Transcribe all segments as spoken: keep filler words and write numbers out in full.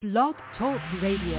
Blog Talk Radio.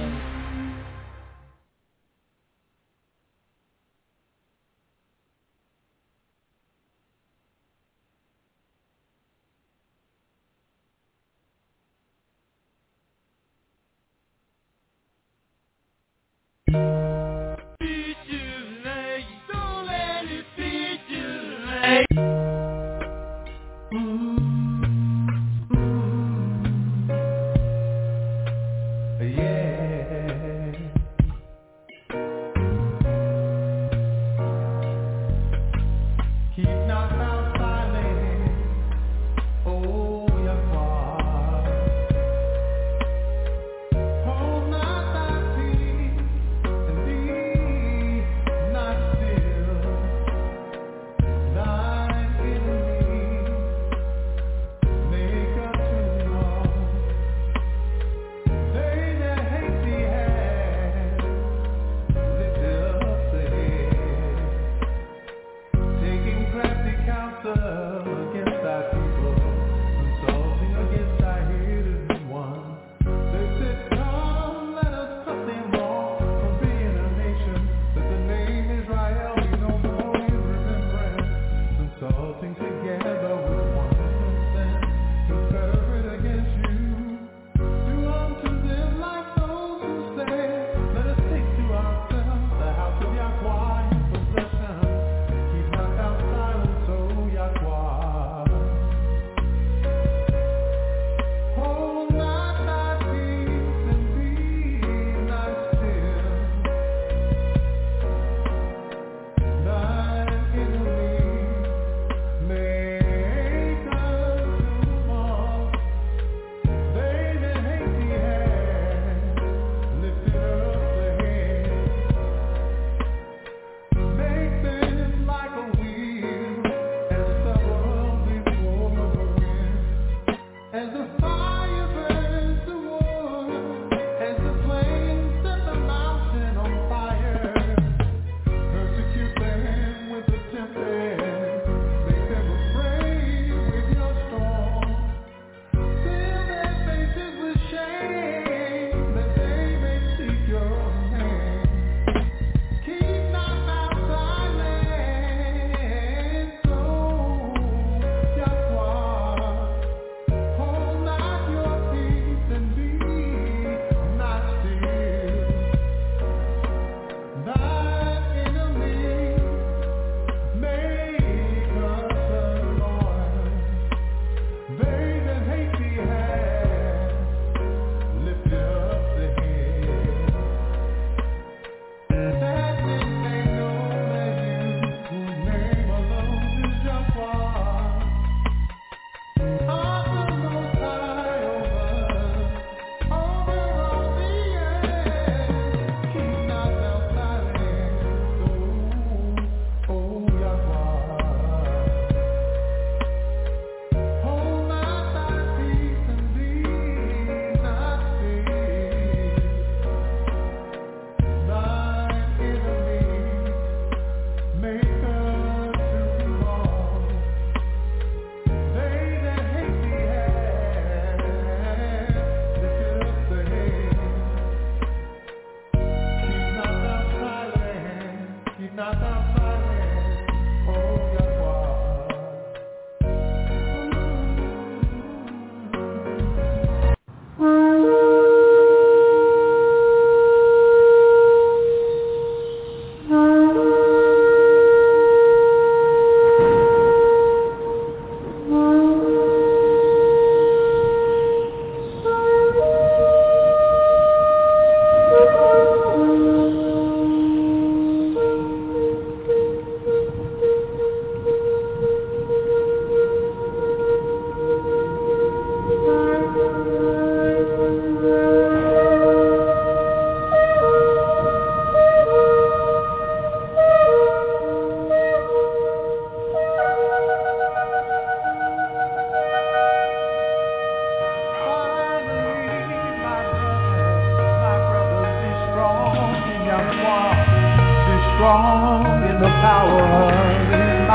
Strong in the power of his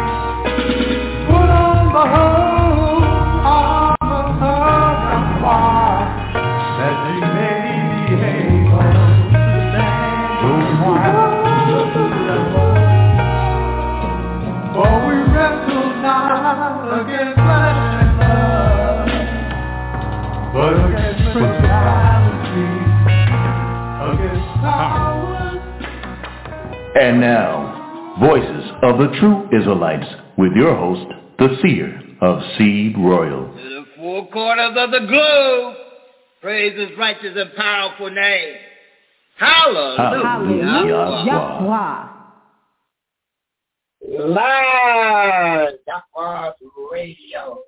might. Put on the whole armor of God that you principality against powers. And now, Voices of the True Israelites with your host, the seer of Seed Royal. To the four corners of the globe, praise his righteous and powerful name. Hallelujah. Hallelujah. Live Yahweh Radio.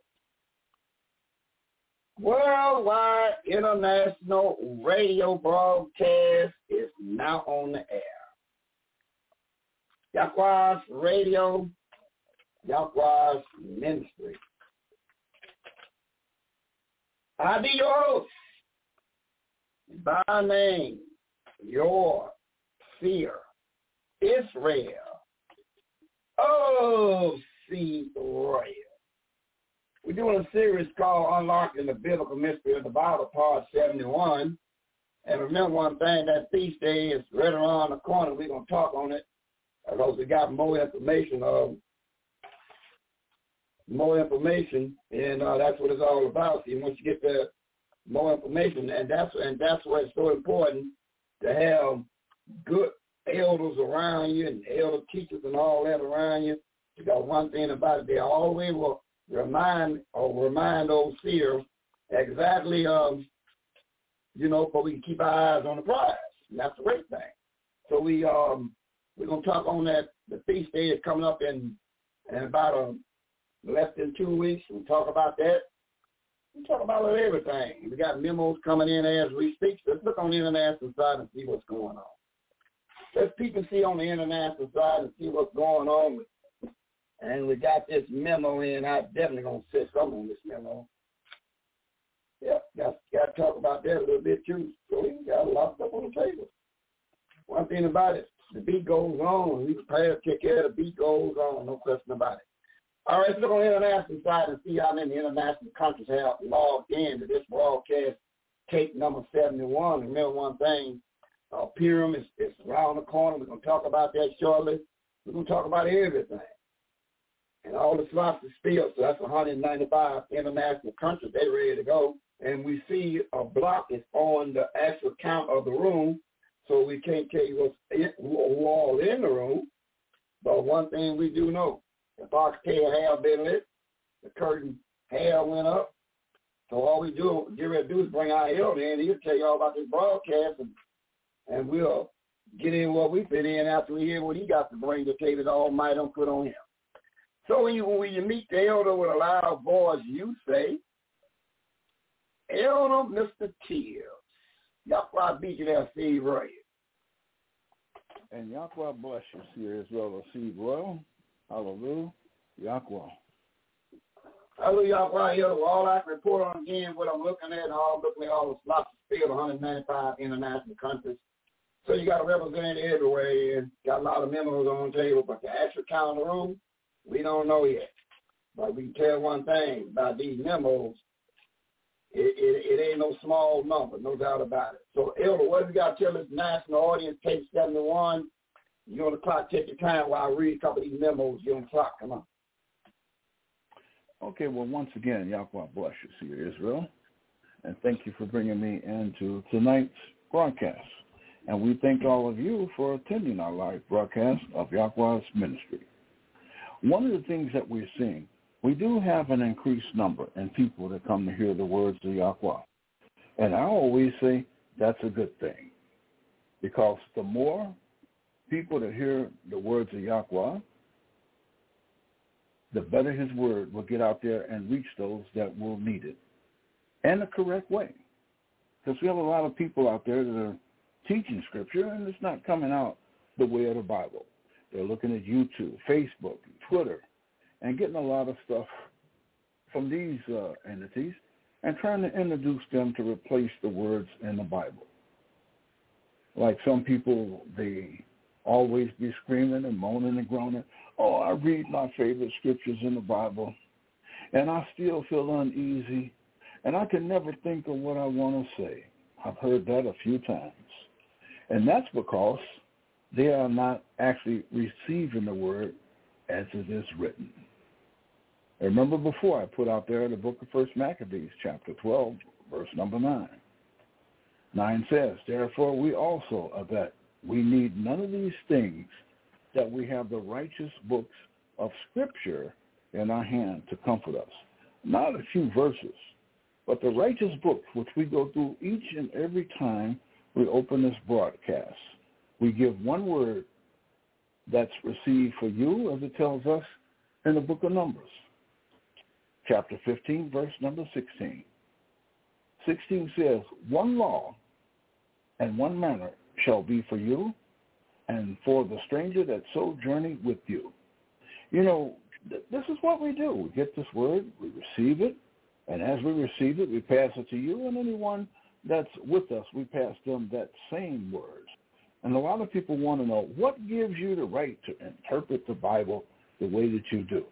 Worldwide International Radio broadcast is now on the air. Yahweh's Radio, Yahweh's Ministry. I be your host, by name, your seer, Israel. Oh, Seed Royal. We're doing a series called Unlocking the Biblical Mystery of the Bible, Part seventy-one. And remember one thing, that feast day is right around the corner. We're going to talk on it because we got more information. Uh, more information, and uh, that's what it's all about. See, once you get the more information, and that's and that's why it's so important to have good elders around you and elder teachers and all that around you. Because one thing about it, they always will remind or remind those seers exactly, um, you know, but we can keep our eyes on the prize. And that's the great thing. So we um we're gonna talk on that. The feast day is coming up in in about a less than two weeks. We'll talk about that. We'll talk about everything. We got memos coming in as we speak. Let's look on the international side and see what's going on. Let's peep and see on the international side and see what's going on. And we got this memo in. I'm definitely going to say something on this memo. Yep, got, got to talk about that a little bit too. So we got a lot of stuff on the table. One thing about it, the beat goes on. We prepare to take care of the beat goes on. No question about it. All right, let's look on the international side and see how many international countries have logged in to this broadcast, tape number seventy-one. Remember one thing, uh, Purim is, is around the corner. We're going to talk about that shortly. We're going to talk about everything. And all the slots are spilled, so that's one hundred ninety-five international countries. They're ready to go. And we see a block is on the actual count of the room, so we can't tell you what's in, all in the room. But one thing we do know, the box tail have been lit, the curtain hair went up. So all we do, get ready to do is bring our elder in. He'll tell you all about this broadcast, and, and we'll get in what we fit in after we hear what he got to bring to table that Almighty put on him. So when you, when you meet the elder with a loud voice, you say, Elder Mister Teals. Yahweh beat you there, Seed Royal. And Yahweh bless you, Seer Israel of Seed Royal. Hallelujah. Yahweh. Hallelujah, Yahweh. Here, all I can report on again, what I'm looking at, all looking at all the slots spilled, one hundred ninety-five international countries. So you got a representative everywhere, and got a lot of memos on the table, but the actual count of the room, we don't know yet. But we can tell one thing about these memos, it, it, it ain't no small number, no doubt about it. So, Elder, what have you got to tell this national audience, tape seventy-one? You're on the clock, take your time while I read a couple of these memos. You're on the clock, come on. Okay, well, once again, Yahweh bless you, Seer Israel, and thank you for bringing me into tonight's broadcast. And we thank all of you for attending our live broadcast of Yahweh's ministry. One of the things that we're seeing, we do have an increased number in people that come to hear the words of Yahweh. And I always say that's a good thing, because the more people that hear the words of Yahweh, the better his word will get out there and reach those that will need it in the correct way. Because we have a lot of people out there that are teaching scripture, and it's not coming out the way of the Bible. They're looking at YouTube, Facebook, Twitter, and getting a lot of stuff from these uh, entities and trying to introduce them to replace the words in the Bible. Like some people, they always be screaming and moaning and groaning, oh, I read my favorite scriptures in the Bible, and I still feel uneasy, and I can never think of what I want to say. I've heard that a few times. And that's because they are not actually receiving the word as it is written. Remember before I put out there the book of First Maccabees, chapter twelve, verse number nine. nine says, therefore we also are that we need none of these things, that we have the righteous books of Scripture in our hand to comfort us. Not a few verses, but the righteous books which we go through each and every time we open this broadcast. We give one word that's received for you, as it tells us in the book of Numbers, chapter fifteen, verse number sixteen. sixteen says, one law and one manner shall be for you and for the stranger that sojourneth with you. You know, th- this is what we do. We get this word, we receive it, and as we receive it, we pass it to you, and anyone that's with us, we pass them that same word. And a lot of people want to know, what gives you the right to interpret the Bible the way that you do?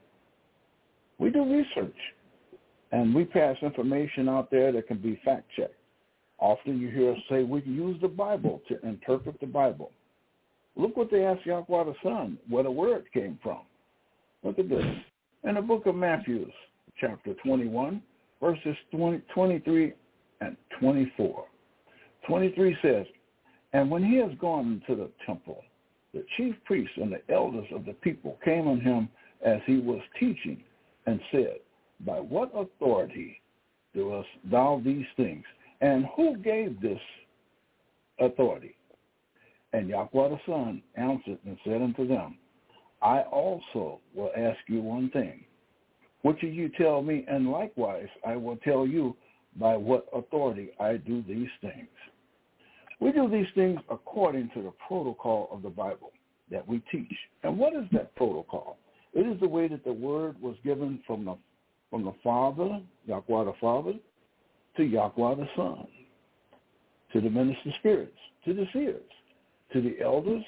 We do research, and we pass information out there that can be fact-checked. Often you hear us say we can use the Bible to interpret the Bible. Look what they asked Yahweh the Son, where the word came from. Look at this. In the book of Matthew, chapter twenty-one, verses twenty, twenty-three and twenty-four. twenty-three says, and when he has gone into the temple, the chief priests and the elders of the people came on him as he was teaching and said, by what authority doest thou these things? And who gave this authority? And Yahweh the Son answered and said unto them, I also will ask you one thing. Which of you tell me, and likewise I will tell you by what authority I do these things. We do these things according to the protocol of the Bible that we teach. And what is that protocol? It is the way that the word was given from the from the Father, Yahweh the Father, to Yahweh the Son, to the minister spirits, to the seers, to the elders,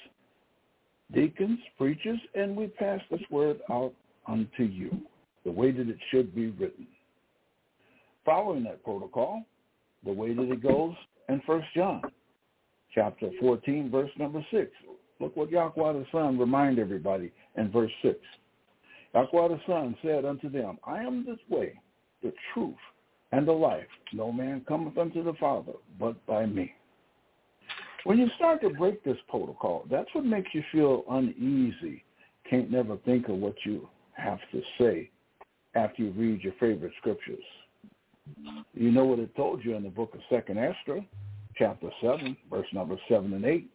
deacons, preachers, and we pass this word out unto you, the way that it should be written. Following that protocol, the way that it goes in First John, chapter fourteen, verse number six. Look what Yahweh the Son remind everybody in verse six. Yahweh the Son said unto them, I am this way, the truth, and the life. No man cometh unto the Father but by me. When you start to break this protocol, that's what makes you feel uneasy. Can't never think of what you have to say after you read your favorite scriptures. You know what it told you in the book of Second Esther, chapter seven, verse number seven and eight.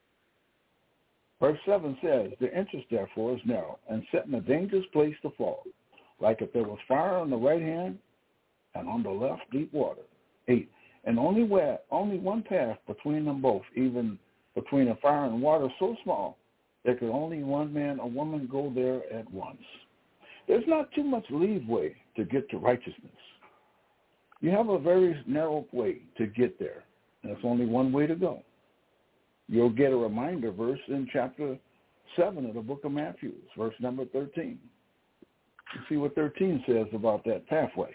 Verse seven says, the interest therefore is narrow, and set in a dangerous place to fall, like if there was fire on the right hand, and on the left deep water. Eight, and only where, only one path between them both, even between a fire and water so small, there could only one man or woman go there at once. There's not too much leeway to get to righteousness. You have a very narrow way to get there, and it's only one way to go. You'll get a reminder verse in chapter seven of the book of Matthew, verse number thirteen. You see what thirteen says about that pathway.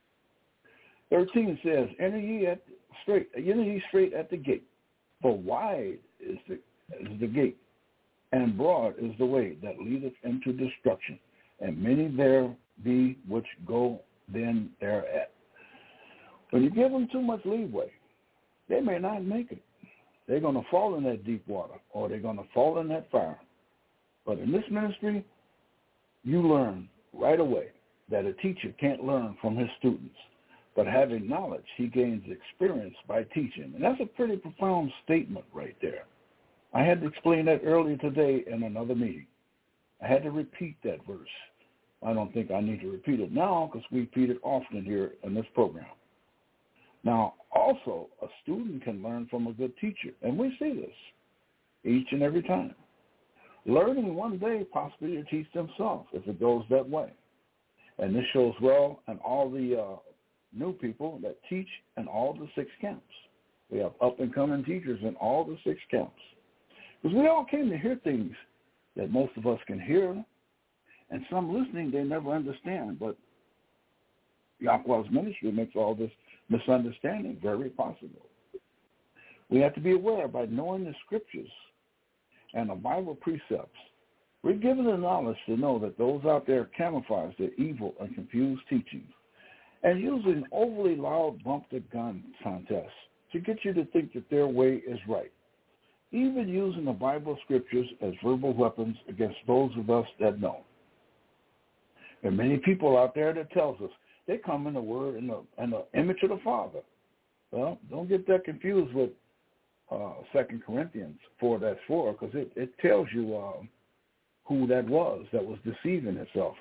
thirteen says, enter ye at straight, enter ye straight at the gate, for wide is the, is the gate, and broad is the way that leadeth into destruction, and many there be which go then thereat. When you give them too much leeway, they may not make it. They're going to fall in that deep water, or they're going to fall in that fire. But in this ministry, you learn right away that a teacher can't learn from his students. But having knowledge, he gains experience by teaching. And that's a pretty profound statement right there. I had to explain that earlier today in another meeting. I had to repeat that verse. I don't think I need to repeat it now because we repeat it often here in this program. Now, also, a student can learn from a good teacher, and we see this each and every time. Learning one day possibly to teach themselves if it goes that way. And this shows well in all the uh, new people that teach in all the six camps. We have up-and-coming teachers in all the six camps. Because we all came to hear things that most of us can hear, and some listening they never understand, but Yahweh's ministry makes all this misunderstanding very possible. We have to be aware by knowing the scriptures and the Bible precepts. We're given the knowledge to know that those out there camouflage their evil and confused teachings and using overly loud bump the gun contests to get you to think that their way is right, even using the Bible scriptures as verbal weapons against those of us that know. There are many people out there that tells us they come in the Word and the, and the image of the Father. Well, don't get that confused with uh, Second Corinthians four, that's four, because it, it tells you uh, who that was that was deceiving itself.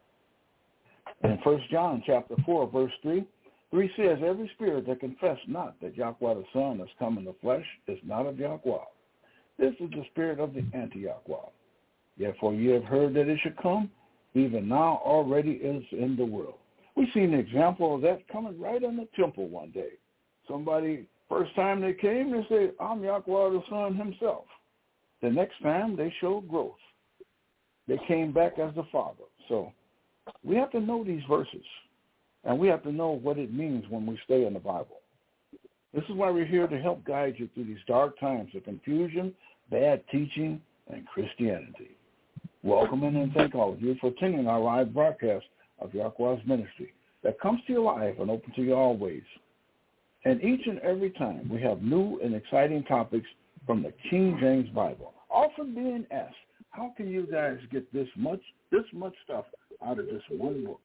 In First John chapter four, verse three, three says, every spirit that confess not that Yahweh the Son has come in the flesh is not of Yahweh. This is the spirit of the anti-Yahweh. Therefore ye have heard that it should come, even now already is in the world. We see an example of that coming right in the temple one day. Somebody, first time they came, they said, I'm Yahweh the Son himself. The next time, they showed growth. They came back as the Father. So we have to know these verses, and we have to know what it means when we stay in the Bible. This is why we're here to help guide you through these dark times of confusion, bad teaching, and Christianity. Welcome and thank all of you for attending our live broadcast of Yahweh's ministry that comes to you live and open to you always. And each and every time we have new and exciting topics from the King James Bible, often being asked, how can you guys get this much this much stuff out of this one book?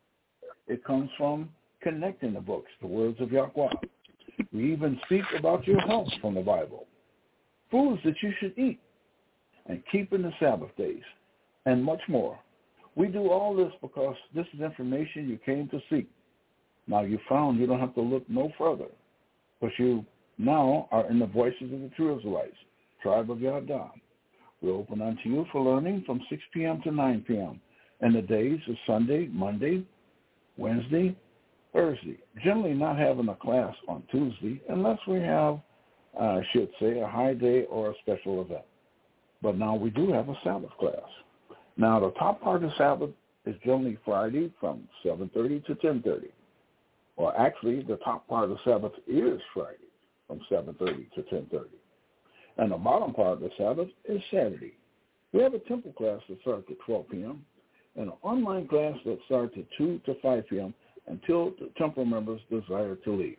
It comes from connecting the books, the words of Yahweh. We even speak about your health from the Bible, foods that you should eat, and keeping the Sabbath days, and much more. We do all this because this is information you came to seek. Now you found you don't have to look no further, but you now are in the voices of the true Israelites, tribe of Yahdah. We're open unto you for learning from six p.m. to nine p.m. and the days of Sunday, Monday, Wednesday, Thursday. Generally not having a class on Tuesday unless we have, uh, I should say, a high day or a special event. But now we do have a Sabbath class. Now the top part of Sabbath is generally Friday from seven thirty to ten thirty. Well, actually, the top part of Sabbath is Friday from seven thirty to ten thirty. And the bottom part of the Sabbath is Saturday. We have a temple class that starts at twelve p.m. and an online class that starts at two to five p.m. until the temple members desire to leave.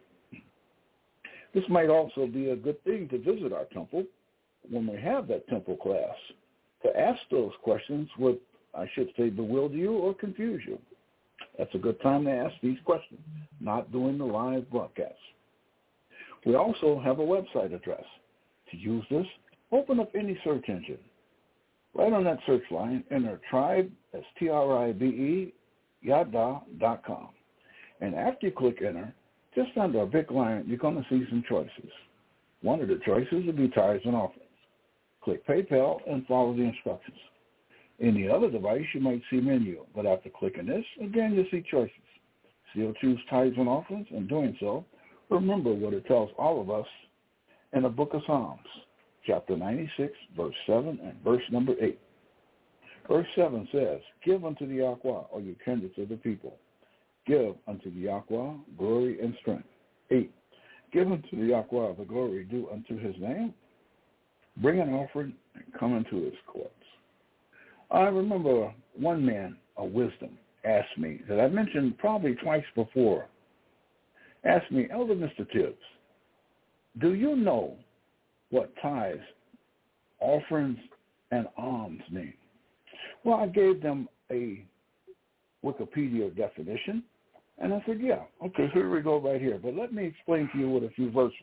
This might also be a good thing to visit our temple when we have that temple class, to ask those questions with, I should say, bewilder you or confuse you. That's a good time to ask these questions, not during the live broadcast. We also have a website address. To use this, open up any search engine. Right on that search line, enter tribe, that's T R I B E, Yahdah dot com. And after you click enter, just under a big line, you're going to see some choices. One of the choices will be tithes and offerings. Click PayPal and follow the instructions. Any other device, you might see menu, but after clicking this, again, you'll see choices. So you'll choose tithes and offerings, and doing so, remember what it tells all of us in the book of Psalms, chapter ninety-six, verse seven and verse number eight. Verse seven says, give unto the Yahweh, all you kindreds of the people. Give unto the Yahweh glory and strength. Eight, give unto the Yahweh the glory due unto his name. Bring an offering and come into his courts. I remember one man of wisdom asked me, that I mentioned probably twice before, asked me, Elder Mister Tibbs, do you know what tithes, offerings, and alms mean? Well, I gave them a Wikipedia definition, and I said, yeah, okay, here we go right here. But let me explain to you with a few verses.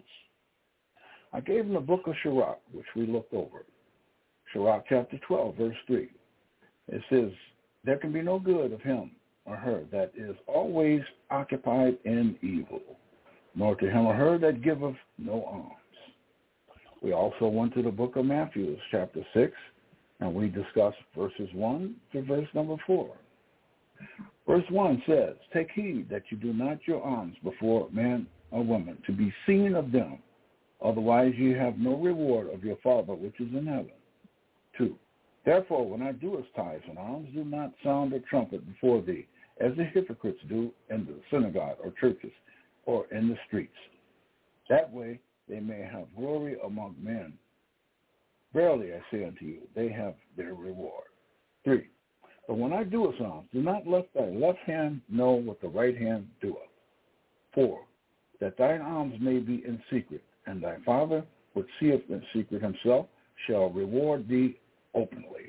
I gave them the book of Sirach, which we looked over. Sirach chapter twelve, verse three. It says, there can be no good of him or her that is always occupied in evil, nor to him or her that giveth no alms. We also went to the book of Matthew, chapter six, and we discussed verses one to verse number four. Verse one says, take heed that you do not your alms before man or woman, to be seen of them. Otherwise you have no reward of your Father which is in heaven. Two, therefore when I do as tithes and alms, do not sound a trumpet before thee, as the hypocrites do in the synagogue or churches or in the streets. That way they may have glory among men. Verily I say unto you, they have their reward. Three, but when I do a psalm, do not let thy left hand know what the right hand doeth. Four, that thine alms may be in secret, and thy Father, which seeth in secret himself, shall reward thee openly.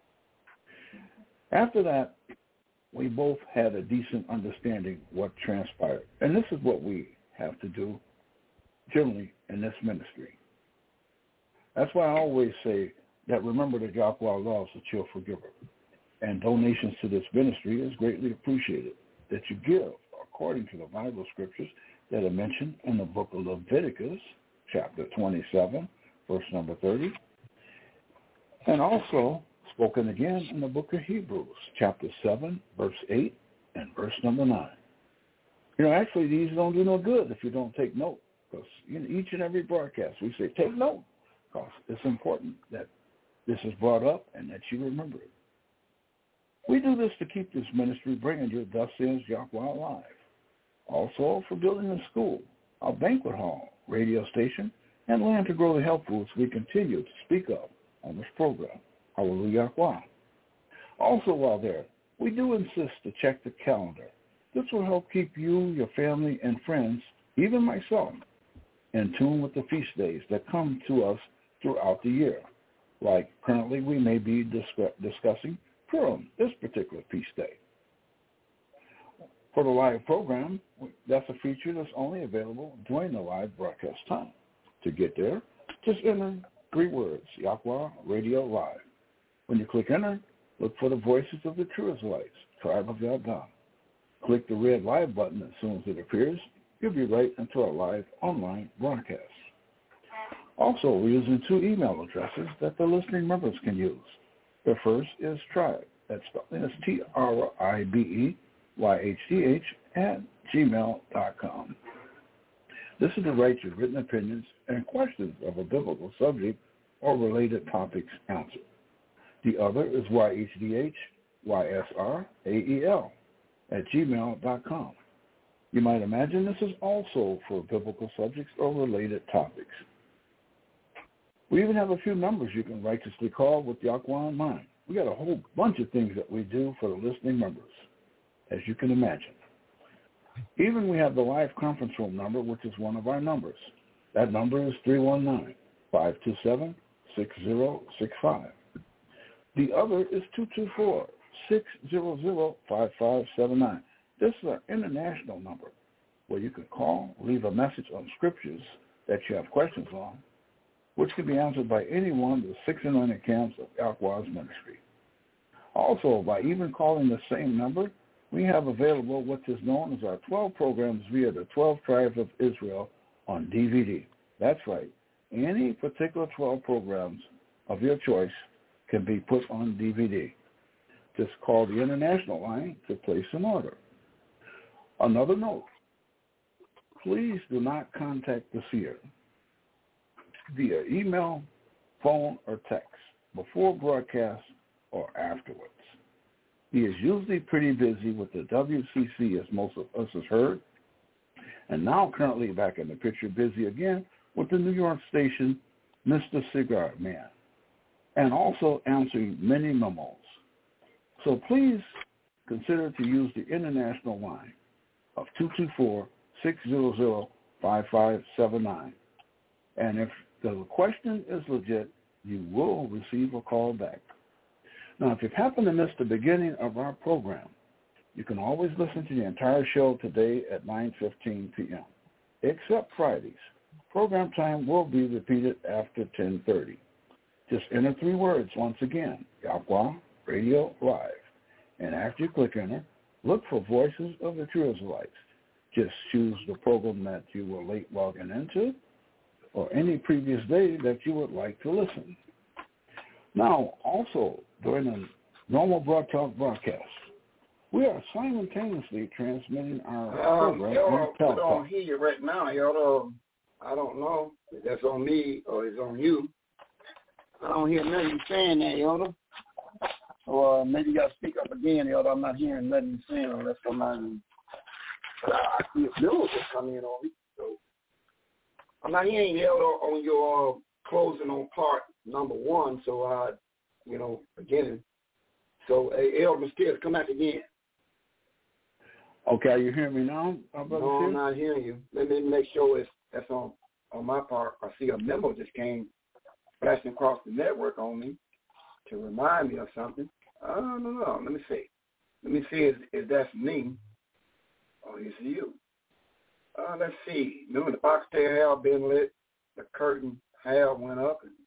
After that, we both had a decent understanding what transpired. And this is what we have to do generally in this ministry. That's why I always say that remember that Yahweh loves the chill forgiver. And donations to this ministry is greatly appreciated, that you give according to the Bible scriptures that are mentioned in the book of Leviticus, chapter twenty-seven, verse number thirty, and also spoken again in the book of Hebrews, chapter seven, verse eight, and verse number nine. You know, actually, these don't do no good if you don't take note, because in each and every broadcast we say, take note, because it's important that this is brought up and that you remember it. We do this to keep this ministry bringing you Thus Says Yahweh Live. Also for building a school, a banquet hall, radio station, and land to grow the health foods we continue to speak of on this program. Hallelujah. Also while there, we do insist to check the calendar. This will help keep you, your family, and friends, even myself, in tune with the feast days that come to us throughout the year. Like currently we may be discuss- discussing Purim, this particular feast day. For the live program, that's a feature that's only available during the live broadcast time. To get there, just enter three words, Yahweh Radio Live. When you click enter, look for the Voices of the True Israelites, Tribe of Yahweh. Click the red live button as soon as it appears. You'll be right into our live online broadcast. Also, we're using two email addresses that the listening members can use. The first is Tribe. That's spelled as T R I B E Y H D H at gmail dot com. This is to write your written opinions and questions of a biblical subject or related topics answered. The other is Y H D H Y S R A E L at gmail dot com. You might imagine this is also for biblical subjects or related topics. We even have a few numbers you can righteously call with Yahweh in mind. We got a whole bunch of things that we do for the listening members, as you can imagine. Even we have the live conference room number, which is one of our numbers. That number is three one nine, five two seven, six zero six five. The other is two two four, six zero zero, five five seven nine. This is our international number where you can call, leave a message on scriptures that you have questions on, which can be answered by any one of the six anointed camps of Yahweh's ministry. Also, by even calling the same number, we have available what is known as our twelve programs via the twelve tribes of Israel on D V D. That's right. Any particular twelve programs of your choice can be put on D V D. Just call the international line to place an order. Another note, please do not contact the seer via email, phone, or text before broadcast or afterwards. He is usually pretty busy with the W C C, as most of us has heard, and now currently back in the picture, busy again with the New York station, Mister Cigar Man, and also answering many memos. So please consider to use the international line of two two four, six zero zero, five five seven nine. And if the question is legit, you will receive a call back. Now, if you happen to miss the beginning of our program, you can always listen to the entire show today at nine fifteen p.m., except Fridays. Program time will be repeated after ten thirty. Just enter three words once again, Yahweh Radio Live. And after you click enter, look for Voices of the True Israelites. Just choose the program that you were late logging into or any previous day that you would like to listen. Now, also, during a normal broadcast broadcast, we are simultaneously transmitting our um, program yo, on I don't hear you right now, yo. I don't know if that's on me or it's on you. I don't hear nothing you saying there, Yoda. So uh, maybe you got to speak up again, Yoda. I'm not hearing nothing you saying unless somebody, uh, I see a bill just come in on me. So I'm not hearing you, Yoda, on your uh, closing on part number one. So, uh, you know, beginning. So, hey, Elder Mysterio, come back again. Okay, are you hearing me now, brother? No, I'm not hearing you. Let me make sure it's that's on on my part. I see a memo just came flashing across the network on me to remind me of something. Oh, no, no. Let me see. Let me see if, if that's me or it's you. Uh, let's see. Remember the foxtail had been lit, the curtain had went up, and,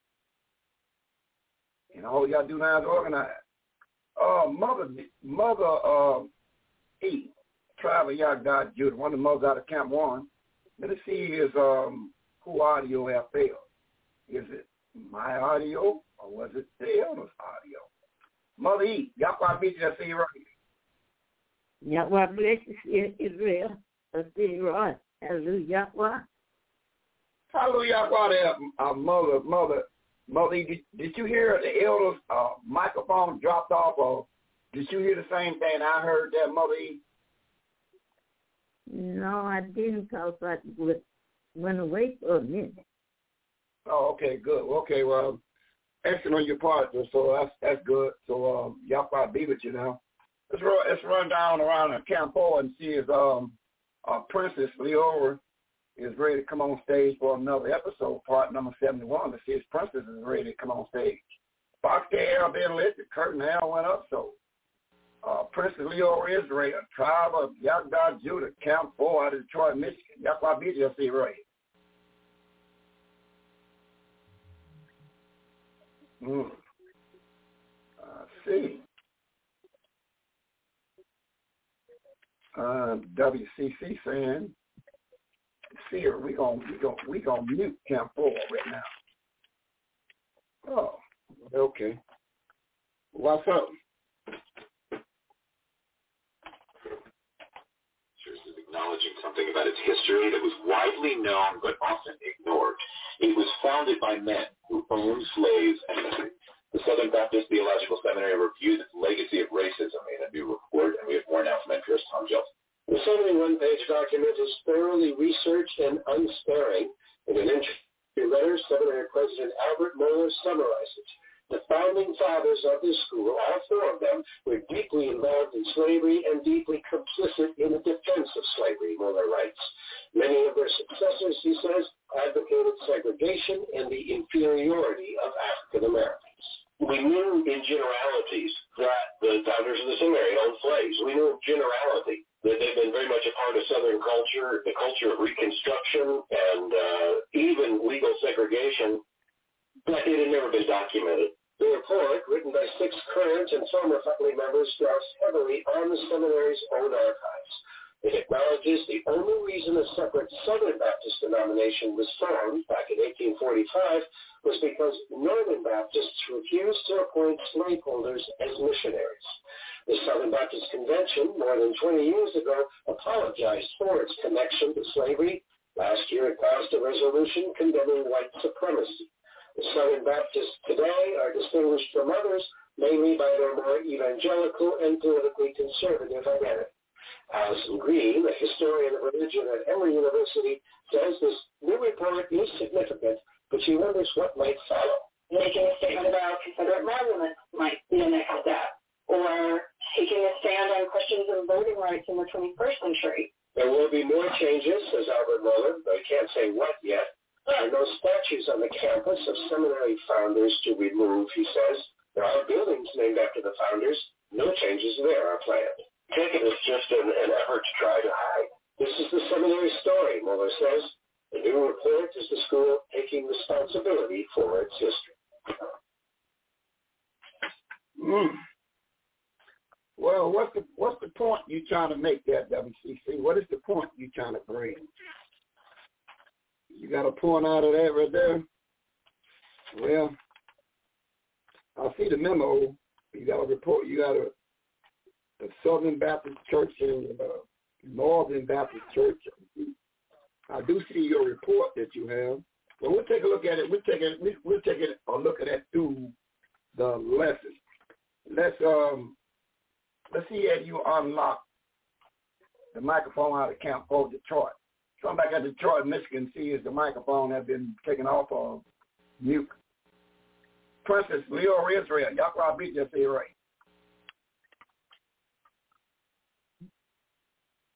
and all we got to do now is organize. Uh, Mother, Mother uh, E, Tribe of Yagdad Judah, one of the mothers out of Camp One. Let us see is um, who audio have failed. Is it my audio or was it the elder's audio? Mother E, Yahweh beat you, I see you right. Yahweh bless Israel. I see you right. Hallelujah. Hallelujah. There, uh, mother, mother, mother E, did, did you hear the elder's uh, microphone dropped off, or did you hear the same thing I heard that, Mother E? No, I didn't, because I went away for a minute. Oh, okay, good. Okay, well, excellent on your part, so that's that's good. So um, y'all probably be with you now. Let's run, let's run down around the Camp Four and see if um, uh, Princess Leora is ready to come on stage for another episode, part number seventy-one, to see if Princess is ready to come on stage. Foxtail been lit, the curtain hell went up, so uh, Princess Leora is ready. Tribe of Yagdad Judah, Camp Four out of Detroit, Michigan. Y'all probably be just see ready. Mm. Uh, see. Uh, W C C saying, see, we gonna we gonna we gonna mute Camp Four right now. Oh, okay. What's up? Acknowledging something about its history that was widely known but often ignored. It was founded by men who owned slaves and the Southern Baptist Theological Seminary reviewed its legacy of racism in a new report, and we have more now from N P R's Tom Jelson. The seventy-one page document is thoroughly researched and unsparing. In an introductory letter, Seminary President Albert Mohler summarizes. The founding fathers of this school, all four of them, were deeply involved in slavery and deeply complicit in the defense of slavery, Mohler writes. Many of their successors, he says, advocated segregation and the inferiority of African Americans. We knew in generalities that the founders of the seminary owned slaves. We knew in generality that they've been very much a part of Southern culture, the culture of Reconstruction, and uh, even legal segregation, but it had never been documented. The report, written by six current and former faculty members, draws heavily on the seminary's own archives. It acknowledges the only reason a separate Southern Baptist denomination was formed back in eighteen forty-five was because Northern Baptists refused to appoint slaveholders as missionaries. The Southern Baptist Convention, more than twenty years ago, apologized for its connection to slavery. Last year it passed a resolution condemning white supremacy. The Southern Baptists today are distinguished from others mainly by their more evangelical and politically conservative identity. Alison Green, a historian of religion at Emory University, says this new report is significant, but she wonders what might follow. Making a statement about Confederate Muslims might be the next step, or taking a stand on questions of voting rights in the twenty-first century. There will be more changes, says Albert Mohler, but he can't say what yet. There are no statues on the campus of seminary founders to remove, he says. There are buildings named after the founders. No changes there are planned. Take it as just an, an effort to try to hide. This is the seminary story, Mohler says. The new report is the school taking responsibility for its history. Mm. Well, what's the what's the point you're trying to make there, W C C? What is the point you're trying to bring? You got a point out of that right there? Well, I see the memo. You got a report. You got a the Southern Baptist Church and uh, Northern Baptist Church. I do see your report that you have. Well, we'll take a look at it. We'll take it. We'll take it a look at it through the lessons. Let's um. Let's see if you unlock the microphone out of Camp Four, Detroit. Come back at Detroit, Michigan, see if the microphone has been taken off of mute. Princess Leora Israel, Yahweh beat just say right.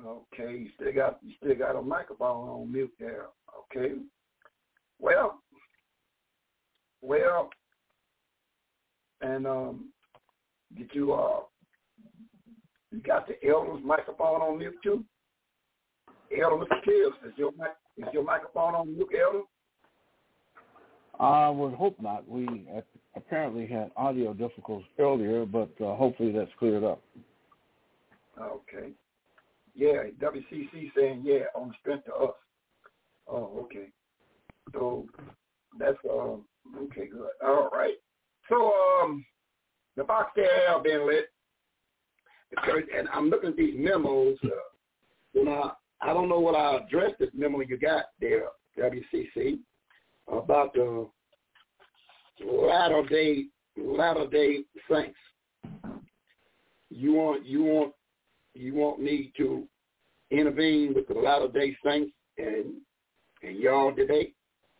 Okay, you still got you still got a microphone on mute there. Okay. Well, well, and um, did you uh, you got the elder's microphone on mute too? Elder Mister Kills, is your is your microphone on mute, Elder? I would hope not. We apparently had audio difficulties earlier, but uh, hopefully that's cleared up. Okay. Yeah, W C C saying, yeah, on the strength of us. Oh, okay. So that's, um, okay, good. All right. So um, the box there have been lit. And I'm looking at these memos. Uh, you know, I don't know what I addressed this memo you got there, W C C, about the latter day, latter day saints. You want, you want, you want me to intervene with the latter day saints and and y'all today?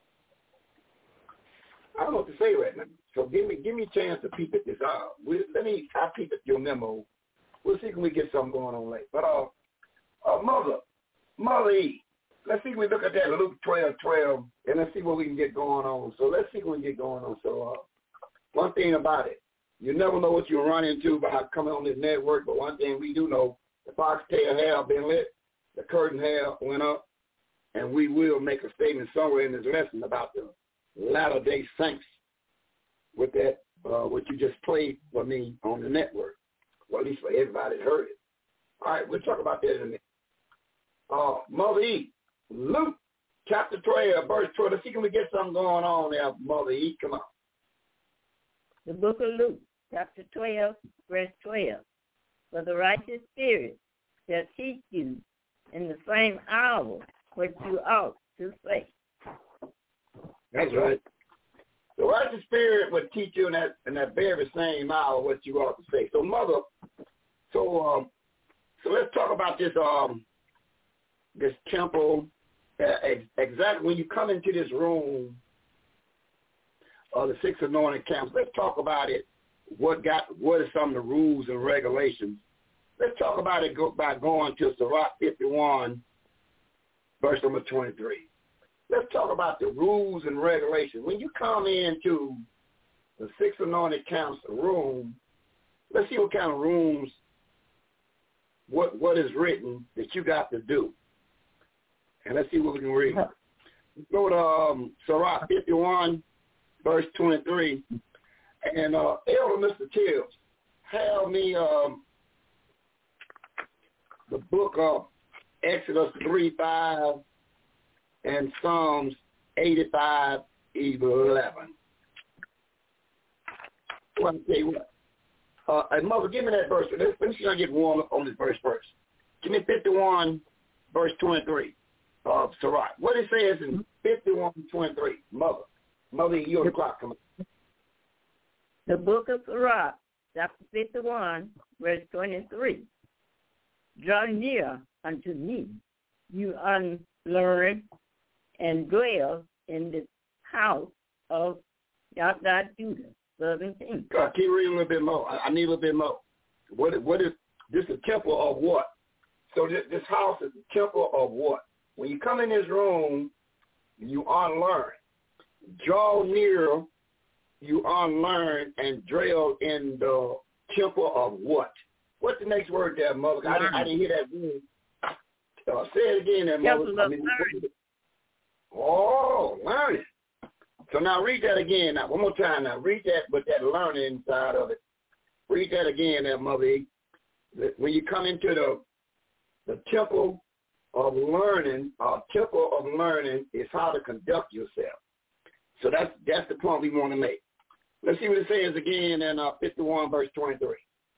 I don't know what to say right now. So give me, give me a chance to peep at this. Uh, we, let me, I peep at your memo. We'll see if we get something going on late. But uh, uh, mother, mother E, let's see if we look at that Luke twelve twelve, and let's see what we can get going on. So let's see what we can get going on. So uh, one thing about it, you never know what you run into by coming on this network, but one thing we do know, the foxtail have been lit, the curtain have went up, and we will make a statement somewhere in this lesson about the latter-day saints with that, uh, what you just played for me on the network. Well, at least for everybody that heard it. All right, we'll talk about that in a minute. Uh, Mother E, Luke chapter twelve, verse twelve. Let's see, can we get something going on there, Mother E? Come on. The book of Luke, chapter twelve, verse twelve. For the righteous spirit shall teach you in the same hour what you ought to say. That's right. The righteous spirit would teach you in that in that very same hour what you ought to say. So, Mother, so um, so let's talk about this um this temple. Uh, exactly when you come into this room of the six anointed camps, let's talk about it. What got what are some of the rules and regulations? Let's talk about it go, by going to Sirach fifty-one, verse number twenty-three. Let's talk about the rules and regulations. When you come into the six anointed camps room, let's see what kind of rooms, what what is written that you got to do. And let's see what we can read. Go to um, Sirach fifty-one, verse twenty-three. And uh, Elder Mister Tills, have me um, the book of Exodus three five and Psalms eighty-five eleven. Well, I'll tell you what. Uh, and Mother, give me that verse. Let's, let's see if I get warm up on this verse first. Give me fifty-one, verse twenty-three of Sirach. What it says in fifty-one twenty-three. Mother, Mother, you're the clock. Come on. The book of Sirach, chapter fifty-one, verse twenty-three. Draw near unto me, you unlearned, and dwell in the house of Yahweh Judah. seventeen. God, keep reading a little bit more. I, I need a little bit more. What, what is this a temple of what? So this, this house is a temple of what? When you come in this room, you unlearn. Draw near, you unlearn, and dwell in the temple of what? What's the next word there, Mother? I didn't, I didn't hear that word. Uh, say it again there, Mother. Temple I of mean, learning. Oh, learning. So now read that again. Now, one more time now. Read that with that learning inside of it. Read that again there, Mother E. When you come into the the temple of learning, uh, temple of learning is how to conduct yourself. So that's that's the point we want to make. Let's see what it says again in uh, fifty-one, verse twenty-three.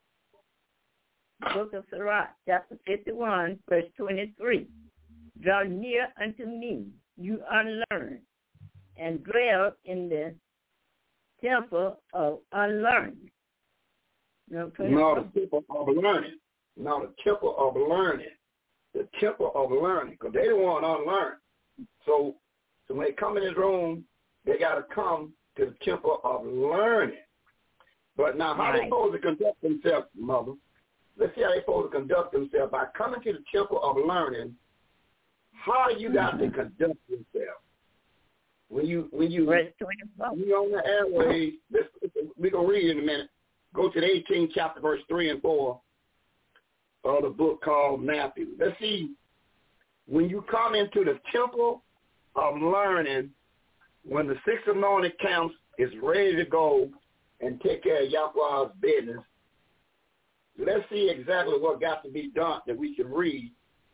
Book of Sirach, chapter fifty-one, verse twenty-three. Draw near unto me, you unlearned, and dwell in the temple of unlearned. No, no, the temple of learning. No, the temple of learning. The temple of learning, because they don't want to unlearn. So, so when they come in this room, they got to come to the temple of learning. But now, how right. they supposed to conduct themselves, Mother? let's see how they're supposed to conduct themselves. By coming to the temple of learning, how you got to conduct yourself. When you, when you, when you on the airways, let's, we're going to read in a minute. Go to the eighteenth chapter, verse three and four of the book called Matthew. Let's see, when you come into the temple of learning, when the six anointed camps is ready to go and take care of Yahweh's business, let's see exactly what got to be done that we can read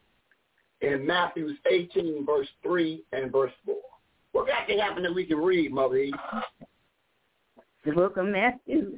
in Matthew eighteen, verse three and verse four. What got to happen that we can read, Mother Eve? The book of Matthew,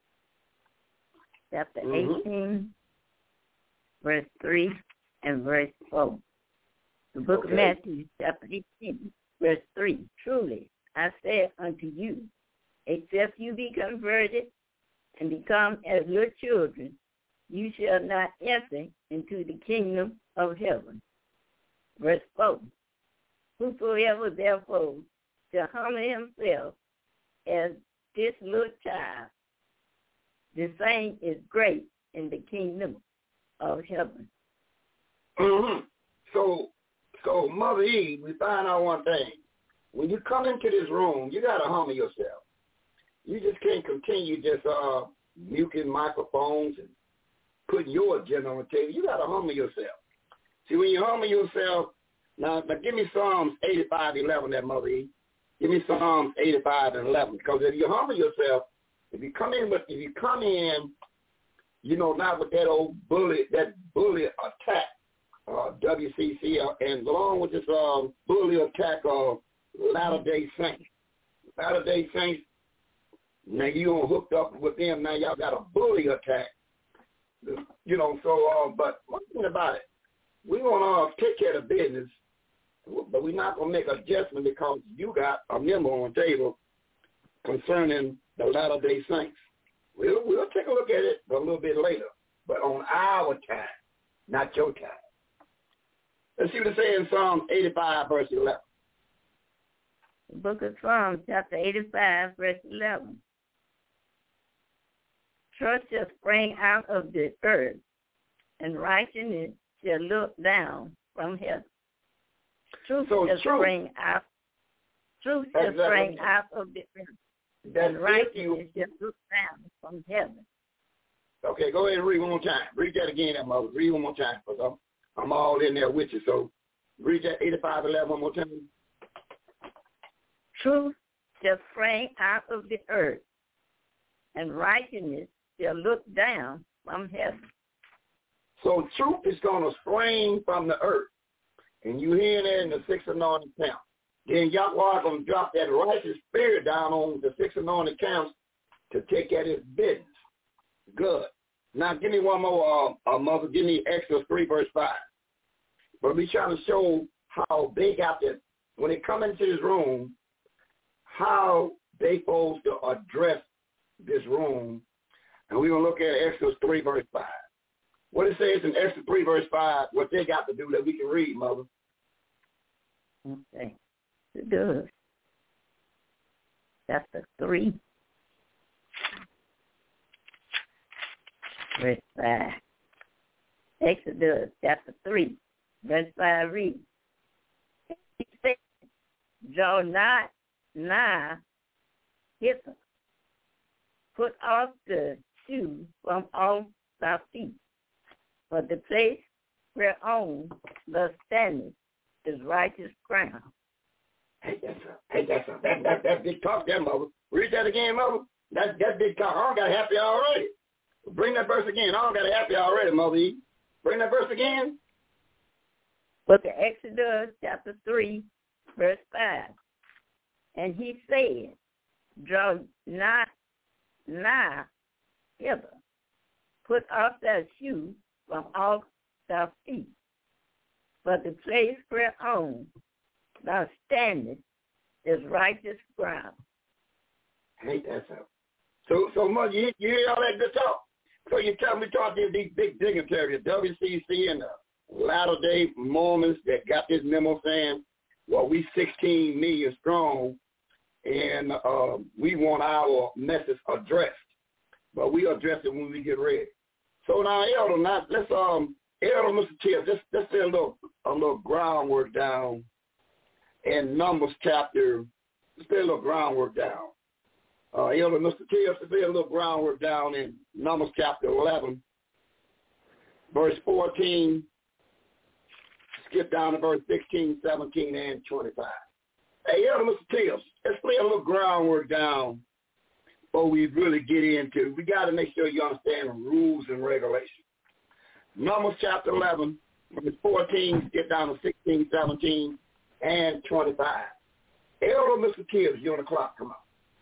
chapter mm-hmm. eighteen, verse three and verse four. The book okay. of Matthew, chapter eighteen, verse three. Truly, I say unto you, except you be converted and become as little children, you shall not enter into the kingdom of heaven. Verse four. Whosoever therefore shall humble himself as this little child, the same is great in the kingdom of heaven. Mm-hmm. So, so Mother Eve, we find out one thing. When you come into this room, you got to humble yourself. You just can't continue just uh, muting microphones and putting your agenda on the table. You got to humble yourself. See, when you humble yourself, now, now give me Psalms eighty-five eleven, that Mother Eve. Give me Psalms eighty-five and eleven. Because if you humble yourself, if you come in with, if you come in, you know, not with that old bully, that bully attack, uh, W C C, uh, and along with this uh, bully attack of Latter-day Saints. Latter-day Saints, now you don't hooked up with them, now y'all got a bully attack. You know, so, uh, but one thing about it, we want to take care of the business, but we're not going to make an adjustment because you got a memo on the table concerning the Latter-day Saints. We'll, we'll take a look at it a little bit later, but on our time, not your time. Let's see what it says in Psalm eighty-five, verse eleven. The book of Psalms, chapter eighty-five, verse eleven. Trust shall spring out of the earth, and righteousness shall look down from heaven. Truth so shall truth. spring out. Truth shall exactly. spring out of the earth, That's and righteousness shall look down from heaven. Okay, go ahead and read one more time. Read that again, that Mother. Read one more time, because I'm, I'm all in there with you. So read that eighty-five eleven one more time. Truth shall spring out of the earth, and righteousness shall look down from heaven. So truth is going to spring from the earth. And you hear that in the six anointed camps. Then Yahweh going to drop that righteous spirit down on the six anointed camps to take care of his business. Good. Now give me one more, uh, uh, Mother. Give me Exodus three, verse five. But we trying to show how they got this. When they come into this room, how they supposed to address this room. And we're going to look at Exodus three, verse five. What it says in Exodus three, verse five, what they got to do that we can read, Mother. Okay. It does. Chapter three, verse five. Exodus chapter three, verse five reads, he said, draw not nigh hither, put off the shoe from off thy feet, for the place whereon thou standest is righteous ground. Hey, that's a, hey, that's a, that, that, that big talk there, Mother. Read that again, Mother. That, that big talk. I don't got happy already. Bring that verse again. I don't got happy already, Mother E. Bring that verse again. Book of Exodus, chapter three, verse five. And he said, draw not nigh hither, put off thy shoe from off thy feet, for the place whereon thou standest is righteous ground. Ain't that so? So, so Mother, you, you hear all that good talk? So you tell me, talk to these big dignitaries, W C C and the Latter-day Mormons that got this memo saying, well, we sixteen million strong, and uh, we want our message addressed. But we address it when we get ready. So now, Elder, not, let's, um, Elder, Mister Tiff, just, let's lay a little, a little groundwork down in Numbers chapter, let's lay a little groundwork down. Uh, Elder, Mister Tiff, let's lay a little groundwork down in Numbers chapter eleven, verse fourteen, skip down to verse sixteen, seventeen, and twenty-five. Hey, Elder, Mister Tiff, let's lay a little groundwork down before we really get into. We got to make sure you understand the rules and regulations. Numbers chapter eleven, verse fourteen, get down to sixteen, seventeen, and twenty-five. Elder, Mister Tibbs, you're on the clock. Come on.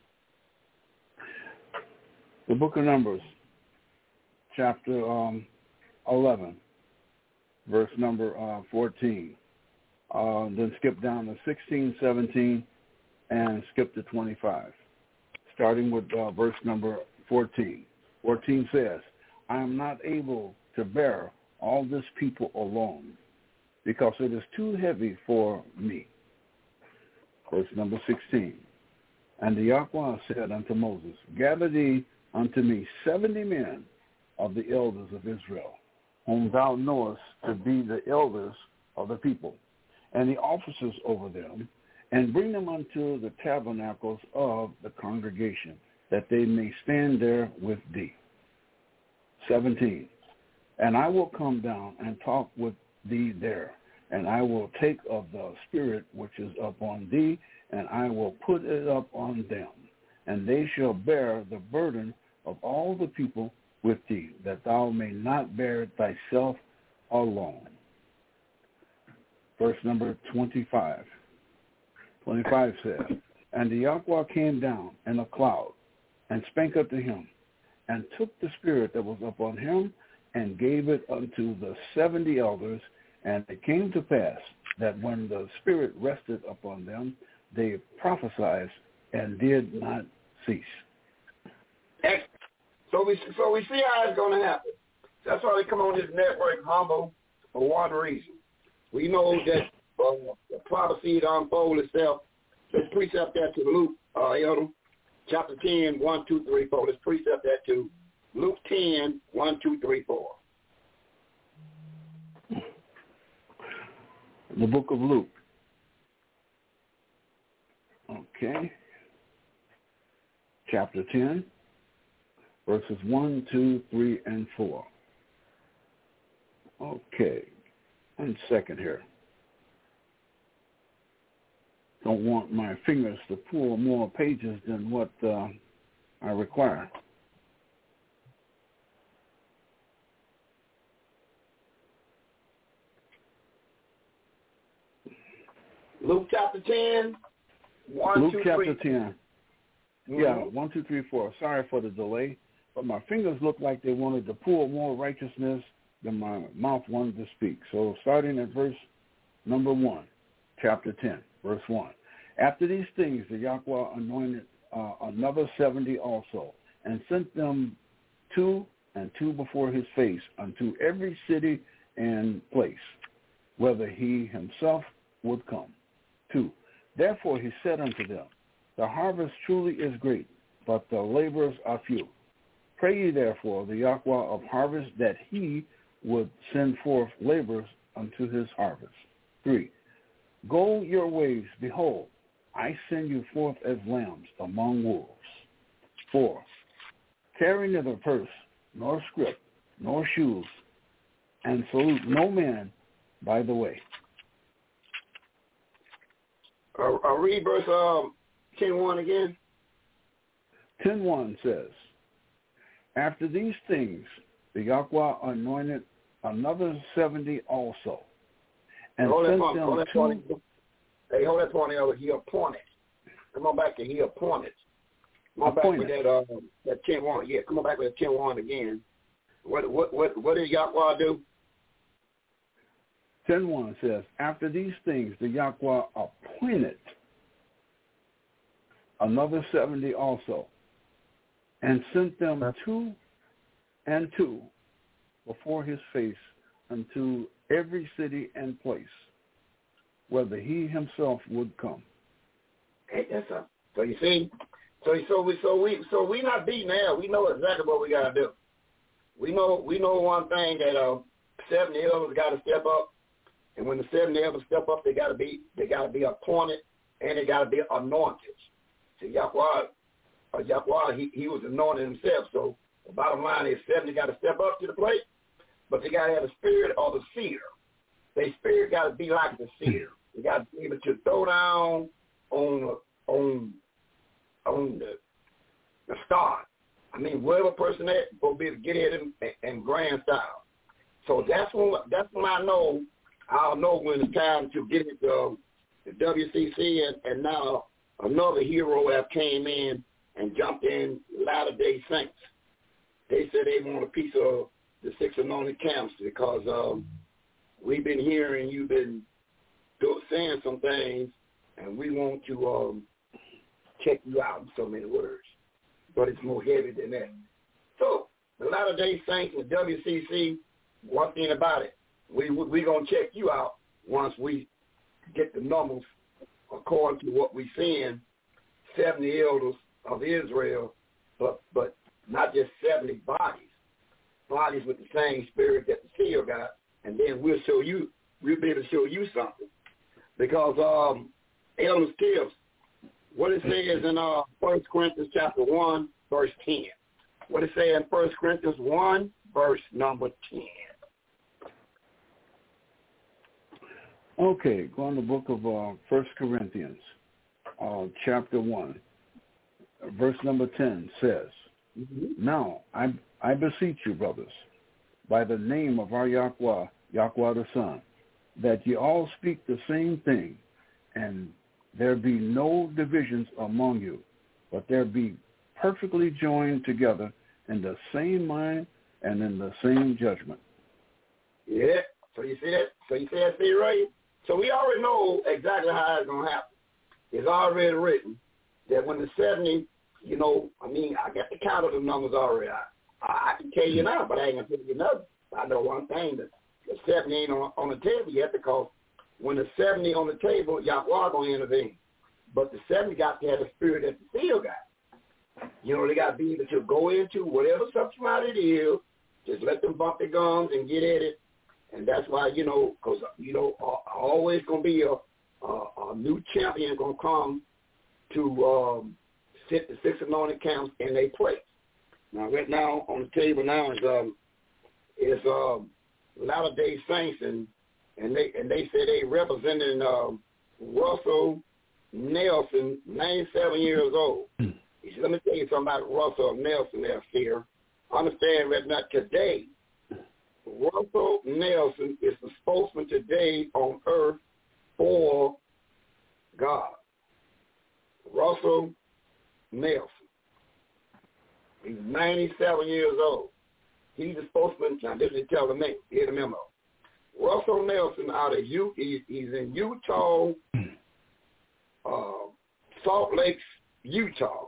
The book of Numbers, chapter um, eleven, verse number uh, fourteen. Uh, then skip down to sixteen, seventeen, and skip to twenty-five. Starting with uh, verse number fourteen. fourteen says, I am not able to bear all this people alone, because it is too heavy for me. Verse number sixteen. And the Yahweh said unto Moses, gather thee unto me seventy men of the elders of Israel, whom thou knowest to be the elders of the people, and the officers over them, and bring them unto the tabernacles of the congregation, that they may stand there with thee. seventeen. And I will come down and talk with thee there, and I will take of the Spirit which is upon thee, and I will put it up on them, and they shall bear the burden of all the people with thee, that thou may not bear it thyself alone. Verse number twenty-five. twenty-five says, and the Yahweh came down in a cloud, and spake unto him, and took the Spirit that was upon him, and gave it unto the seventy elders. And it came to pass that when the Spirit rested upon them, they prophesied and did not cease. Excellent. So we so we see how it's going to happen. That's why we come on this network humble for one reason. We know that uh, the prophecy to unfold itself. Let's precept that to Luke, uh, Elder, chapter ten, one, two, three, four. Let's precept that to Luke ten, one, two, three, four. The book of Luke. Okay. Chapter ten, verses one, two, three, and four. Okay. One second here. Don't want my fingers to pull more pages than what uh, I require. Luke chapter ten, one, Luke two, chapter three. ten. Mm-hmm. Yeah, one, two, three, four. Sorry for the delay, but my fingers looked like they wanted to pull more righteousness than my mouth wanted to speak. So starting at verse number one, chapter ten, verse one. After these things, the Yahweh anointed uh, another seventy also, and sent them two and two before his face unto every city and place, whither he himself would come. Two. Therefore he said unto them, the harvest truly is great, but the laborers are few. Pray ye therefore the Yahweh of harvest that he would send forth laborers unto his harvest. Three. Go your ways, behold, I send you forth as lambs among wolves. Four. Carry neither purse, nor scrip, nor shoes, and salute no man by the way. Uh, uh, read verse um, ten one again. ten one says, after these things, the Yahweh anointed another seventy also, and hold sent point, them hold two. point. Hey, hold that point over. He appointed. Come on back to he appointed. Come on Appointed. back with that uh, that ten one. Yeah, come on back with that ten one again. What what what what did Yahweh do? ten one says, after these things, the Yahweh appointed another seventy also, and sent them two and two before his face unto every city and place, whether he himself would come. Hey, that's a, so you see, so so we so we so we not beating hell. We know exactly what we gotta do. we know we know one thing that uh, seventy elders got to step up, and when the seventy elders step up, they got to be they got to be appointed and they got to be anointed. So Yahweh, uh, Yahweh, he he was anointed himself. So the bottom line is seventy got to step up to the plate, but they got to have the spirit of the seer. Their spirit got to be like the seer. They got to be able to throw down on on on the the star. I mean, whatever person that will be able to get at him in grand style. So that's when that's when I know I'll know when it's time to get into uh, the W C C, and, and now another hero have came in and jumped in, Latter-day Saints. They said they want a piece of the six anointed camps because um, we've been hearing you've been do, saying some things, and we want to um, check you out in so many words. But it's more heavy than that. So the Latter-day Saints and the W C C, one thing about it, we we gonna check you out once we get the numbers according to what we're seeing. seventy elders of Israel, but but not just seventy bodies, bodies with the same spirit that the seer got, and then we'll show you, we'll be able to show you something, because um, elders tips. What it says in uh, First Corinthians chapter one, verse ten. What it says in First Corinthians one, verse number ten. Okay, go on the book of uh, First Corinthians, uh, chapter one, verse number ten says, mm-hmm. Now I I beseech you, brothers, by the name of our Yahweh, Yahweh the Son, that ye all speak the same thing, and there be no divisions among you, but there be perfectly joined together in the same mind and in the same judgment. Yeah. So you see that? So you see that, see right? So we already know exactly how it's going to happen. It's already written that when the seventy, you know, I mean, I got the count of the numbers already. I, I, I can tell you now, but I ain't going to tell you nothing. I know one thing, that the seventy ain't on, on the table yet, because when the seventy on the table, Yahweh going to intervene. But the seventy got to have the spirit that the seal got. You know, they got to be able to go into whatever subject it is, just let them bump their gums and get at it. And that's why, you know, because, you know, uh, always going to be a, a, a new champion going to come to um, sit the six anointed camps in their place. Now, right now on the table now is um, is um, Latter-day Saints, and and they and they say they representing um, Russell Nelson, ninety-seven years old. He said, let me tell you something about Russell Nelson there, here. Understand that not today. Russell Nelson is the spokesman today on earth for God. Russell Nelson. He's ninety-seven years old. He's the spokesman. Now, this is telling me. Here's the memo. Russell Nelson out of U. He's, he's in Utah, uh, Salt Lake, Utah.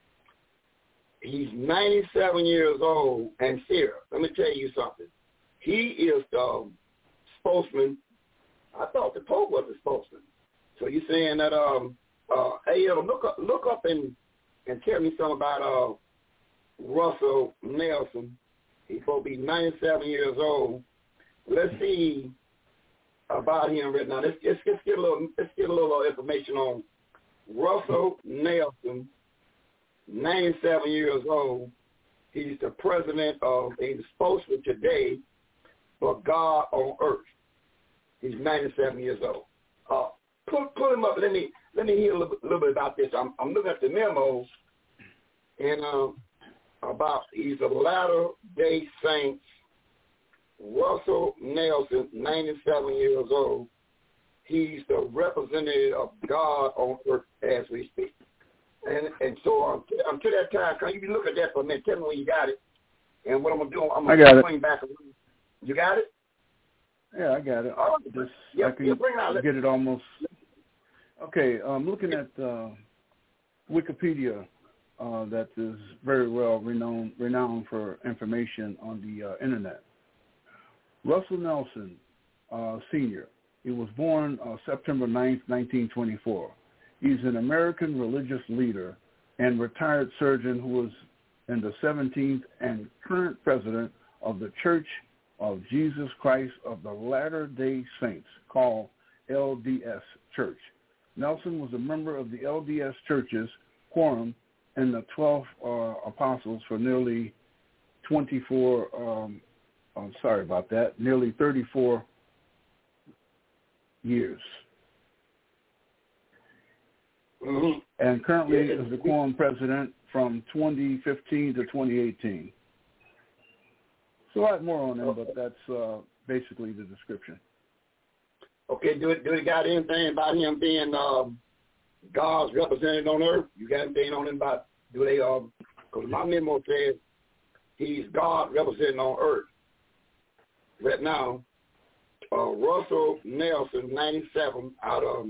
He's ninety-seven years old and serious. Let me tell you something. He is the spokesman. I thought the Pope was the spokesman. So you're saying that, um, uh, hey, look up, look up and, and tell me something about uh, Russell Nelson. He's supposed to be ninety-seven years old. Let's see about him right now. Let's, let's, let's get a little, let's get a little information on Russell Nelson, ninety-seven years old. He's the president of, he's the spokesman today for God on earth. He's ninety-seven years old. Uh, put, put him up. Let me let me hear a little, little bit about this. I'm, I'm looking at the memos, and um, about he's a Latter-day Saints. Russell Nelson, ninety-seven years old. He's the representative of God on earth as we speak. And and so um, until that time, can you look at that for a minute? Tell me when you got it. And what I'm going to do, I'm going to swing back. You got it? Yeah, I got it. All right. Just, yeah, I can yeah, bring it out. get it almost. Okay, I'm looking at uh, Wikipedia. Uh, that is very well renowned, renowned for information on the uh, internet. Russell Nelson, uh, Senior. He was born uh, September ninth, nineteen twenty-four. He's an American religious leader and retired surgeon who was in the seventeenth and current president of the Church of Jesus Christ of the Latter-day Saints, called L D S Church. Nelson was a member of the L D S Church's quorum and the twelve uh, apostles for nearly twenty-four, um, I'm sorry about that, nearly thirty-four years. Mm-hmm. And currently is the quorum president from twenty fifteen to twenty eighteen. It's a lot more on him, but that's uh, basically the description. Okay, do it. Do it got anything about him being um, God's representative on earth? You got anything on him about, do they, um, because my memo says he's God representing on earth. Right now, uh, Russell Nelson, ninety-seven, out of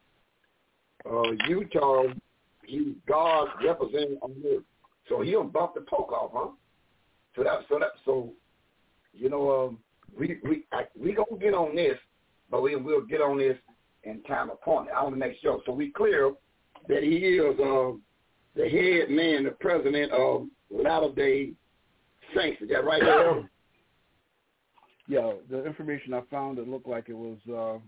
uh, Utah, he's God representing on earth. So he'll bump the poke off, huh? So that, so that, so, you know, um, we we I, we gonna get on this, but we will get on this in time appointed. I want to make sure. So we clear that he is uh, the head man, the president of Latter-day Saints. Is that right there? Yeah, the information I found, it looked like it was uh,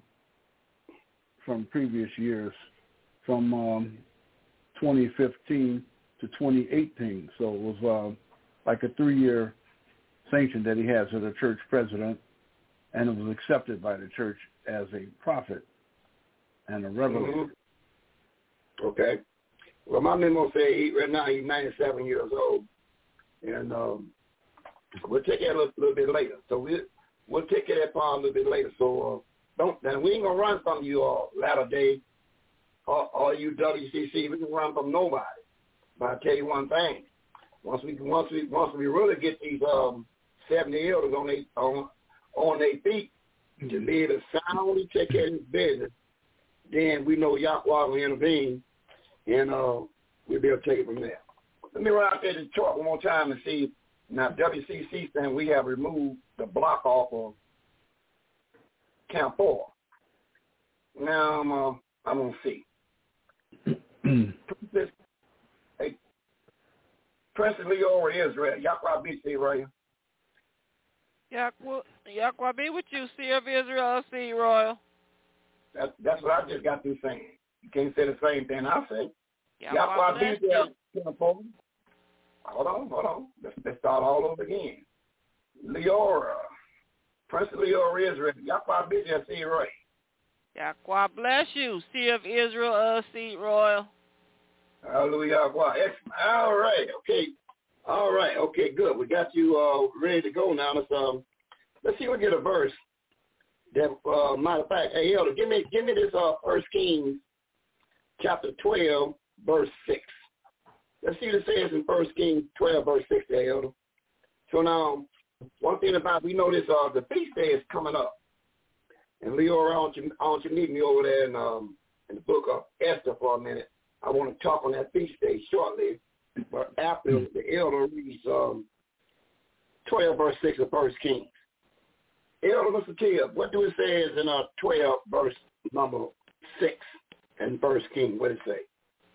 from previous years, from um, twenty fifteen to twenty eighteen. So it was uh, like a three-year sanction that he has as a church president, and it was accepted by the church as a prophet and a revelator. Mm-hmm. Okay. Well, my memo say he, right now he's ninety-seven years old, and um, we'll take that a little, little bit later. So we we'll take care of that part a little bit later. So uh, don't. Now we ain't gonna run from you all Latter Day, or, or you W C C. We can run from nobody. But I tell you one thing: once we once we once we really get these um, seventy elders on their on on their feet to be able to soundly take care of this business, then we know Yahweh will intervene, and uh, we'll be able to take it from there. Let me run out there to chart one more time and see. Now, W C C saying we have removed the block off of Camp four. Now, I'm, uh, I'm going to see. Princess, hey, Princess Leora Israel, Yahweh be see right here. Yahweh be with you, Seer of Israel, see Royal. That's, that's what I just got through saying. You can't say the same thing I say. Yahweh be there, Camp four. Hold on, hold on. Let's, let's start all over again. Leora, Princess Leora Israel, Yahweh be there, see right. Yahweh bless you, Seer of Israel, uh, see Royal. Hallelujah, Yahweh. Excellent. All right, okay. All right, okay, good. We got you uh, ready to go now. Let's um, let's see if we get a verse. That uh, matter of fact, hey Elder, give me give me this uh, First Kings, chapter twelve, verse six. Let's see what it says in First Kings twelve, verse six, there, Elder. So now, one thing about we know this uh, the feast day is coming up, and Leora, I want you I want you to meet me over there in um in the book of Esther for a minute. I want to talk on that feast day shortly. But after the elder reads um, twelve, verse six of First Kings. Elder, listen to you. What do it say in uh, twelve, verse number six in First Kings? What does it say?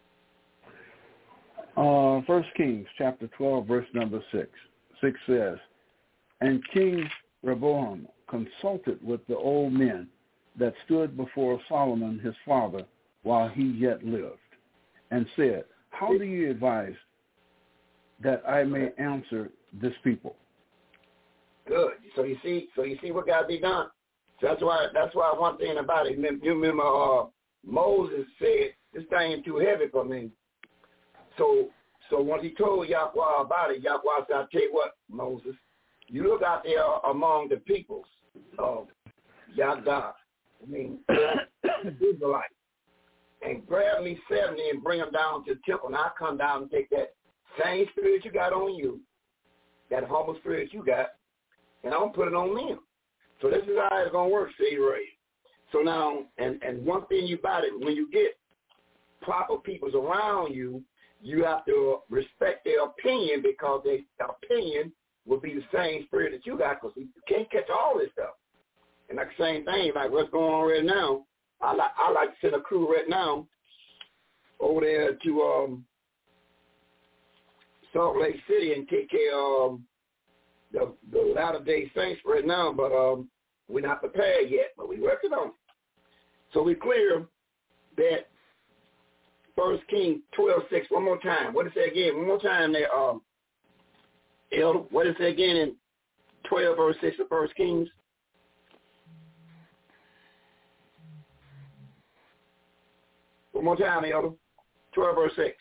Uh, First Kings, chapter twelve, verse number six. six says, And King Rehoboam consulted with the old men that stood before Solomon his father while he yet lived, and said, How do you advise that I may answer this people? Good. So you see, so you see what got to be done. So that's why. That's why one thing about it. You remember uh, Moses said, "This thing is too heavy for me." So, so once he told Yahweh about it, Yahweh said, "I tell you what, Moses, you look out there among the peoples of Yahweh, I mean, Israelites, and grab me seventy and bring them down to the temple, and I come down and take that same spirit you got on you, that humble spirit you got, and I'm going to put it on them." So this is how it's going to work, see, Ray. So now, and, and one thing about it, when you get proper peoples around you, you have to respect their opinion, because their opinion will be the same spirit that you got, because you can't catch all this stuff. And like the same thing, like what's going on right now, I like I like to send a crew right now over there to um, Salt Lake City and take care of um, the, the latter day saints right now, but um, we're not prepared yet, but we're working on it. So we're clear that First Kings twelve six, one more time. What does it say again? One more time there, um, Elder. What does it say again in twelve verse six of First Kings? One more time, Elder. twelve verse six.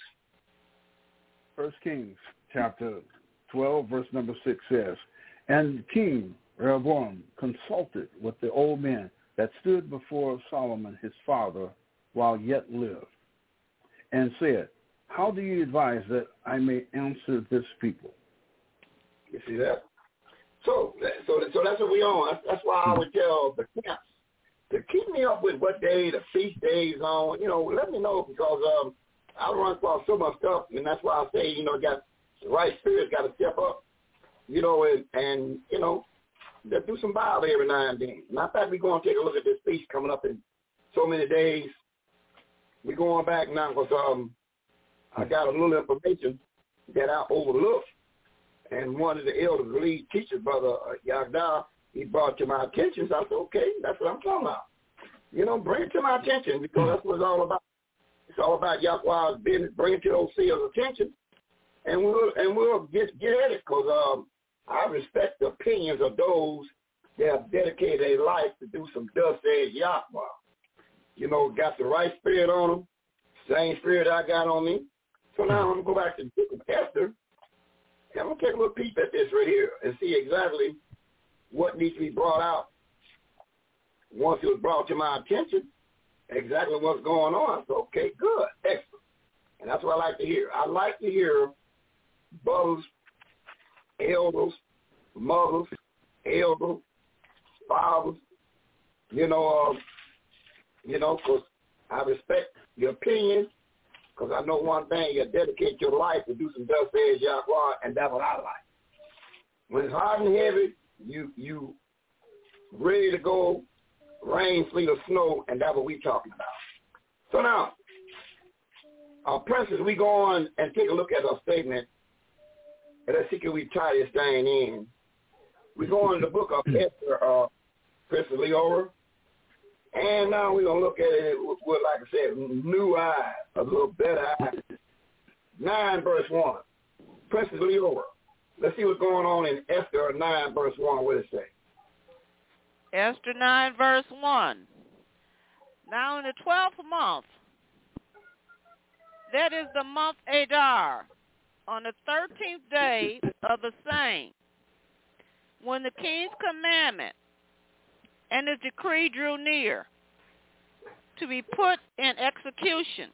First Kings chapter twelve, verse number six says, And King Rehoboam consulted with the old men that stood before Solomon his father while yet lived, and said, How do you advise that I may answer this people? You see that? So, so, so that's what we on. That's, that's why I would tell the camps to keep me up with what day the feast days on. You know, let me know, because um, I run across so much stuff, and that's why I say, you know, got the right spirit got to step up. You know, and, and you know, let's do some Bible every now and then. Matter of fact, we're going to take a look at this feast coming up in so many days. We're going back now because um, I got a little information that I overlooked. And one of the elders, the lead teacher, Brother uh, Yagda, he brought it to my attention. So I said, okay, that's what I'm talking about. You know, bring it to my attention, because that's what it's all about. It's all about Yahweh's business. Bring it to those seers' attention, and we'll and we'll get get at it, because um, I respect the opinions of those that have dedicated their life to do some thus says Yahweh. You know, got the right spirit on them, same spirit I got on me. So now I'm going to go back to the book of Esther, and I'm going to take a little peep at this right here and see exactly what needs to be brought out. Once it was brought to my attention, exactly what's going on, I said, okay, good, excellent. And that's what I like to hear. I like to hear brothers, elders, mothers, elders, fathers, you know, uh, you know, because I respect your opinion, because I know one thing, you dedicate your life to do some thus says Yahweh, and that's what I like. When it's hot and heavy, you you ready to go, rain, sleet, or snow, and that's what we're talking about. So now, uh, Princess, we go on and take a look at our statement, and let's see can we tie this thing in. We go on in the book of Esther, uh, Princess Leora, and now we're going to look at it with, with, like I said, new eyes, a little better eyes. nine verse one, Princess Leora. Let's see what's going on in Esther nine verse one. What does it say? Esther nine verse one. Now in the twelfth month, that is the month Adar, on the thirteenth day of the same, when the king's commandment and the decree drew near to be put in execution,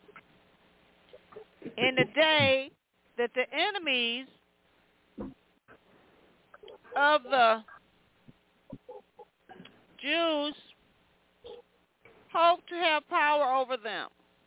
in the day that the enemies of the Jews hoped to have power over them.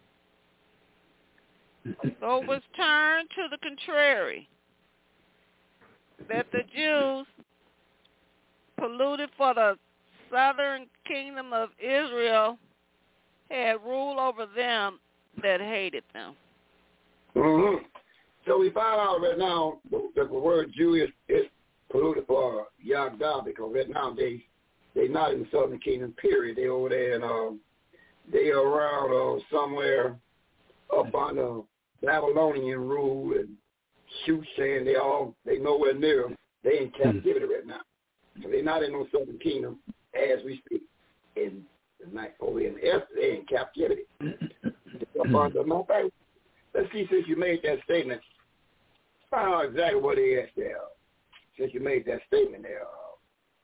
So it was turned to the contrary, that the Jews polluted for the southern kingdom of Israel had rule over them that hated them. Mm-hmm. So we find out right now that the word Jew is, is polluted for Yahweh, because right now they they not in the southern kingdom. Period. They over there and um, they are around uh, somewhere up under Babylonian rule and Shushan. They all they nowhere near. They in captivity right now. So they're not in no southern kingdom as we speak. In the night over in Esther, they're in captivity. Up under my fact, let's see, since you made that statement, find out exactly what it is there. Since you made that statement there, uh,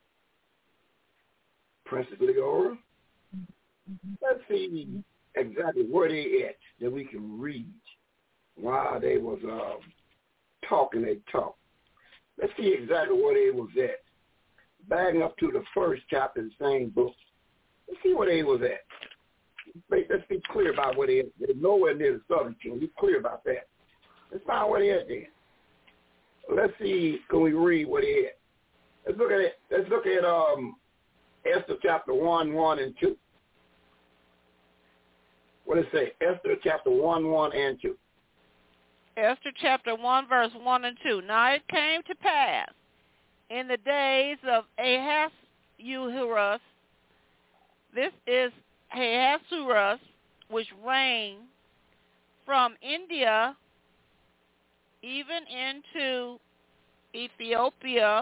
Princess Leora, let's see exactly where they at that we can read while they was um, talking they talk. Let's see exactly where they was at. Backing up to the first chapter of the same book, let's see where they was at. Let's be clear about where they at. They're nowhere near the southern kingdom. Be clear about that. Let's find where they at then. Let's see, can we read what they at? Let's look at it. Let's look at um, Esther chapter one, one, and two. What does it say? Esther chapter one, one, and two. Esther chapter one, verse one and two. Now it came to pass in the days of Ahasuerus, this is Ahasuerus, which reigned from India even into Ethiopia,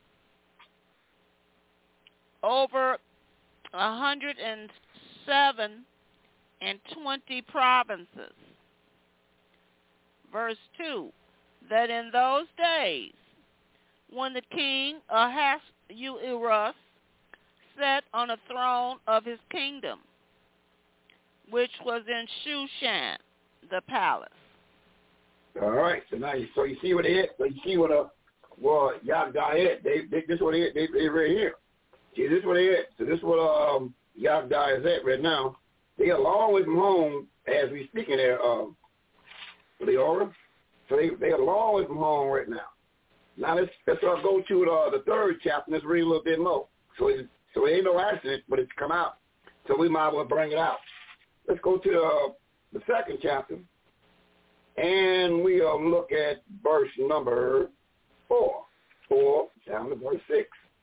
over a hundred and seven and twenty provinces. Verse two, that in those days, when the king Ahasuerus sat on the throne of his kingdom, which was in Shushan, the palace. All right, so now you, so you see what they had, so you see what uh, well, Yahdah had, they, they, this is what they had, they, they right here. See, this is what they had, so this is what um, Yahdah is at right now. They are long way from home as we speaking there, um, Leora. So they, they are long way from home right now. Now let's, let's uh, go to uh, the third chapter, let's read a little bit more. So it, so it ain't no accident, but it's come out. So we might as well bring it out. Let's go to uh, the second chapter, and we'll look at verse number four. Four down to verse six.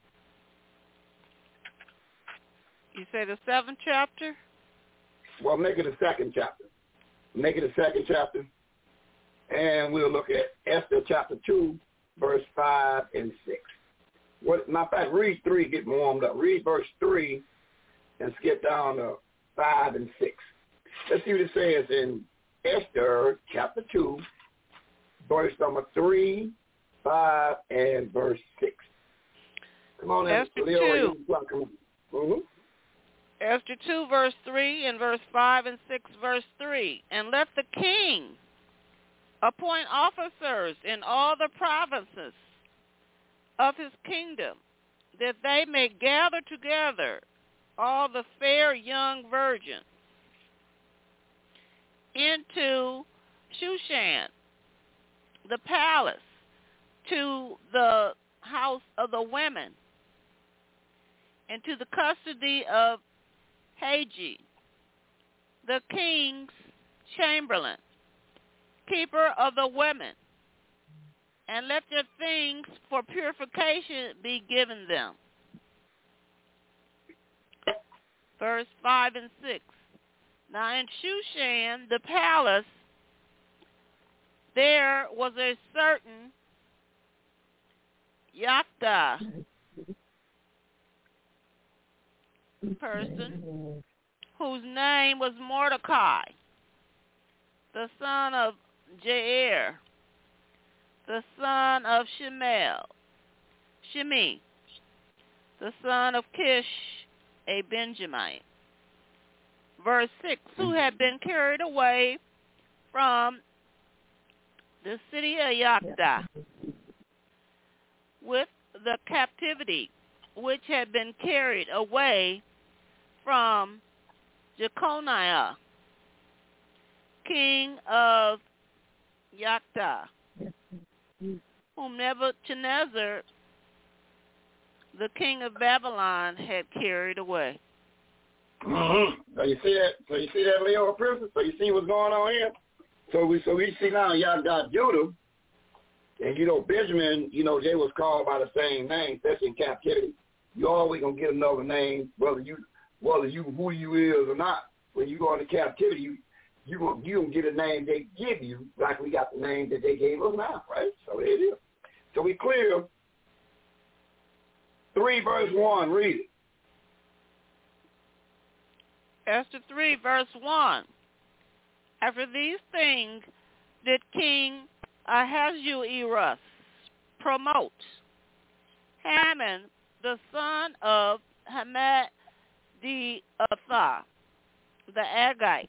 You say the seventh chapter? Well, make it a second chapter. Make it a second chapter, and we'll look at Esther chapter two, verse five and six. What, matter of fact, read three, get warmed up. Read verse three and skip down to five and six. Let's see what it says in Esther chapter two, verse number three, five, and verse six. Come on, Esther Leo, two. Mm-hmm. Esther two, verse three, and verse five and six, verse three. And let the king appoint officers in all the provinces of his kingdom, that they may gather together all the fair young virgins into Shushan, the palace, to the house of the women, and to the custody of Hagi, the king's chamberlain, keeper of the women, and let their things for purification be given them. Verse five and six. Now in Shushan, the palace, there was a certain Yahdah person whose name was Mordecai, the son of Jair, the son of Shemel, Shemi, the son of Kish, a Benjamite. Verse six, who had been carried away from the city of Yahdah with the captivity which had been carried away from Jeconiah, king of Yahdah, whom Nebuchadnezzar, the king of Babylon, had carried away. Mm-hmm. So you see that? So you see that, Leo, person? So you see what's going on here? So we so we see now Yahdah Judah, and you know Benjamin. You know they was called by the same name, especially in captivity. You always gonna get another name, whether you whether you who you is or not. When you go into captivity, you you gonna you gonna get a name they give you, like we got the name that they gave us now, right? So there it is. So we clear three verse one. Read it. Esther three, verse one. After these things did King Ahasuerus promote Haman, the son of Hammedatha, the Agagite,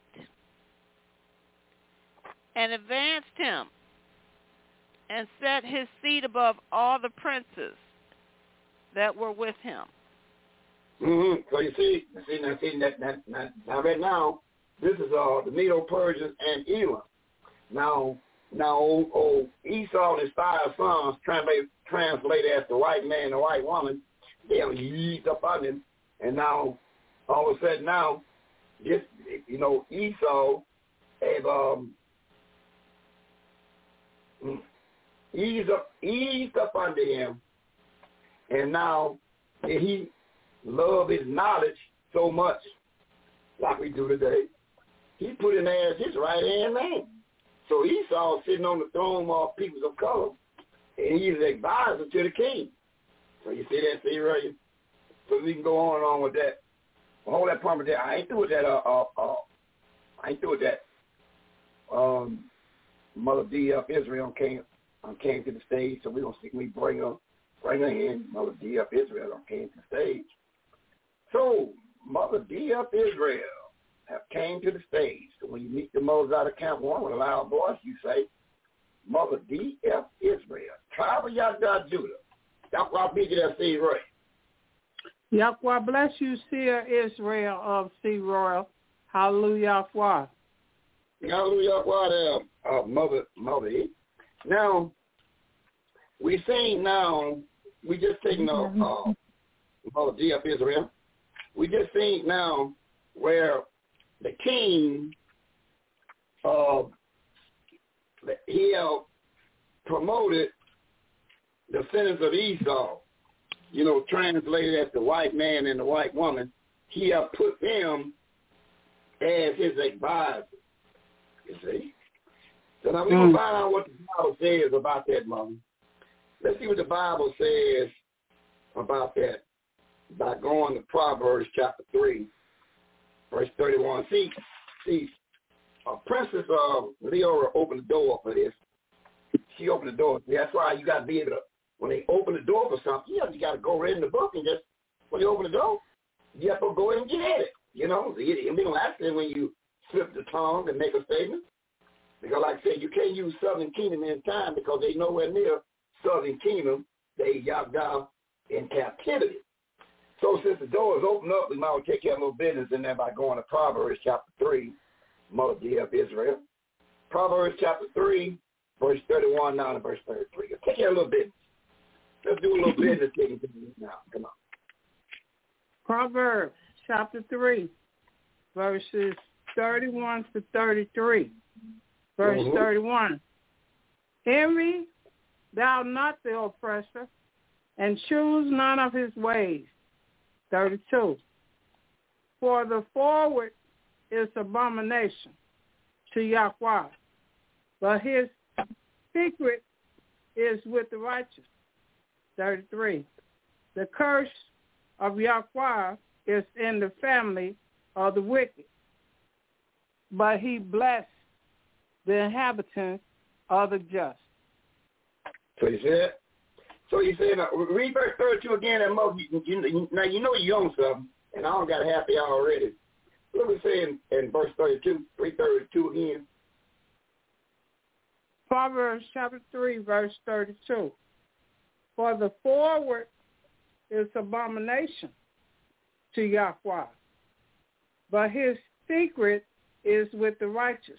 and advanced him and set his seat above all the princes that were with him. Mm-hmm. So you see, see, now, see that, that, that, now right now, this is uh, the Medo-Persians and Elam. Now, now, old, old Esau and his five sons translate translate as the white man and the white woman. They have yeast up on him, and now, all of a sudden, now, this, you know, Esau have um, eased up, eased up under him, And now he loved his knowledge so much, like we do today, he put him as his right-hand man. So Esau sitting on the throne of people of color, and he's the advisor to the king. So you see that, see, right? So we can go on and on with that. Hold that part there. I ain't through with that. Uh, uh, uh, I ain't through with that. Um, Mother D F Israel came, um, came to the stage, so we're gonna see we bring her, bring her in. Mother D F Israel came to the stage. So Mother D F Israel have came to the stage. So when you meet the mothers out of Camp One with a loud voice, you say, Mother D F Israel, tribe of Yahweh Judah. Yahweh be there, see right. Yahweh bless you, Seer Israel of Sea Royal. Hallelujah. Hallelujah. There, uh, Mother, Mother E. Now, we seen now, we just taking uh, uh, Mother D F Israel. We just seen now where the king, uh, he uh, promoted the descendants of Esau, you know, translated as the white man and the white woman. He uh, put them as his advisor, you see. So now we're going to find out what the Bible says about that, Mother. Let's see what the Bible says about that by going to Proverbs chapter three, verse thirty-one. See, see, uh, Princess uh, Leora opened the door for this. She opened the door. That's why you got to be able to, when they open the door for something, you, know, you got to go right in the book and just, when you open the door, you have to go in and get at it. You know, it be no accident when you slip the tongue and make a statement. Because like I said, you can't use Southern Kingdom in time because they nowhere near Southern Kingdom. They got down in captivity. So since the door is open up, we might well take care of a little business in there by going to Proverbs chapter three, Mother D F Israel. Proverbs chapter three, verse thirty-one down to verse thirty-three. Let's take care of a little business. Let's do a little business now. Come on. Proverbs chapter three, verses thirty-one to thirty-three. Verse mm-hmm. thirty-one. Envy thou not the oppressor, and choose none of his ways. thirty-two. For the forward is abomination to Yahweh, but his secret is with the righteous. thirty-three. The curse of Yahweh is in the family of the wicked, but he blessed the inhabitants of the just. So you said, so you said, uh, read verse thirty-two again, and Mo, you, you, now you know you own something, and I don't got half the hour already. What we say in, in verse thirty-two, three thirty-two again? Proverbs chapter three, verse thirty-two. For the forward is abomination to Yahweh, but his secret is with the righteous.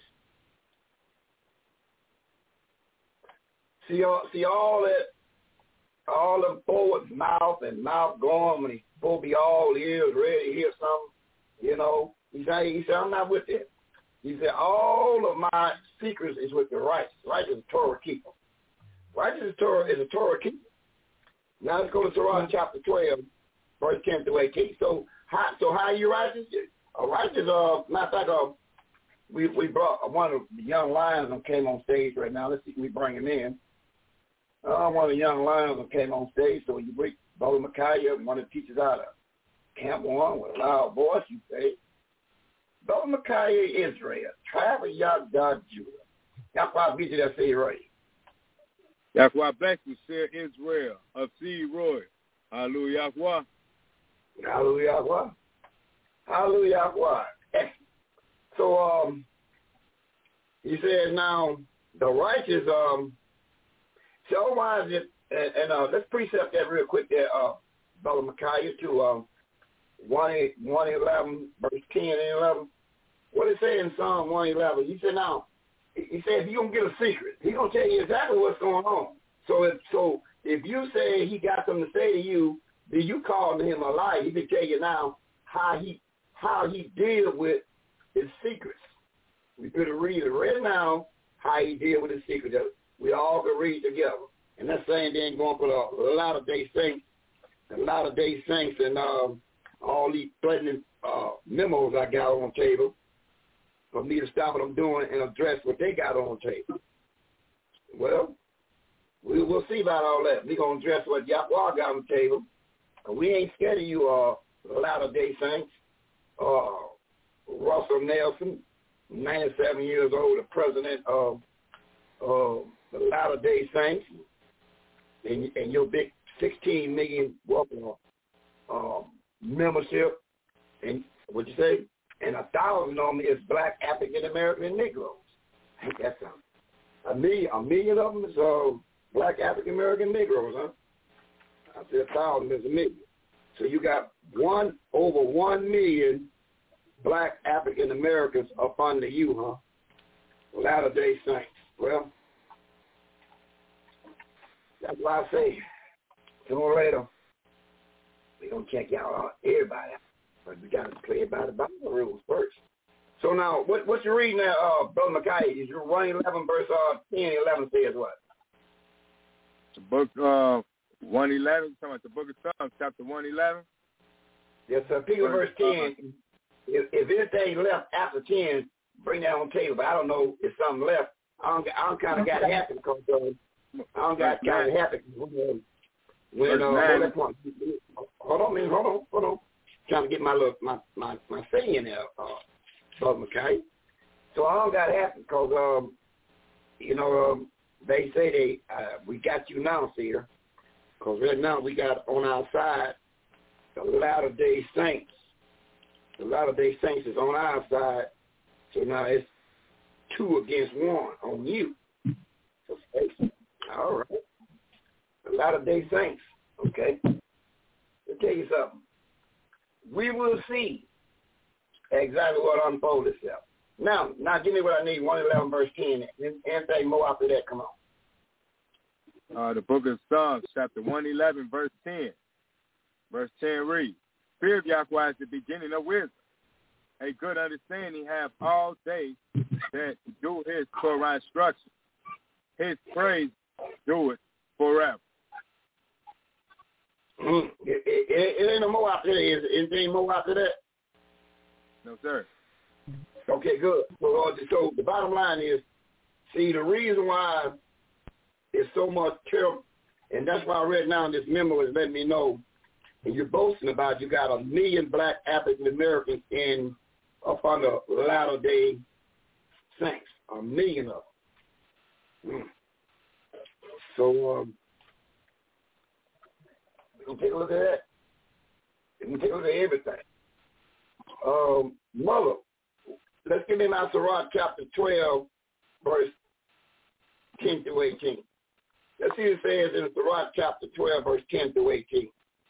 See all, see all that, all the forward mouth and mouth going when he supposed to be all ears ready to hear something, you know. He said, he said, I'm not with it. He said, all of my secrets is with the righteous. Righteous is a Torah keeper. Righteous is, Torah, is a Torah keeper. Now let's go to Torah chapter twelve, verse ten through eighteen. So how, so how are you righteous? A righteous, uh, matter of fact, uh, we, we brought one of the young lions that came on stage right now. Let's see if we bring him in. Uh, one of the young lions that came on stage, so you bring Brother Micaiah, one of the teachers out of Camp One with a loud voice, you say, Brother Micaiah Israel, tribe of Yahweh Judah. Yahweh be to that say right. Yahweh bless you, Seer Israel of Sea Roy. Hallelujah. Hallelujah. Hallelujah. So um, he says now the righteous um. So why is it, and, and uh, let's precept that real quick there, uh, Brother Micaiah, to um, one eleven, verse ten and eleven. What it say in Psalm one eleven? He said, now, he said, if you're going to get a secret, he's going to tell you exactly what's going on. So if, so if you say he got something to say to you, then you call him a liar. He can tell you now how he how he deal with his secrets. We could read it right now, how he deal with his secrets. We all can read together. And that same thing going for the latter day saints the Latter-day Saints and uh, all these threatening uh, memos I got on the table for me to stop what I'm doing and address what they got on the table. Well, we, we'll see about all that. We're going to address what Yahweh got on the table. We ain't scared of you, uh, Latter-day Saints. Uh, Russell Nelson, ninety-seven years old, the president of uh, the Latter-day Saints, and, and your big sixteen million welcome uh, membership, and what you say, and a thousand of them is black African American Negroes. Ain't that something? A million, a million of them is uh, black African American Negroes, huh? I said a thousand is a million. So you got one over one million black African Americans up under you, huh? Latter-day Saints. Well, that's why I say, sooner or later, we're going to check y'all out, everybody out. But we got to play by the Bible rules first. So now, what, what you reading there, uh, Brother Micaiah? Is your one eleven verse uh, ten eleven says what? The book uh, one eleven, talking about the book of Psalms, chapter one eleven? Yes, sir. Pick up verse ten. Uh, if, if anything left after ten, bring that on the table. But I don't know if something left. I don't, I don't kind of got happy because uh, I don't got kind of happy when, when uh, hold, that point. hold on, man, hold on, hold on. Trying to get my little my my my say in there, uh, Brother McKay. So I don't got happy because um, you know um, they say they uh, we got you now, Seer, because right now we got on our side the Latter-day Saints. The Latter-day Saints is on our side, so now it's two against one on you. So, all right. The Latter-day Saints, okay? I'll tell you something. We will see exactly what unfolds itself. Now, now give me what I need, one eleven verse ten. Anything more after that, come on. Uh, the book of Psalms, chapter one eleven, verse ten. Verse ten reads, Fear of Yahweh is the beginning of wisdom. A good understanding have all they that do his Torah instruction. His praise do it forever. Mm. It, it, it, it ain't no more after that. Is it? Anything more after that? No, sir. Okay, good. So, uh, so the bottom line is, see, the reason why it's so much terrible, and that's why I read now in this memo is letting me know, and you're boasting about you got a million black African Americans in up on the Latter-day Saints, a million of them. Mm. So um, we're going to take a look at that. We're going to take a look at everything. Um, Mother, let's get in our Sirach chapter twelve, verse ten through eighteen. Let's see what it says in Sirach chapter twelve, verse ten through eighteen.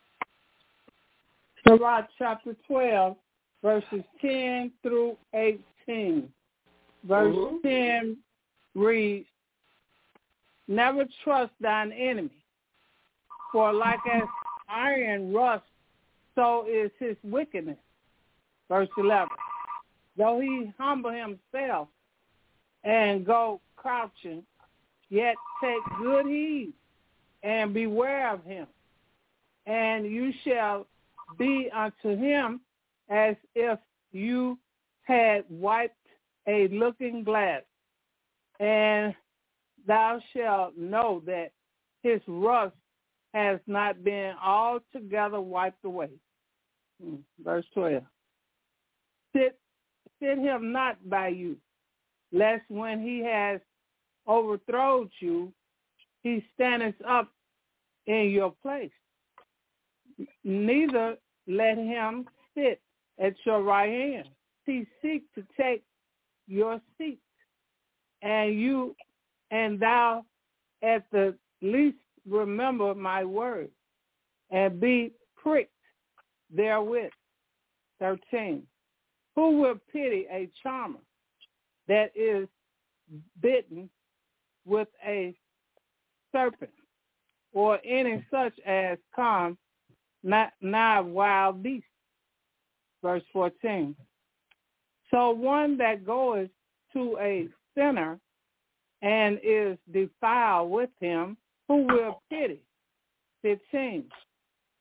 Sirach chapter twelve, verses ten through eighteen. Verse mm-hmm. ten reads, Never trust thine enemy, for like as iron rust, so is his wickedness. Verse eleven, Though he humble himself and go crouching, yet take good heed and beware of him, and you shall be unto him as if you had wiped a looking glass, and thou shalt know that his rust has not been altogether wiped away. Hmm. Verse twelve. Sit, sit him not by you, lest when he has overthrown you, he standeth up in your place. Neither let him sit at your right hand. He seek to take your seat, and you and thou at the least remember my word, and be pricked therewith. Thirteen. Who will pity a charmer that is bitten with a serpent, or any such as come not nigh wild beast? Verse fourteen. So one that goeth to a sinner and is defiled with him, who will pity? fifteen.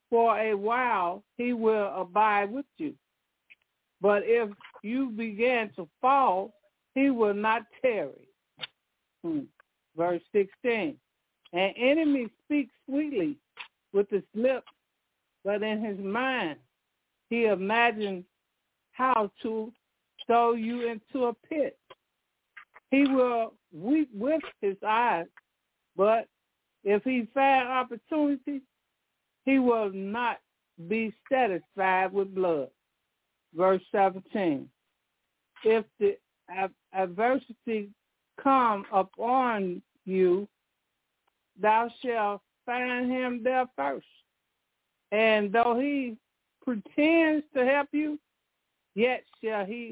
for a while he will abide with you. But if you begin to fall, he will not tarry. Hmm. Verse sixteen. An enemy speaks sweetly with his lips, but in his mind he imagines how to throw you into a pit. He will weep with his eyes, but if he find opportunity, he will not be satisfied with blood. Verse seventeen. If the adversity come upon you, thou shalt find him there first. And though he pretends to help you, yet shall he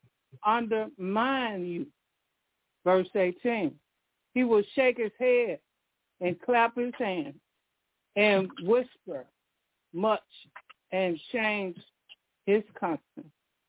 undermine you. Verse eighteen. He will shake his head and clap his hands and whisper much and change his constant.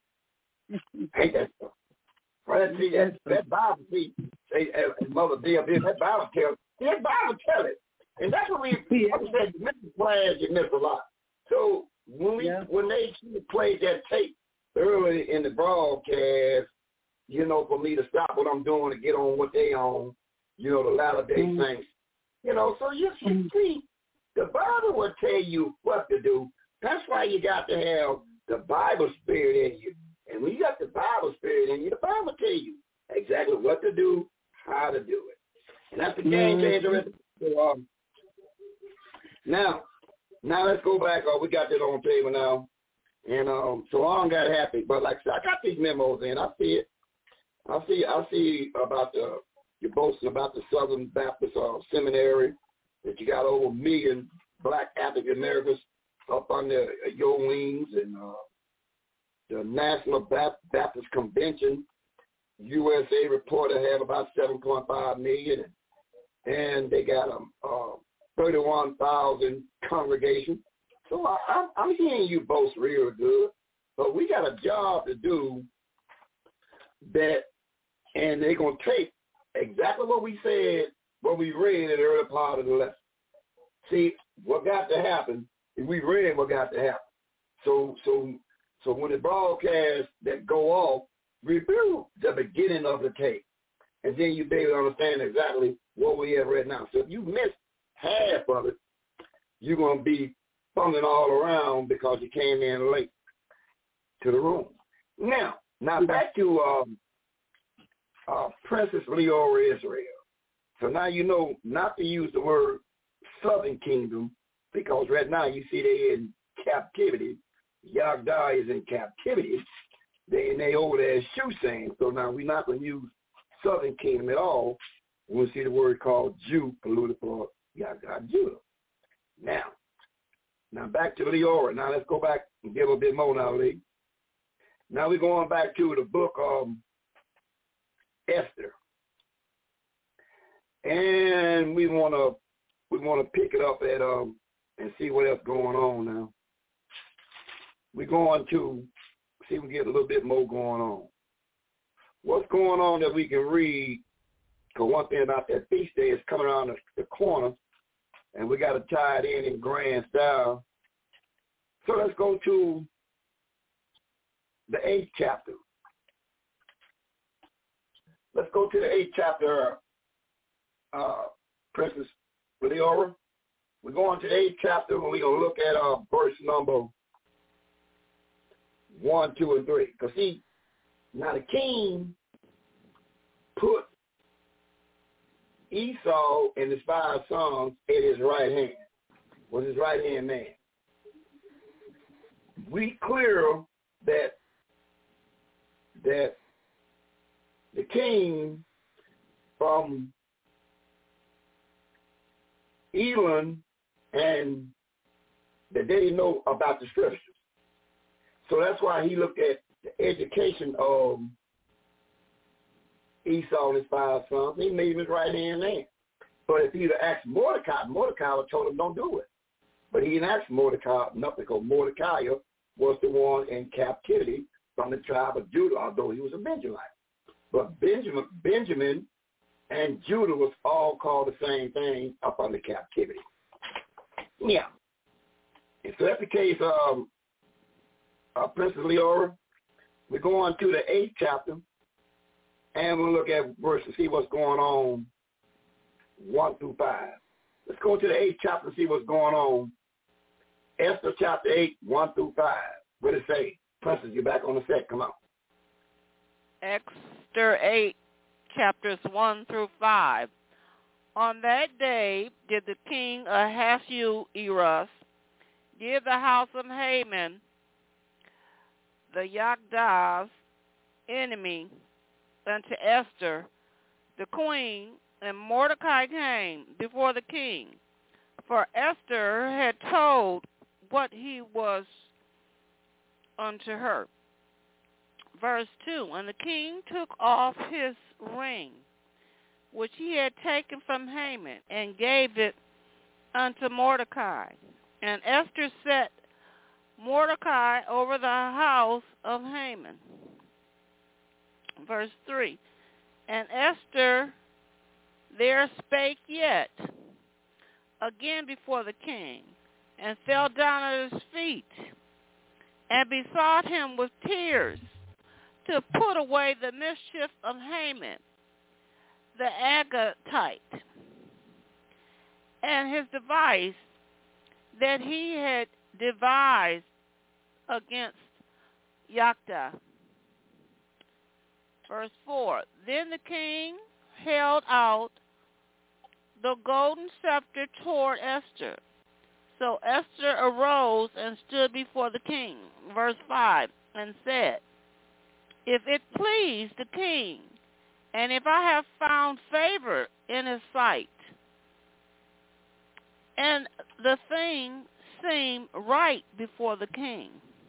Hey, that's right. See, that, that Bible, see, say, uh, Mother Dear, that Bible tells, that Bible tells it. And that's what we, yeah. I'm saying, you miss the class, you miss a lot. So when we, yeah. when they played that tape early in the broadcast, you know, for me to stop what I'm doing to get on what they on, you know, the latter day mm-hmm. saints. You know, so you mm-hmm. see, the Bible will tell you what to do. That's why you got to have the Bible spirit in you. And when you got the Bible spirit in you, the Bible will tell you exactly what to do, how to do it. And that's the game changer. So, um, now, now let's go back. Oh, we got that on table now. And um, so I got happy. But like I said, I got these memos in. I see it. I see I see about the, you're boasting about the Southern Baptist uh, Seminary, that you got over a million black African Americans up under your wings, and uh, the National Baptist Convention, U S A reported have about seven point five million, and they got a um, uh, thirty-one thousand congregation. So I, I'm, I'm hearing you boast real good, but we got a job to do that, and they're going to take exactly what we said, what we read in the early part of the lesson. See, what got to happen, we read what got to happen. So so, so when the broadcasts that go off, review the beginning of the tape, and then you be able to understand exactly what we have read now. So if you missed half of it, you're going to be fumbling all around because you came in late to the room. Now, now back to um, uh, Princess Leora Israel. So now you know not to use the word Southern Kingdom, because right now you see they're in captivity. Yagda is in captivity. They and they over there Shushan. So now we're not going to use Southern Kingdom at all. We'll see the word called Jew polluted for Yagda Judah. Now, now back to Leora. Now let's go back and get a little bit more now, Lee. Now we're going back to the book of Esther. And we want to we want to pick it up at um and see what else going on now. We're going to see if we get a little bit more going on. What's going on that we can read? Because one thing about that feast day is coming around the, the corner, and we got to tie it in in grand style. So let's go to the eighth chapter. Let's go to the eighth chapter, uh, Princess Leora. We're going to the eighth chapter, and we're going to look at uh, verse number one, two, and three. Because see, now the king put Esau and his five sons at his right hand, was his right hand man. We clear that that the king from Elam, and that they didn't know about the scriptures. So that's why he looked at the education of Esau and his five sons. He made him his right hand man. But if he'd have asked Mordecai, Mordecai would have told him don't do it. But he didn't ask Mordecai nothing, because Mordecai was the one in captivity from the tribe of Judah, although he was a Benjamite. But Benjamin, Benjamin and Judah was all called the same thing up under captivity. Yeah. if that's the case, um, uh, Princess Leora, we go on to the eighth chapter, and we'll look at verse to see what's going on, one through five. Let's go to the eighth chapter and see what's going on. Esther chapter eight, one through five. What does it say? Princess, you're back on the set. Come on. Esther eight, chapters one through five. On that day did the king Ahasuerus give the house of Haman, the Yagdah's enemy, unto Esther, the queen, and Mordecai came before the king. For Esther had told what he was unto her. Verse two, and the king took off his ring, which he had taken from Haman, and gave it unto Mordecai. And Esther set Mordecai over the house of Haman. Verse three, and Esther there spake yet again before the king, and fell down at his feet, and besought him with tears to put away the mischief of Haman, the Agagite, and his device that he had devised against Yagdah. Verse four, then the king held out the golden scepter toward Esther. So Esther arose and stood before the king. Verse five, and said, if it please the king, and if I have found favor in his sight, and the thing seem right before the king,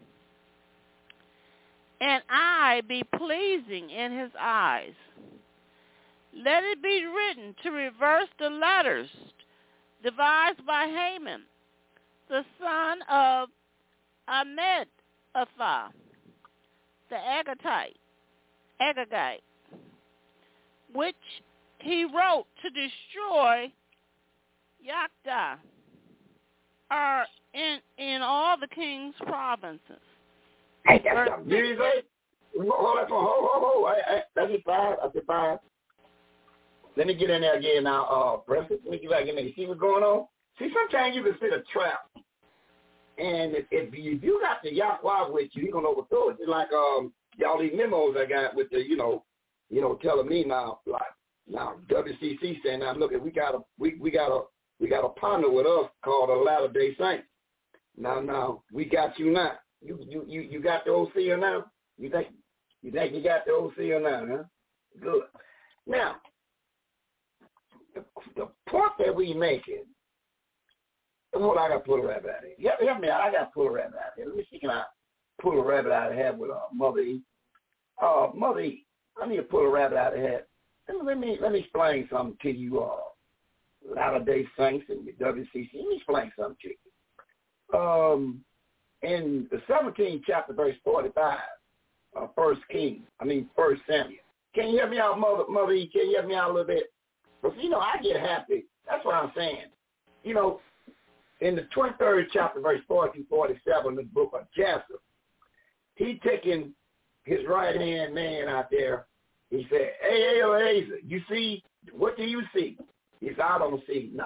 and I be pleasing in his eyes, let it be written to reverse the letters devised by Haman, the son of Hammedatha, the Agagite, Agagite, which he wrote to destroy Yagdah, are in in all the king's provinces. Hey, that's a music. Hold on, hold, hold, hold. Hey, hey, that's it, five. That's it, five. Let me get in there again now, uh, Princess. Let me get back in there. You see what's going on? See, sometimes you can sit a trap. And if, if, you, if you got the Yahweh with you, you're going to overthrow it. It's like um, y'all these memos I got with the, you know, you know, telling me now, like, now W C C saying, now look, we got a, we, we got a, we got a partner with us called the Latter-day Saints. Now, now, we got you now. You, you, you, you got the O C R now? You think, you think you got the O C R now, huh? Good. Now, the, the point that we making, hold on, I got to pull a rabbit out of here. Help me out. I got to pull a rabbit out of here. Let me see, can I pull a rabbit out of here with uh, Mother E? Uh, Mother E, I need to pull a rabbit out of here. Let me, let me explain something to you, uh, Latter-day Saints and your W C C. Let me explain something to you. Um, in the seventeenth chapter, verse forty-five, uh, First King, I mean First Samuel. Can you help me out, Mother, Mother E? Can you help me out a little bit? Because, you know, I get happy. That's what I'm saying. You know, in the twenty-third chapter, verse forty through forty-seven, the book of Jasher, he taking his right-hand man out there. He said, hey, Eliezer, you see, what do you see? He said, I don't see nothing.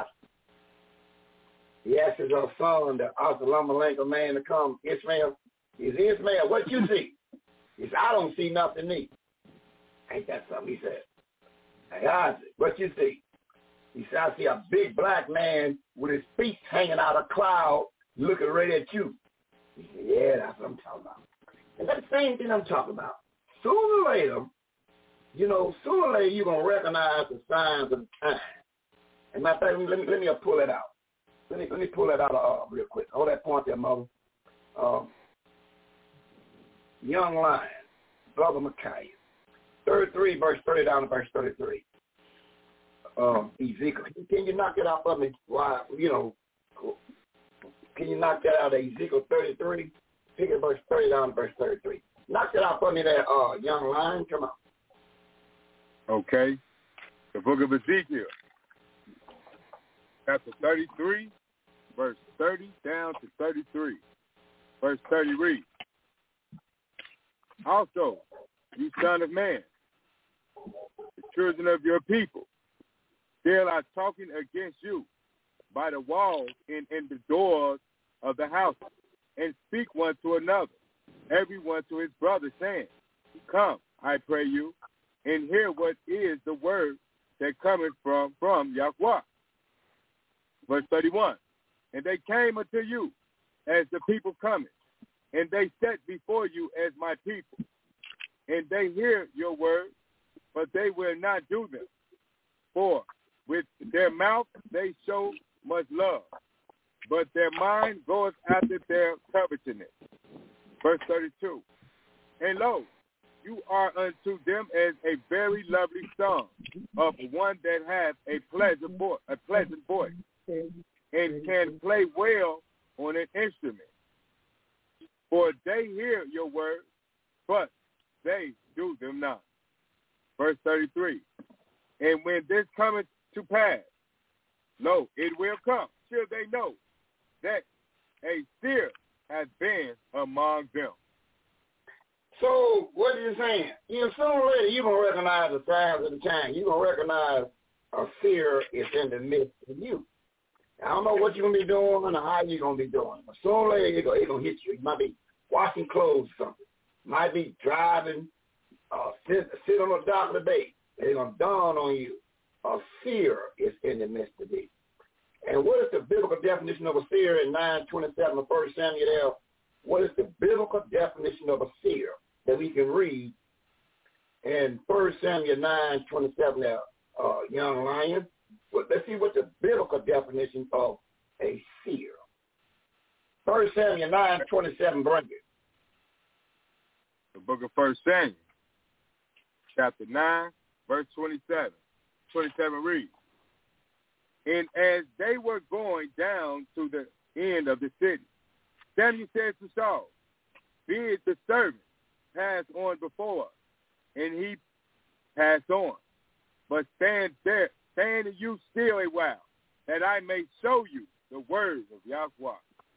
He asked his old son, the Assalamu man, to come, Ishmael. He said, Ishmael, what you see? He said, I don't see nothing neat. Ain't that something he said? Hey, Isaac, what you see? He said, I see a big black man with his feet hanging out of a cloud looking right at you. He said, yeah, that's what I'm talking about. And that's the same thing I'm talking about. Sooner or later, you know, sooner or later you're going to recognize the signs of the time. And matter of fact, let me, let me pull it out. Let me, let me pull that out uh, real quick. Hold that point there, Mother. Um, young lion, Brother Micaiah. thirty-three, verse thirty down to verse thirty-three. Um, Ezekiel, can you knock it out for me? Why, you know, can you knock that out of Ezekiel thirty-three? Pick it verse thirty down to verse thirty-three. Knock it out for me there, uh, young lion. Come on. Okay. The book of Ezekiel, chapter thirty-three, verse thirty down to thirty-three. Verse thirty reads, also, you son of man, the children of your people, still are talking against you by the walls and in the doors of the house, and speak one to another, every one to his brother, saying, come, I pray you, and hear what is the word that cometh from, from Yahweh. Verse thirty-one, and they came unto you as the people cometh, and they sat before you as my people, and they hear your words, but they will not do them. For with their mouth they show much love, but their mind goeth after their covetousness. Verse thirty-two, and lo, you are unto them as a very lovely song of one that hath a pleasant voice, a pleasant voice, and can play well on an instrument. For they hear your words, but they do them not. Verse thirty-three, and when this cometh to pass, lo, it will come, till they know that a seer has been among them. So what are you saying? You know, sooner or later you're going to recognize the signs of the time. You're going to recognize a seer is in the midst of you. I don't know what you're going to be doing or how you're going to be doing. But sooner or later it's going to hit you. You might be washing clothes or something. Might be driving, uh, sit, sit on a dock of the bay. It's going to dawn on you. A seer is in the midst of thee. And what is the biblical definition of a seer in nine twenty-seven of First Samuel? What is the biblical definition of a seer that we can read in First Samuel nine twenty-seven there, uh, young lion? Well, let's see what the biblical definition of a seer. First Samuel nine twenty-seven, bring it. The book of First Samuel, chapter nine, verse twenty-seven. twenty-seven reads, and as they were going down to the end of the city, Samuel said to Saul, bid the servant pass on before us. And he passed on. But stand there, stand you still a while, that I may show you the words of Yahweh.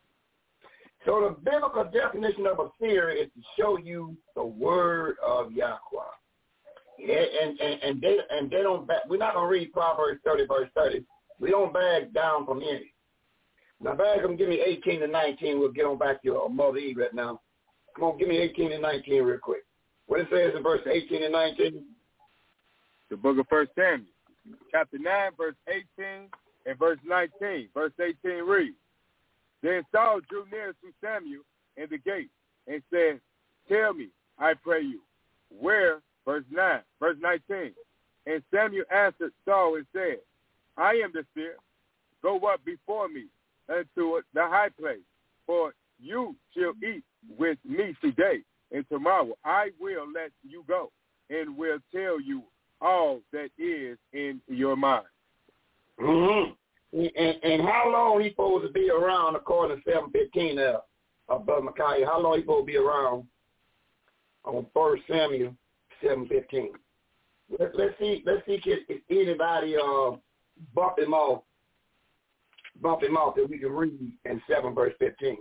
So the biblical definition of a seer is to show you the word of Yahweh. And and and they and they don't back. We're not gonna read Proverbs thirty, verse thirty. We don't back down from any. Now, bag them. Give me eighteen and nineteen. We'll get on back to your Mother Eve right now. Come on, give me eighteen and nineteen real quick. What it says in verse eighteen and nineteen. The book of First Samuel, chapter nine, verse eighteen and verse nineteen. Verse eighteen reads, then Saul drew near to Samuel in the gate and said, tell me, I pray you, where, verse nine, verse nineteen, and Samuel answered Saul and said, I am the seer. Go up before me unto the high place, for you shall eat with me today, and tomorrow I will let you go, and will tell you all that is in your mind. Mm-hmm. And, and how long he supposed to be around according to seven fifteen there, uh, Brother Micaiah? How long he supposed to be around on First Samuel seven fifteen? Let, let's see. Let's see if, if anybody uh, bump him off. Bump him off that we can read in seven verse fifteen.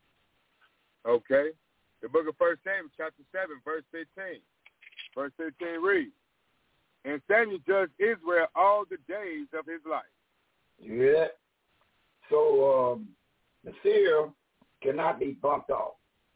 Okay. The book of First Samuel, chapter seven, verse fifteen. Verse fifteen reads, and Samuel judged Israel all the days of his life. Yeah. So um, the seer cannot be bumped off.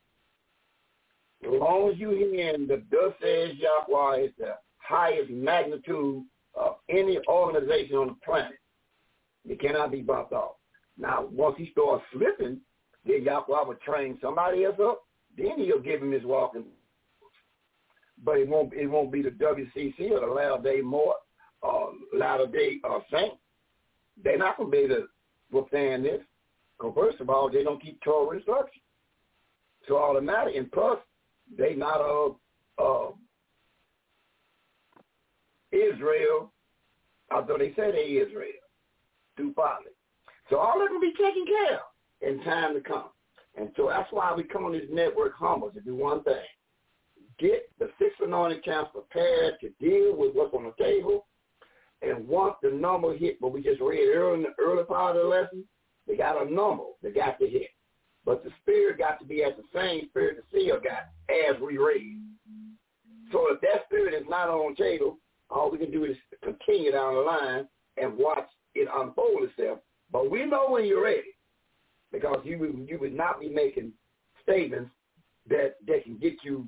As long as you hear the thus says Yahweh is the highest magnitude of any organization on the planet, it cannot be bumped off. Now, once he starts slipping, then Yahweh will train somebody else up. Then he'll give him his walking. But it won't. It won't be the W C C or the Latter Day More, or Latter Day uh, Saint. They're not going to be able to withstand this. Because first of all, they don't keep Torah instructions. So all that matters, and plus, they not of uh, Israel, although they say they Israel, through father. So all that can be taken care of in time to come. And so that's why we come on this network humble to do one thing. Get the six anointed camps prepared to deal with what's on the table. And once the number hit what we just read early in the early part of the lesson, They got a number they got to hit. But the spirit got to be at the same spirit the seal got as we read. So if that spirit is not on the table, all we can do is continue down the line and watch it unfold itself. But we know when you're ready, because you would, you would not be making statements that, that can get you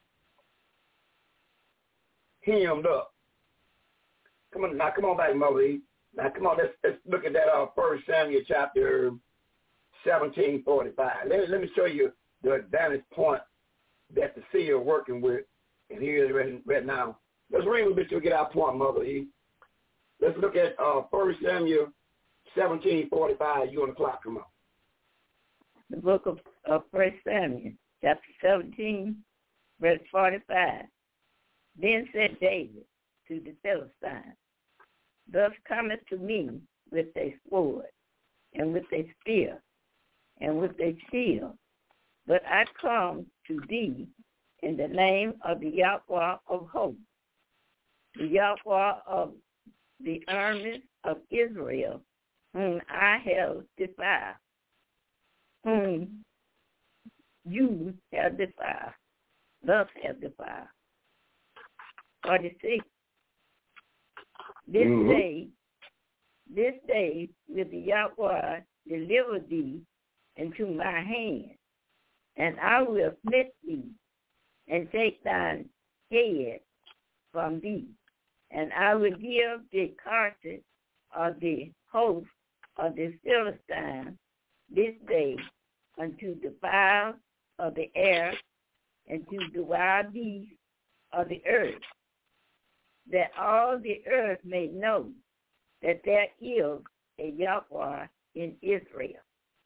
hemmed up. Come on, now come on back, Mother E. Now come on, let's, let's look at that uh, First Samuel chapter seventeen forty-five. Let, let me show you the advantage point that the seer is working with. And here it is right, right now. Let's read a little bit to get our point, Mother E. Let's look at uh, First Samuel seventeen forty-five. You on the clock, come on. The book of, of First Samuel, chapter seventeen, verse forty-five. Then said David to the Philistines, thus cometh to me with a sword, and with a spear, and with a shield, but I come to thee in the name of the Yahweh of hosts, the Yahweh of the armies of Israel, whom I have defied, whom you have defied, thus have defied. forty-six. This mm-hmm. day, this day will the Yahweh deliver thee into my hand, and I will smite thee, and take thine head from thee, and I will give the carcass of the host of the Philistines this day unto the fowls of the air, and to the wild beasts of the earth, that all the earth may know that there is a Yahweh in Israel.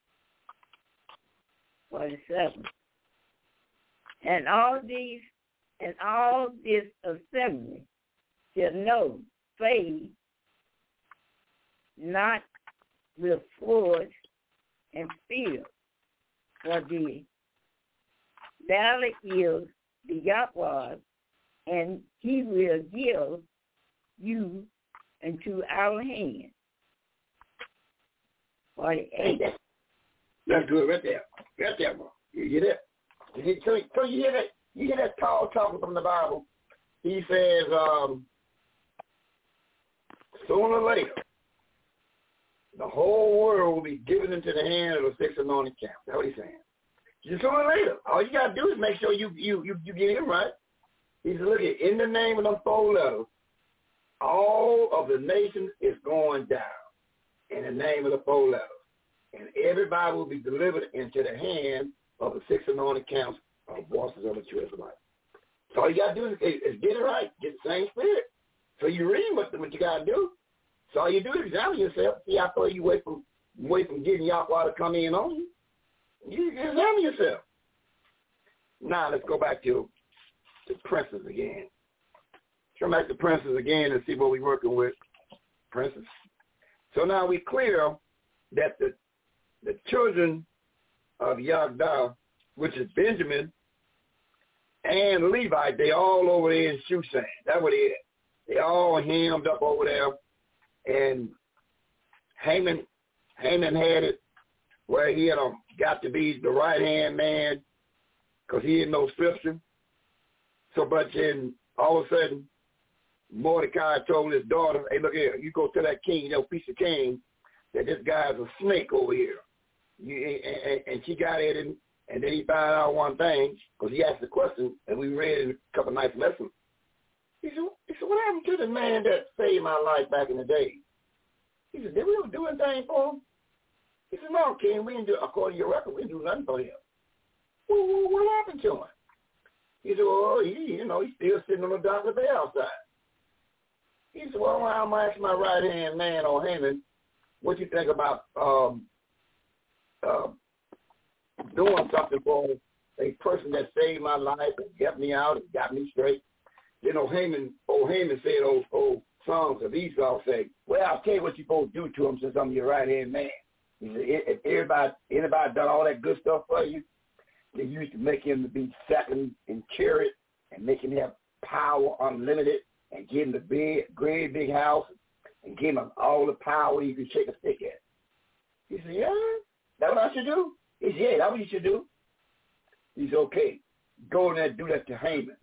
forty-seven. And all these and all this assembly shall know, say not with swords and spears, for the valley is the Yahweh, and he will give you into our hand. forty-eight. That's good right there. Right there, bro. You hear that? So, so you hear that? You hear that Paul talking from the Bible? He says, um, sooner or later, the whole world will be given into the hand of the six anointed camps. That's what he's saying. Just sooner or later, all you got to do is make sure you you you, you get it right. He said, look at, in the name of the four letters, all of the nations is going down in the name of the four letters. And everybody will be delivered into the hand of the six anointed camps of voices of the true Israelites. So all you got to do is, is get it right, get the same spirit. So you read what, what you got to do. So all you do is examine yourself, see how far you wait from, wait from getting Yahweh to come in on you. You examine yourself. Now let's go back to the princes again. Come back to princes again and see what we're working with. Princes. So now we clear that the the children of Yahdah, which is Benjamin and Levi, they all over there in Shushan. That's what it is. They all hemmed up over there. And Haman, Haman had it where he had um, got to be the right-hand man because he didn't know scripture. So, but then all of a sudden, Mordecai told his daughter, hey, look here, you go to that king, you know, piece of king, that this guy's a snake over here. You, and, and she got at him, and then he found out one thing, because he asked the question, and we read in a couple of nice lessons. He said, he said, what happened to the man that saved my life back in the day? He said, did we ever do anything for him? He said, no, king, we didn't do, according to your record, we didn't do nothing for him. Well, well, what happened to him? He said, well, he, you know, he's still sitting on the dock of the bay outside. He said, well, I'm going to ask my right-hand man, or Haman, what you think about um, uh, doing something for a person that saved my life and helped me out and got me straight. You know, Haman, old Haman said those old songs of Esau say, well, I'll tell you what you're supposed to do to him since I'm your right-hand man. He said, if everybody, anybody done all that good stuff for you, they used to make him to be second in chariot and make him have power unlimited and give him the big, great big house and give him all the power you can shake a stick at. He said, yeah, that's what I should do? He said, yeah, that's what you should do. He said, okay, go in there and do that to Haman.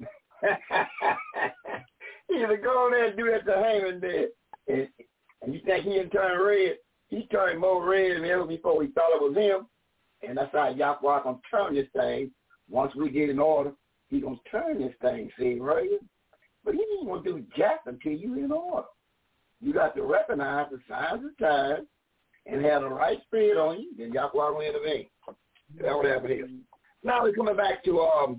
He said, go in there and do that to Haman there. And, and you think he didn't turn red? He turned more red than ever before. He thought it was him. And that's how Yahweh going to turn this thing. Once we get in order, he's going to turn this thing, see, right? But he ain't going to do jack until you in order. You got to recognize the signs of time and have the right spirit on you, then Yahweh will intervene. That's what happened here. Now we're coming back to um,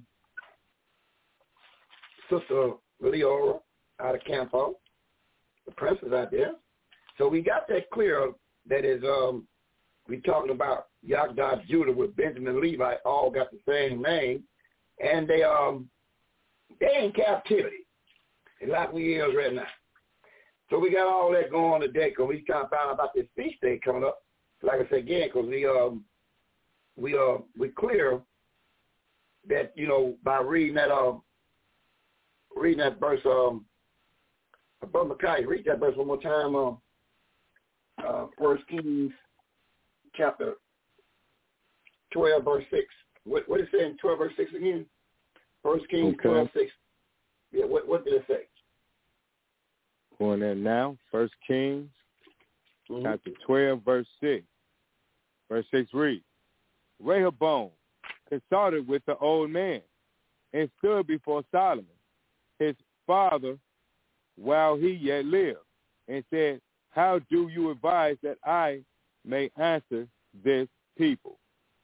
Sister Leora out of Campo, the princess out there. So we got that clear that is, um, we talking about Yahdah Judah with Benjamin and Levi all got the same name, and they um they in captivity, like we is right now. So we got all that going on today because we trying to find out about this feast day coming up. Like I said again, because we um we uh we clear that, you know, by reading that um reading that verse um Brother Micaiah, read that verse one more time. Um, uh, First Kings chapter twelve, verse six. What what is it in twelve, verse six again? First Kings okay. twelve, six. Yeah, what what did it say? Going there now. First Kings mm-hmm. chapter twelve, verse six. Verse six reads, Rehoboam consulted with the old man and stood before Solomon, his father, while he yet lived, and said, how do you advise that I may answer this people?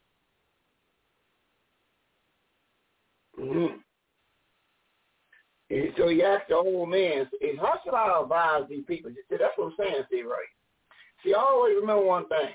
Mm-hmm. And so he asked the old man, how should I advise these people? See, that's what I'm saying, see, right? See, always remember one thing,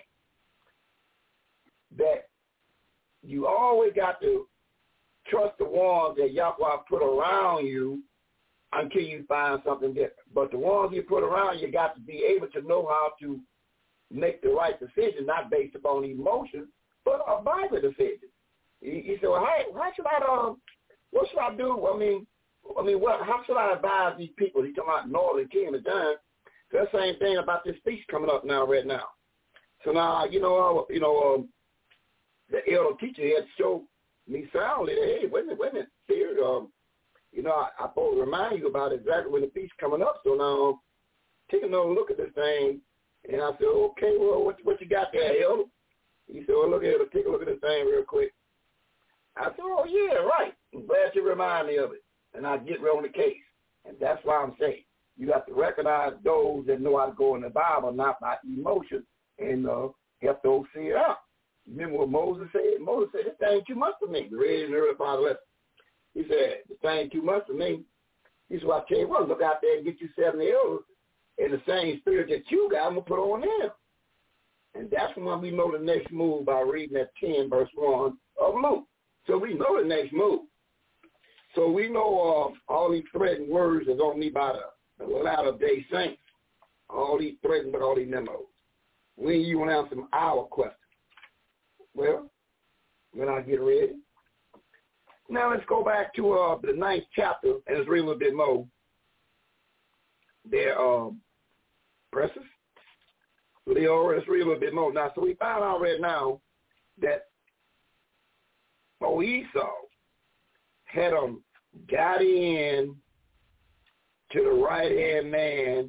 that you always got to trust the ones that Yahweh put around you until you find something different. But the ones you put around, you got to be able to know how to make the right decision, not based upon emotion, but a Bible decision. He, he said, well, hey, how should I, um, what should I do? I mean, I mean, what? How should I advise these people? He's talking about Northern Kingdom of John. So that's the same thing about this feast coming up now, right now. So now, you know, uh, you know, um, the elder teacher had to show me soundly, hey, wait a minute, wait a minute, here, um, you know, I, I supposed to remind you about exactly when the feast coming up. So now, take another look at this thing, and I said, okay, well, what what you got there, elder? He said, well, look at it, take a look at this thing real quick. I said, oh yeah, right. I'm glad you remind me of it, and I get right on the case. And that's why I'm saying you have to recognize those that know how to go in the Bible, not by emotion, and uh, help those see it out. Remember what Moses said? Moses said, this thing too much for me. We read in the early part of the lesson. He said, this thing too much for me. He said, well, I tell you what, look out there and get you seventy elders in the same spirit that you got, I'm going to put on them. And that's when we know the next move by reading that ten, verse one of Luke. So we know the next move. So we know uh, all these threatened words is on me by the, the latter-day saints. All these threatened with all these memos. When you want to answer our question? Well, when I get ready. Now let's go back to uh, the ninth chapter, and let's read a little bit more. There, um, Precious. Leo, let's read a little bit more. Now, so we found out right now that oh, Esau had him got in to the right-hand man,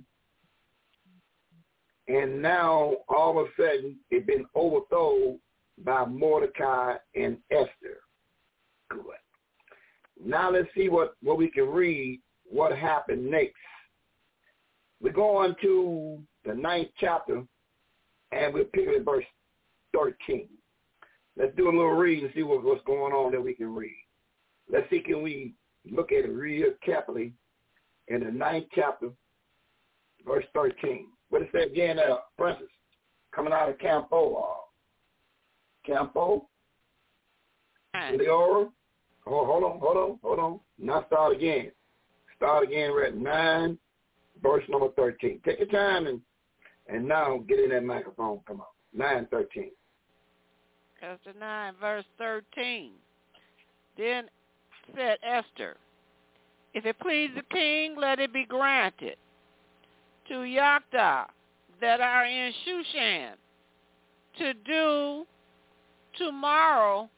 and now all of a sudden it's been overthrown by Mordecai and Esther. Good. Now let's see what, what we can read, what happened next. We're going to the ninth chapter, and we're picking at verse thirteen. Let's do a little reading and see what, what's going on that we can read. Let's see, can we look at it real carefully in the ninth chapter, verse thirteen. What it says again, uh, Princess, coming out of Campo. Uh, Campo? Leora? Oh, hold on, hold on, hold on. Now start again. Start again, we're at nine, verse number thirteen. Take your time and, and now get in that microphone. Come on. nine thirteen. Chapter nine, verse thirteen. Then said Esther, if it please the king, let it be granted to Yahdah that are in Shushan to do tomorrow,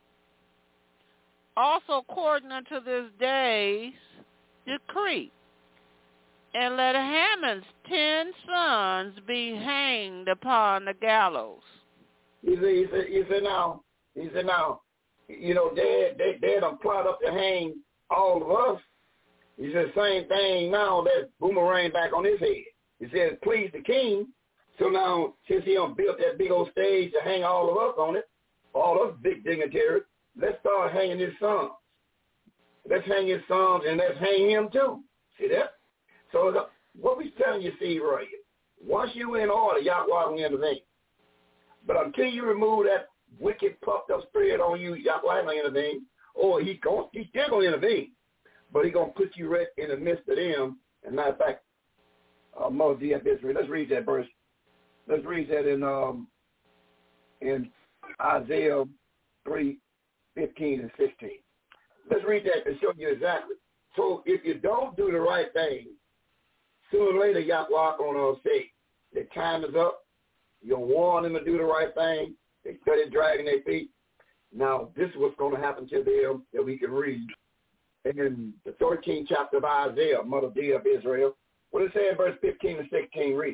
also according unto this day's decree. And let Haman's ten sons be hanged upon the gallows. He said, he said, he said now, he said now, you know, they they they done plot up to hang all of us. He said same thing now that boomerang back on his head. He said, please the king. So now, since he done built that big old stage to hang all of us on it, all us big dignitaries, let's start hanging his sons. Let's hang his sons and let's hang him too. See that? So the, what we telling you, Steve, right here, once you in order, Yahweh will intervene. But until you remove that wicked, puffed up spirit on you, Yahweh will intervene, or he going, he's still going to intervene, but he's going to put you right in the midst of them. And matter of fact, uh, Mother D F Israel, let's read that verse. Let's read that in um, in Isaiah three, fifteen and sixteen. Let's read that to show you exactly. So if you don't do the right thing, sooner or later, Yahweh going to say, the time is up. You're going to warn them to do the right thing. They started dragging their feet. Now, this is what's going to happen to them that we can read. In the thirteenth chapter of Isaiah, Mother D of Israel, what does it say in verse fifteen and sixteen? Read.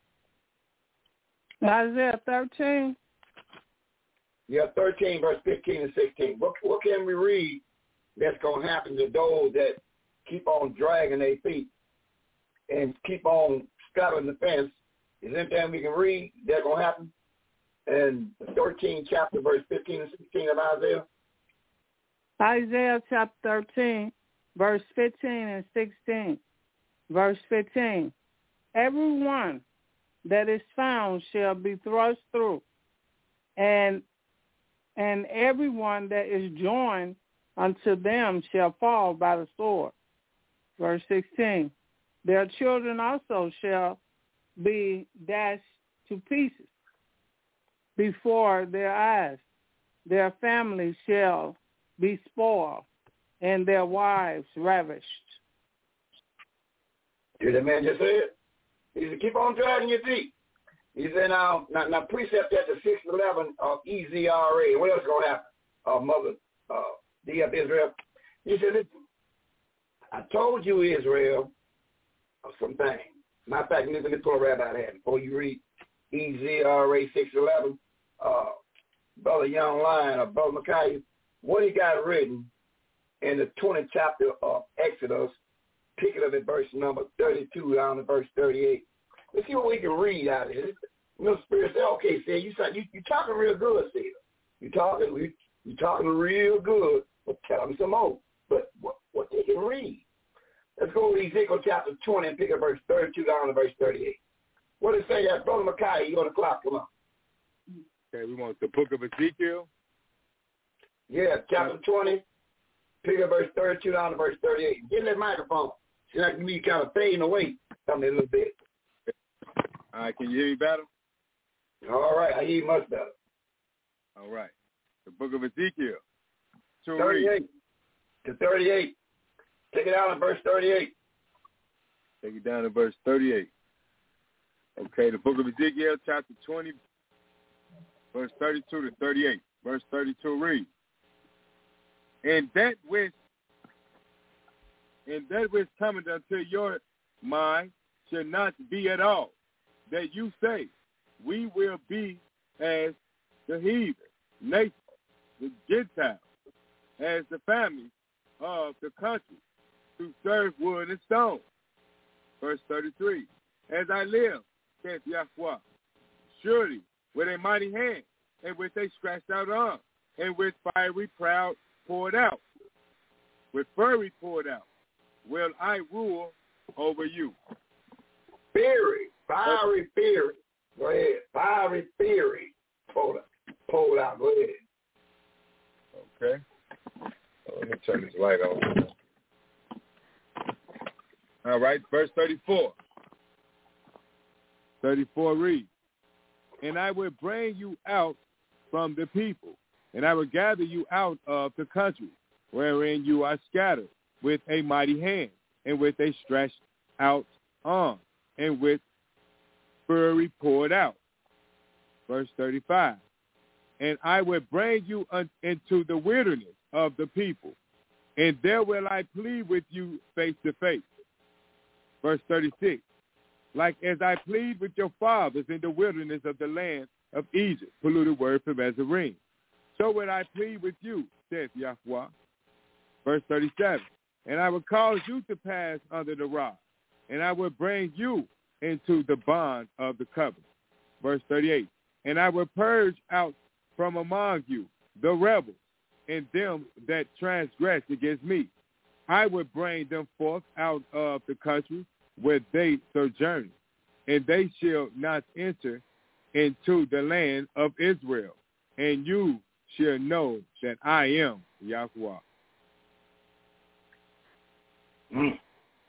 Isaiah thirteen? Yeah, thirteen, verse fifteen and sixteen. What, what can we read that's going to happen to those that keep on dragging their feet and keep on scattering the fence? Is there anything we can read that's going to happen? And the thirteenth chapter, verse fifteen and sixteen of Isaiah? Isaiah chapter thirteen, verse fifteen and sixteen. Verse fifteen. Everyone that is found shall be thrust through, and and everyone that is joined unto them shall fall by the sword. Verse sixteen. Their children also shall be dashed to pieces before their eyes. Their families shall be spoiled, and their wives ravished. Did the man just say it? He said, keep on dragging your feet. He said, now, now, now precept at the six eleven of E Z R A. What else is going to happen? Uh, Mother uh, D F Israel. He said, listen, I told you, Israel, of some things. Matter of fact, let me pull a rabbi out before you read E Z R A six eleven. Uh, Brother Young Lion or Brother Micaiah, what he got written in the twentieth chapter of Exodus, pick it up at verse number thirty-two down to verse thirty-eight. Let's see what we can read out of it. You know, Spirit said, okay, see, you you you talking real good, see. You talking you you talking real good, but tell them some more. But what what they can read. Let's go to Ezekiel chapter twenty and pick up verse thirty-two down to verse thirty-eight. What does it say that? Brother Micaiah, you on the clock, come on. Okay, we want the book of Ezekiel. Yeah, chapter twenty, pick up verse thirty-two down to verse thirty-eight. Get that microphone. See, like me kind of fading away something a little bit. All right, can you hear me better? All right, I hear you much better. All right. The book of Ezekiel. thirty-eight to thirty-eight. Take it out in verse thirty-eight. Take it down to verse thirty-eight. Okay, the book of Ezekiel, chapter twenty, verse thirty-two to thirty-eight. Verse thirty-two reads, And that which and that which cometh unto your mind shall not be at all, that you say, we will be as the heathen, nation, the Gentiles, as the family of the country, to serve wood and stone. Verse thirty-three, As I live, saith Yahweh, surely with a mighty hand, and with a stretched out arm, and with fiery proud poured out, with fury poured out, will I rule over you. Fury, fiery fury. Go ahead. Fiery fury. Poured out. Poured out. Go ahead. Okay. Let me turn this light on. All right, verse thirty-four. thirty-four reads, And I will bring you out from the people, and I will gather you out of the country, wherein you are scattered, with a mighty hand, and with a stretched out arm, and with fury poured out. Verse thirty-five, and I will bring you un- into the wilderness of the people, and there will I plead with you face to face. Verse thirty-six, like as I plead with your fathers in the wilderness of the land of Egypt, polluted word from Ezraim, so will I plead with you, saith Yahweh. Verse thirty-seven, and I will cause you to pass under the rod, and I will bring you into the bond of the covenant. Verse thirty-eight, and I will purge out from among you the rebels and them that transgress against me. I will bring them forth out of the country where they sojourn, and they shall not enter into the land of Israel, and you shall know that I am Yahweh. Mm.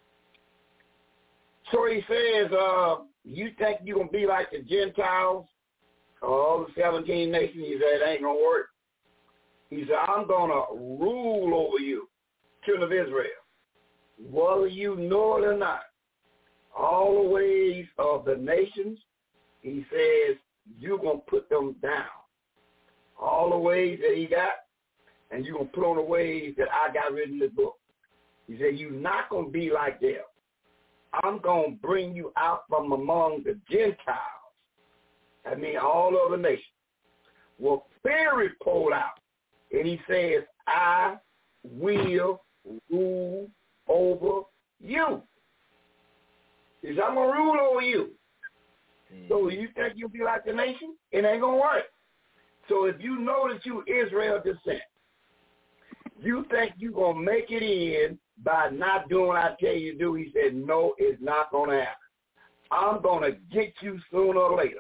So he says, uh, you think you're going to be like the Gentiles, all the seventeen nations? He said, it ain't going to work. He said, I'm going to rule over you, children of Israel, whether you know it or not. All the ways of the nations, he says, you're going to put them down. All the ways that he got, and you're going to put on the ways that I got written in the book. He said, you're not going to be like them. I'm going to bring you out from among the Gentiles. I mean, all other nations. Well, Pharaoh pulled out, and he says, I will rule over you. He said, I'm going to rule over you. Mm. So you think you'll be like the nation? It ain't going to work. So if you know that you Israel descent, you think you're going to make it in by not doing what I tell you to do. He said, no, it's not going to happen. I'm going to get you sooner or later.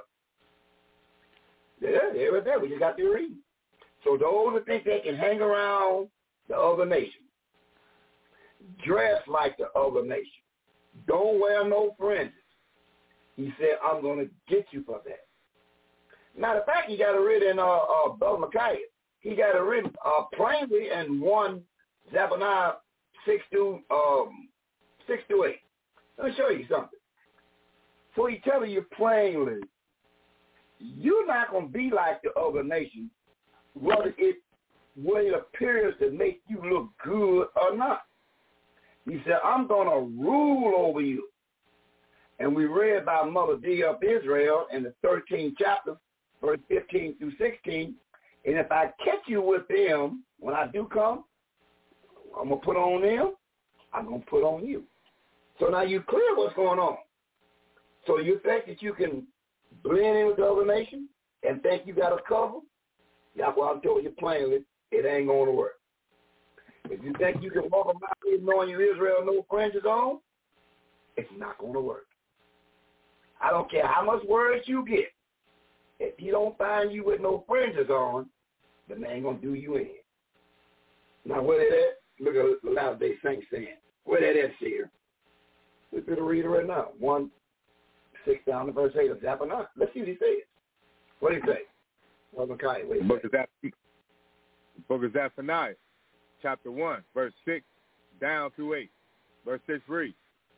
Yeah, there it is. We just got to read. So those that think they can hang around the other nation, dress like the other nation, don't wear no fringes, he said, I'm going to get you for that. Matter of fact, he got it written in uh, uh, Brother Micaiah. He got it written uh, plainly in one Zephaniah six to um, six to eight. Let me show you something. So he's telling you plainly, you're not going to be like the other nations, whether it whether it appears to make you look good or not. He said, I'm going to rule over you. And we read about Mother D of Israel in the thirteenth chapter, verse fifteen through sixteen. And if I catch you with them, when I do come, I'm going to put on them, I'm going to put on you. So now you clear what's going on. So you think that you can blend in with the other nation and think you got a cover? That's why I told you plainly, it ain't going to work. If you think you can walk about here knowing you Israel, no fringes on, it's not going to work. I don't care how much words you get. If he don't find you with no fringes on, the man ain't going to do you in. Now, where that at? Look at the Latter Day Saints saying. Where that at, Seer? Let's do the reader right now. one, six down to verse eight of Zephaniah. Let's see what he says. What did he say? Well, Micaiah, what did he book say? Of Zap- book of Zephaniah, chapter one, verse six down through eight. Verse six reads,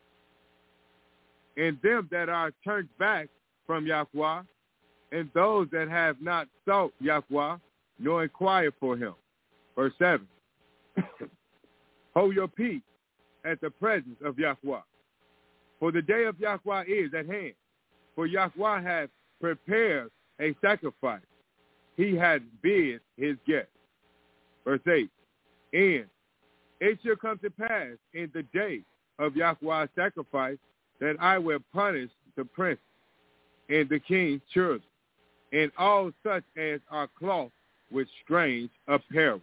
and them that are turned back from Yahweh, and those that have not sought Yahweh, nor inquire for him. Verse seven, hold your peace at the presence of Yahweh, for the day of Yahweh is at hand. For Yahweh hath prepared a sacrifice. He hath bid his guest. Verse eight, and it shall come to pass in the day of Yahweh's sacrifice that I will punish the prince and the king's children, and all such as are cloth with strange apparel.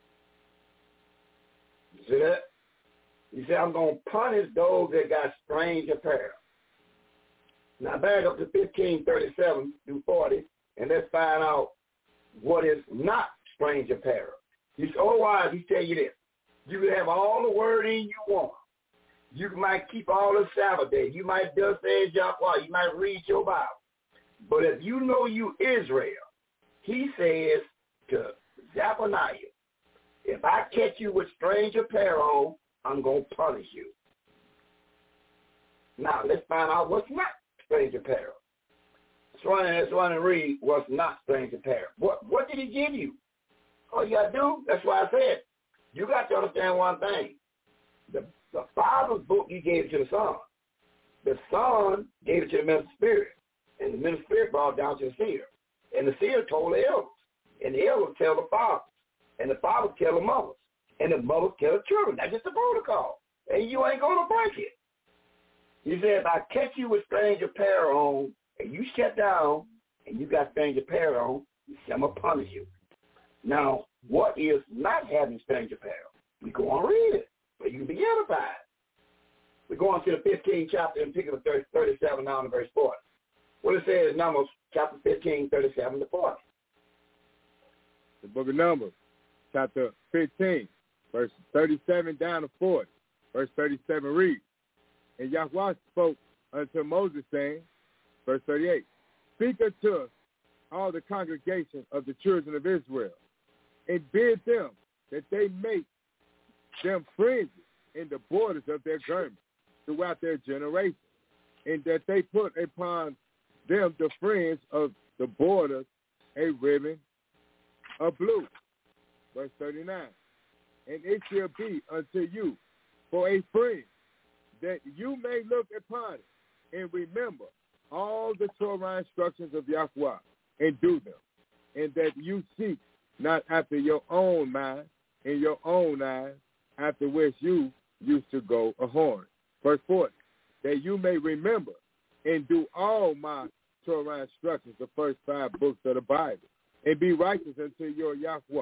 See that? He said, I'm going to punish those that got strange apparel. Now back up to fifteen thirty-seven through forty, and let's find out what is not strange apparel. He said, otherwise, he tell you this. You can have all the wording you want. You might keep all the Sabbath days. You might just say Yahweh. You might read your Bible. But if you know you Israel, he says to Zephaniah, if I catch you with strange apparel, I'm going to punish you. Now, let's find out what's not strange apparel. Let's run and let's run and read what's not strange apparel. What what did he give you? All you gotta do, that's why I said, you got to understand one thing. The the Father's book he gave it to the Son. The Son gave it to the minister spirit. And the minister spirit brought it down to the seer. And the seer told the elders. And the elders tell the fathers. And the fathers tell the mothers. And the mothers tell the children. That's just the protocol. And you ain't gonna break it. He said, if I catch you with strange apparel on, and you shut down, and you got strange apparel on, I'm going to punish you. Now, what is not having strange apparel? We go on and read it, so you can be edified. We go on to the fifteenth chapter and pick up thirty-seven down to verse forty. What it says is Numbers chapter fifteen, thirty-seven to forty. The book of Numbers, chapter fifteen, verse thirty-seven down to forty. Verse thirty-seven reads, and Yahweh spoke unto Moses, saying, verse thirty-eight, speak unto all the congregation of the children of Israel, and bid them that they make them fringes in the borders of their garments throughout their generation, and that they put upon them the fringe of the borders a ribbon of blue. Verse thirty-nine, and it shall be unto you for a fringe, that you may look upon it and remember all the Torah instructions of Yahweh and do them, and that you seek not after your own mind and your own eyes, after which you used to go a horn. Verse forty, that you may remember and do all my Torah instructions, the first five books of the Bible, and be righteous unto your Yahweh.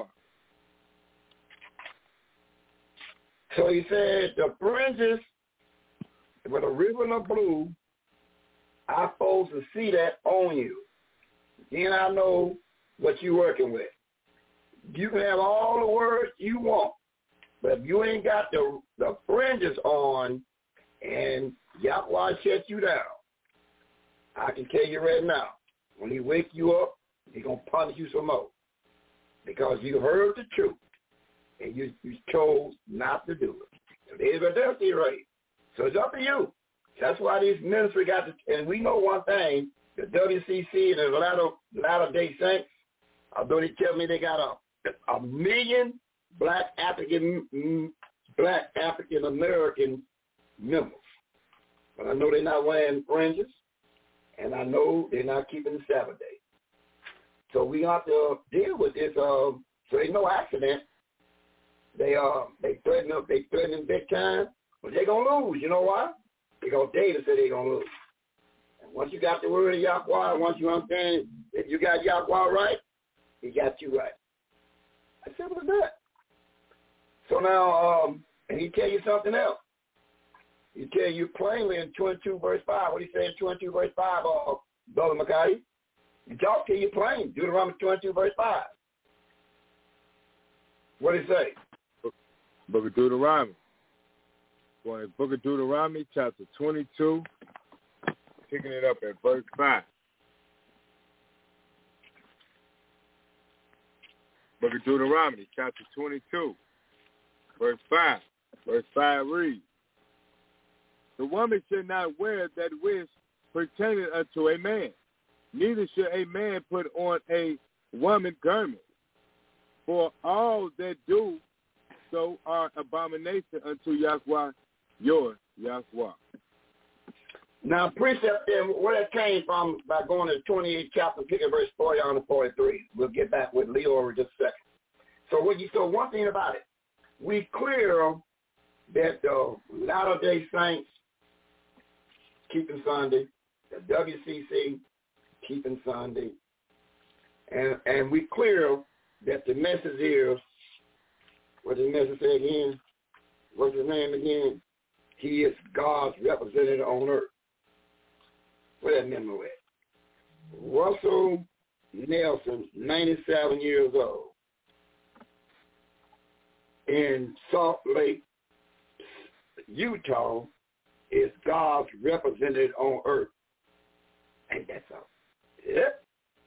So he said, the fringes with a ribbon of blue, I'm supposed to see that on you. Then I know what you're working with. You can have all the words you want, but if you ain't got the, the fringes on and Yahweh shut you down, I can tell you right now, when he wake you up, he's going to punish you some more because you heard the truth and you, you chose not to do it. So there's a destiny rate. So it's up to you. That's why these ministry got to, and we know one thing, the W C C and the Latter, Latter Day Saints, although they tell me they got a, a million black African black African American members. But I know they're not wearing fringes, and I know they're not keeping the Sabbath day. So we have to deal with this. Uh, so there's no accident. They uh they threaten up, they threaten big time, but they're gonna lose. You know why? Because David said they're gonna lose. And once you got the word of Yahweh, once you understand that you got Yahweh right, he got you right. As simple as that. So now, um, and he tell you something else. He tell you plainly in twenty-two verse five. What he say in twenty-two verse five, uh, Brother Mackay? He talk to you plain. Deuteronomy twenty-two verse five. What did he say? Book of Deuteronomy. Going to Book of Deuteronomy, chapter twenty-two, picking it up at verse five. Book of Deuteronomy, chapter twenty-two, verse five. Verse five reads, the woman should not wear that which pertaineth unto a man, neither should a man put on a woman garment. For all that do so are abomination unto Yahweh, your Yahweh. Now, precept there, where that came from by going to the twenty-eighth chapter, picking verse forty on to forty-three. We'll get back with Leo in just a second. So, what you, so one thing about it, we clear that the Latter-day Saints keeping Sunday, the W C C keeping Sunday, and and we clear that the message is, what the message say again? What's his name again? He is God's representative on earth. Where that memo at? Russell Nelson, ninety-seven years old, in Salt Lake, Utah, is God's representative on earth. Ain't that so? Yep.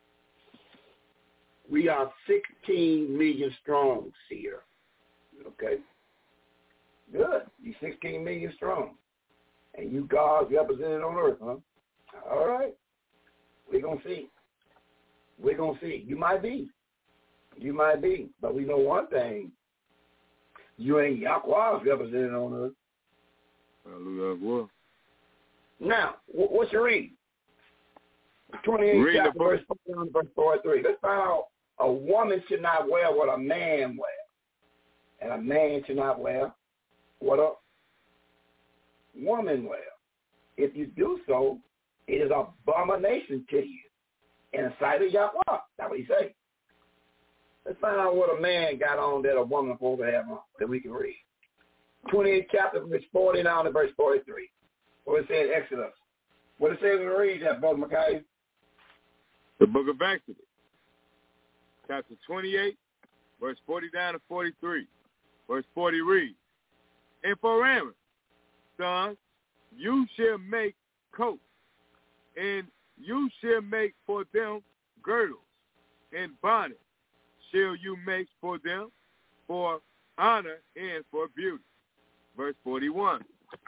We are sixteen million strong, Seer. Okay? Good. You sixteen million strong. And you God's representative on earth, huh? All right. We're going to see. We're going to see. You might be. You might be. But we know one thing. You ain't Yahweh's represented on earth. Hallelujah. Now, what's your read? twenty-eight Read chapter, verse forty-one, verse forty-three. Let's find out a woman should not wear what a man wears. And a man should not wear what a woman wears. If you do so, it is abomination to you in the sight of Yahweh. That's what he says. Let's find out what a man got on that a woman supposed to have on that we can read. twenty-eight chapter, verse forty-nine to verse forty-three. What it says in Exodus. What it says in the read that, Brother Micaiah? The book of Exodus, chapter twenty-eight, verse forty-nine to forty-three. Verse forty reads, and for Aaron, sons, you shall make coats, and you shall make for them girdles, and bonnets shall you make for them for honor and for beauty. Verse forty-one,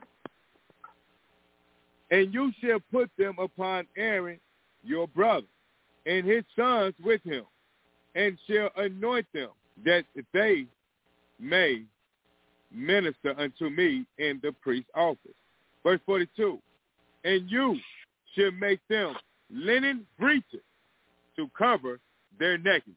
and you shall put them upon Aaron your brother, and his sons with him, and shall anoint them, that they may minister unto me in the priest's office. Verse forty-two, and you shall make them linen breeches to cover their nakedness,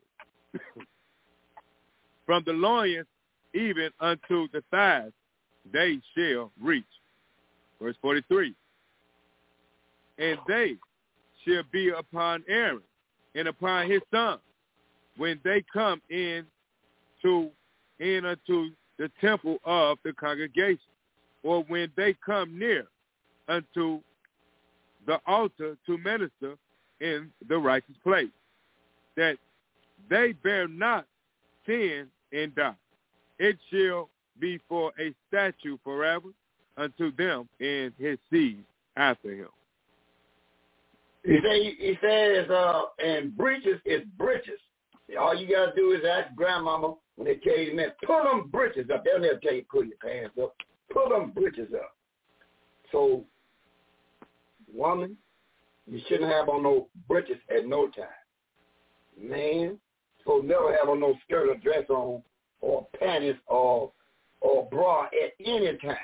from the loins even unto the thighs they shall reach. Verse forty-three, and they shall be upon Aaron and upon his sons when they come in to in unto the temple of the congregation, or when they come near unto the altar to minister in the righteous place, that they bear not sin and die. It shall be for a statute forever unto them and his seed after him. He, say, he says, uh, and breeches is breeches. All you got to do is ask grandmama when they tell you, man, pull them breeches up. They'll never tell you pull your pants up. Pull them breeches up. So, woman, you shouldn't have on no breeches at no time. Man, so never have on no skirt or dress on or panties or or bra at any time.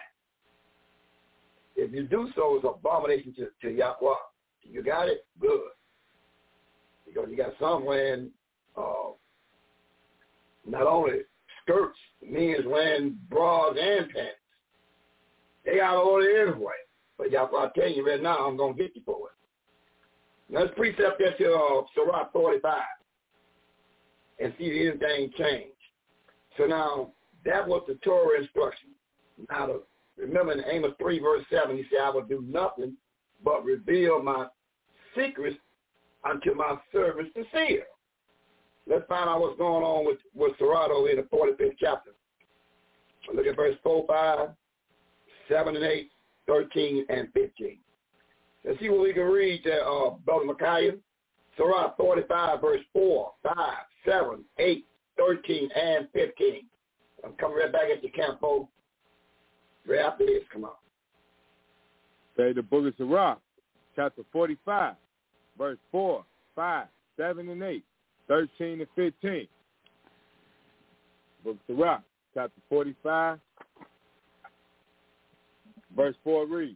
If you do so, it's abomination to, to Yahweh. You got it? Good. Because you got some wearing uh, not only skirts, men's wearing bras and pants. They got all it everywhere. But Yahweh, I tell you right now, I'm going to get you for it. Let's precept that to uh, Sirach forty-five and see if anything changed. So now, that was the Torah instruction. Now, the, remember in Amos three, verse seven, he said, I will do nothing but reveal my secrets unto my servants to see it. Let's find out what's going on with, with Serato in the forty-fifth chapter. Look at verse four, five, seven, and eight, thirteen, and fifteen. Let's see what we can read there, uh, Brother Micaiah. Sirach forty-five, verse four, five, seven, eight, thirteen, and fifteen. I'm coming right back at the camp, folks. Right after this, come on. Say the book of Sirach, chapter forty-five, verse four, five, seven, and eight, thirteen, and fifteen. Book of Sirach, chapter forty-five, verse four reads,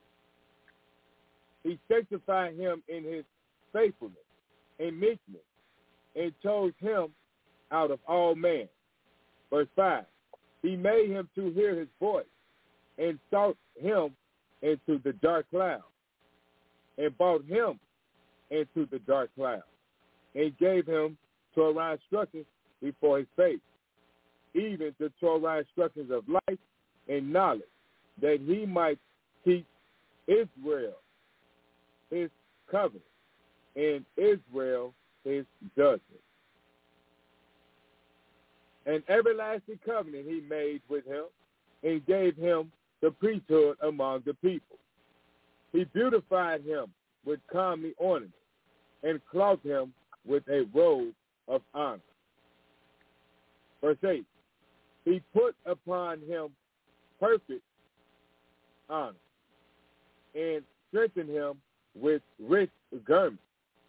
he sanctified him in his faithfulness and meekness, and chose him out of all men. Verse five, he made him to hear his voice, and sought him into the dark cloud, and brought him into the dark cloud, and gave him Torah instructions before his face, even the Torah instructions of life and knowledge, that he might teach Israel his covenant, and Israel his judgment. An everlasting covenant he made with him, and gave him the priesthood among the people. He beautified him with comely ornaments, and clothed him with a robe of honor. Verse eight, he put upon him perfect honor, and strengthened him with rich garments,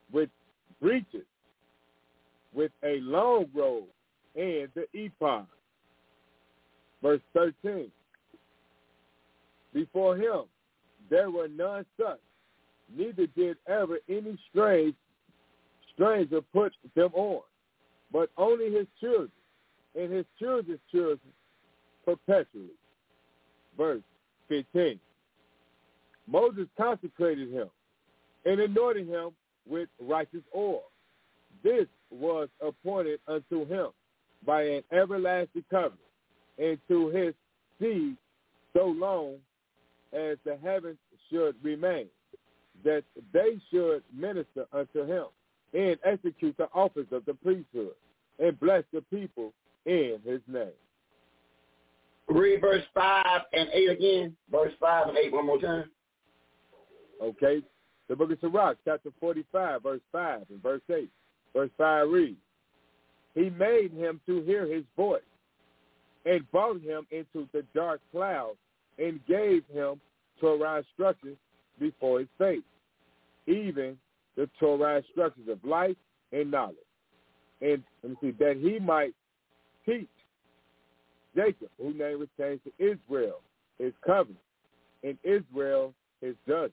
with breeches, with a long robe, and the ephod. Verse thirteen. Before him there were none such, neither did ever any strange stranger put them on, but only his children and his children's children perpetually. Verse fifteen. Moses consecrated him and anointed him with righteous oil. This was appointed unto him by an everlasting covenant, and to his seed so long as the heavens should remain, that they should minister unto him and execute the office of the priesthood and bless the people in his name. Read verse five and eight again. Verse five and eight one more time. Okay. The book of Sirach, chapter forty-five, verse five and verse eight. Verse five reads, he made him to hear his voice and brought him into the dark clouds and gave him Torah instructions before his face, even the Torah instructions of life and knowledge. And let me see, that he might teach Jacob, whose name was changed to Israel, his covenant, and Israel his judgment.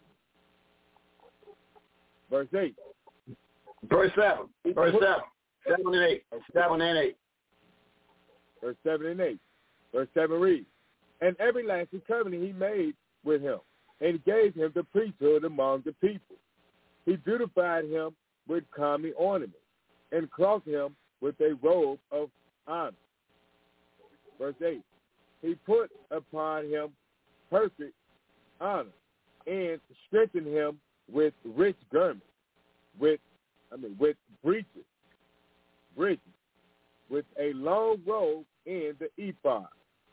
Verse eight. Verse seven. Verse seven. Seven and eight. Seven and eight. Verse seven and eight. Verse seven reads, and everlasting covenant he made with him, and gave him the priesthood among the people. He beautified him with comely ornaments, and clothed him with a robe of honor. Verse eight. He put upon him perfect honor, and strengthened him with rich garments, with I mean with breeches, breeches, with a long robe and the ephod.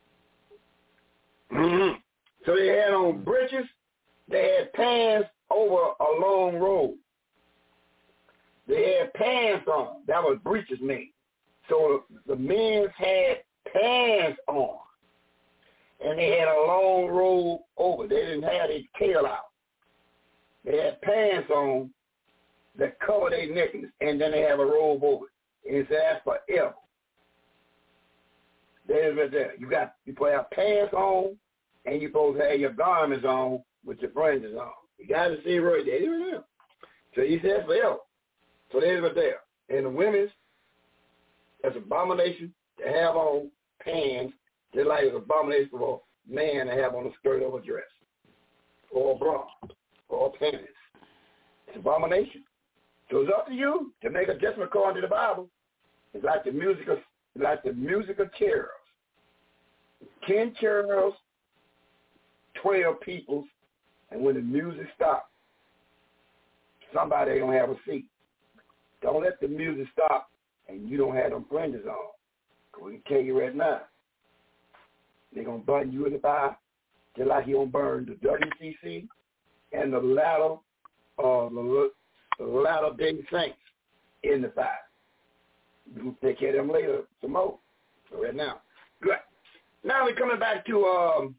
Mm-hmm. So they had on breeches, they had pants over a long robe. They had pants on. That was breeches made. So the men had pants on. And they had a long robe over. They didn't have their tail out. They had pants on that cover their nakedness, and then they have a robe over it. And it says forever. There's right there. You got you put have pants on, and you supposed to have your garments on with your fringes on. You got to see right there. So he says forever. So there's right there. And the women's, that's abomination to have on pants, just like it's abomination for a man to have on a skirt of a dress, or a bra, or pants. It's abomination. So it's up to you to make a judgment according to the Bible. It's like the music of, like the music of cherubs. Ten cherubs, twelve peoples, and when the music stops, somebody ain't gonna have a seat. Don't let the music stop and you don't have them fringes on. Cause we can tell you right now, they're gonna burn you in the fire, just like he gonna burn the W C C and the latter, uh, the, the latter day saints in the fire. We'll take care of them later some more. So right now, good. Now we're coming back to um,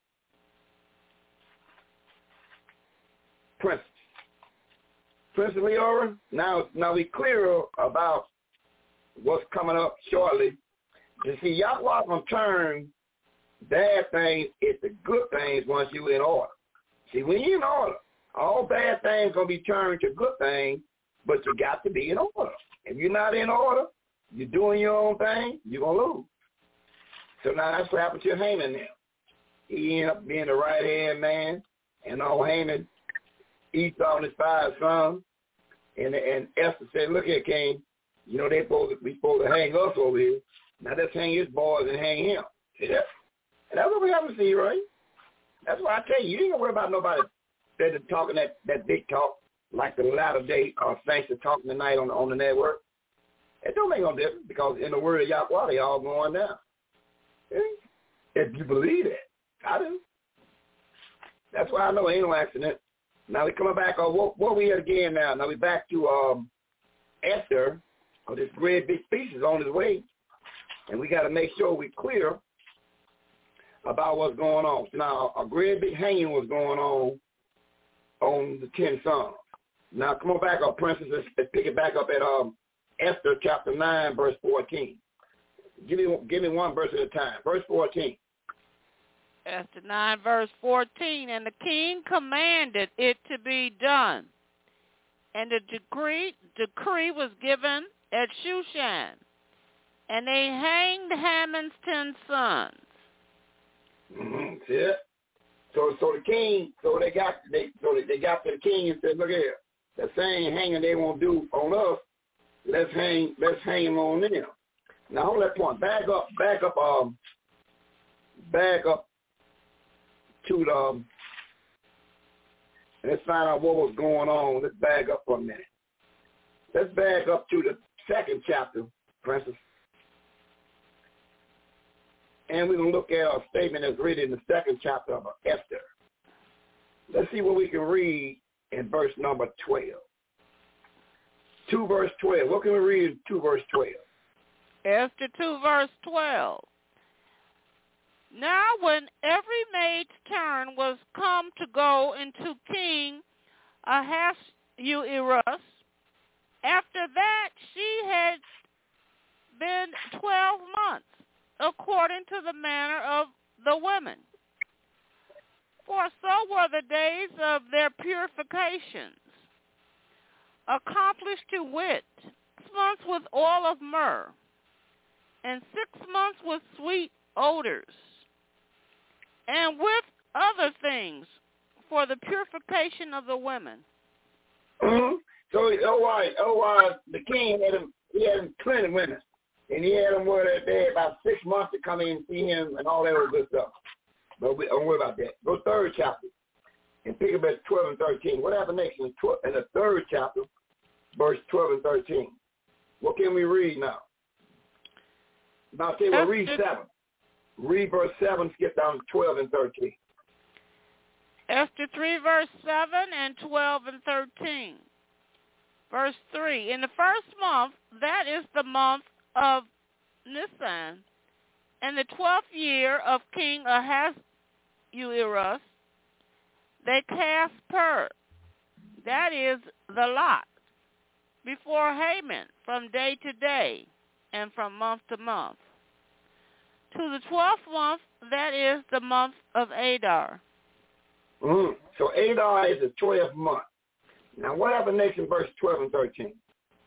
Prince. Prince Leora, now, now we clear about what's coming up shortly. You see, Yahweh going to turn bad things into good things once you're in order. See, when you're in order, all bad things going to be turned to good things, but you got to be in order. If you're not in order, you're doing your own thing, you're going to lose. So now that's what happened to Haman now. He ended up being the right-hand man, and all Haman, Esau and his five sons, and, and Esther said, look here, King, you know, they supposed to, we supposed to hang us over here. Now let's hang his boys and hang him. See that? And that's what we have to see, right? That's why I tell you, you ain't going to worry about nobody that is talking that, that big talk like the latter day or saints are talking tonight on the, on the network. It don't make no difference because in the word of Yahweh, they all going down. If you believe it, I do. That's why I know it ain't no accident. Now we're coming back on what, what we at again now. Now we're back to um, Esther, or this great big feast is on his way, and we got to make sure we're clear about what's going on. So now a great big hanging was going on on the ten sons. Now, come on back up, Princess. Let's, let's pick it back up at um, Esther chapter nine, verse fourteen. Give me, give me one verse at a time. Verse fourteen. Esther nine, verse fourteen. And the king commanded it to be done. And the decree, decree was given at Shushan. And they hanged Haman's ten sons. Mm-hmm. See it? So, so the king, so they got, they, so they got to the king and said, "Look here, the same hanging they won't do on us. Let's hang, let's hang them on them." Now hold that point. Back up, back up, um, back up to the. Um, let's find out what was going on. Let's back up for a minute. Let's back up to the second chapter, Princess. And we're going to look at a statement that's written in the second chapter of Esther. Let's see what we can read in verse number twelve. two verse twelve. What can we read in two verse twelve? Esther two verse twelve. Now when every maid's turn was come to go into King Ahasuerus, after that she had been twelve months, according to the manner of the women. For so were the days of their purifications, accomplished to wit, six months with oil of myrrh, and six months with sweet odors, and with other things for the purification of the women. Mm-hmm. So, oh, why, oh, why the king had him, he had him cleaning women. And he had them where they had about six months to come in and see him and all that other good stuff. But we don't worry about that. Go third chapter and pick up at twelve and thirteen. What happened next in, twelve, in the third chapter, verse twelve and thirteen? What can we read now? Now, I'll tell you what, read seven. Read verse seven, skip down to twelve and thirteen. Esther three, verse seven and twelve and thirteen. Verse three, in the first month, that is the month of Nisan, and the twelfth year of King Ahasuerus, they cast pur, that is the lot, before Haman from day to day and from month to month, to the twelfth month, that is the month of Adar. Mm-hmm. So Adar is the twelfth month. Now what happened next in verse twelve and thirteen?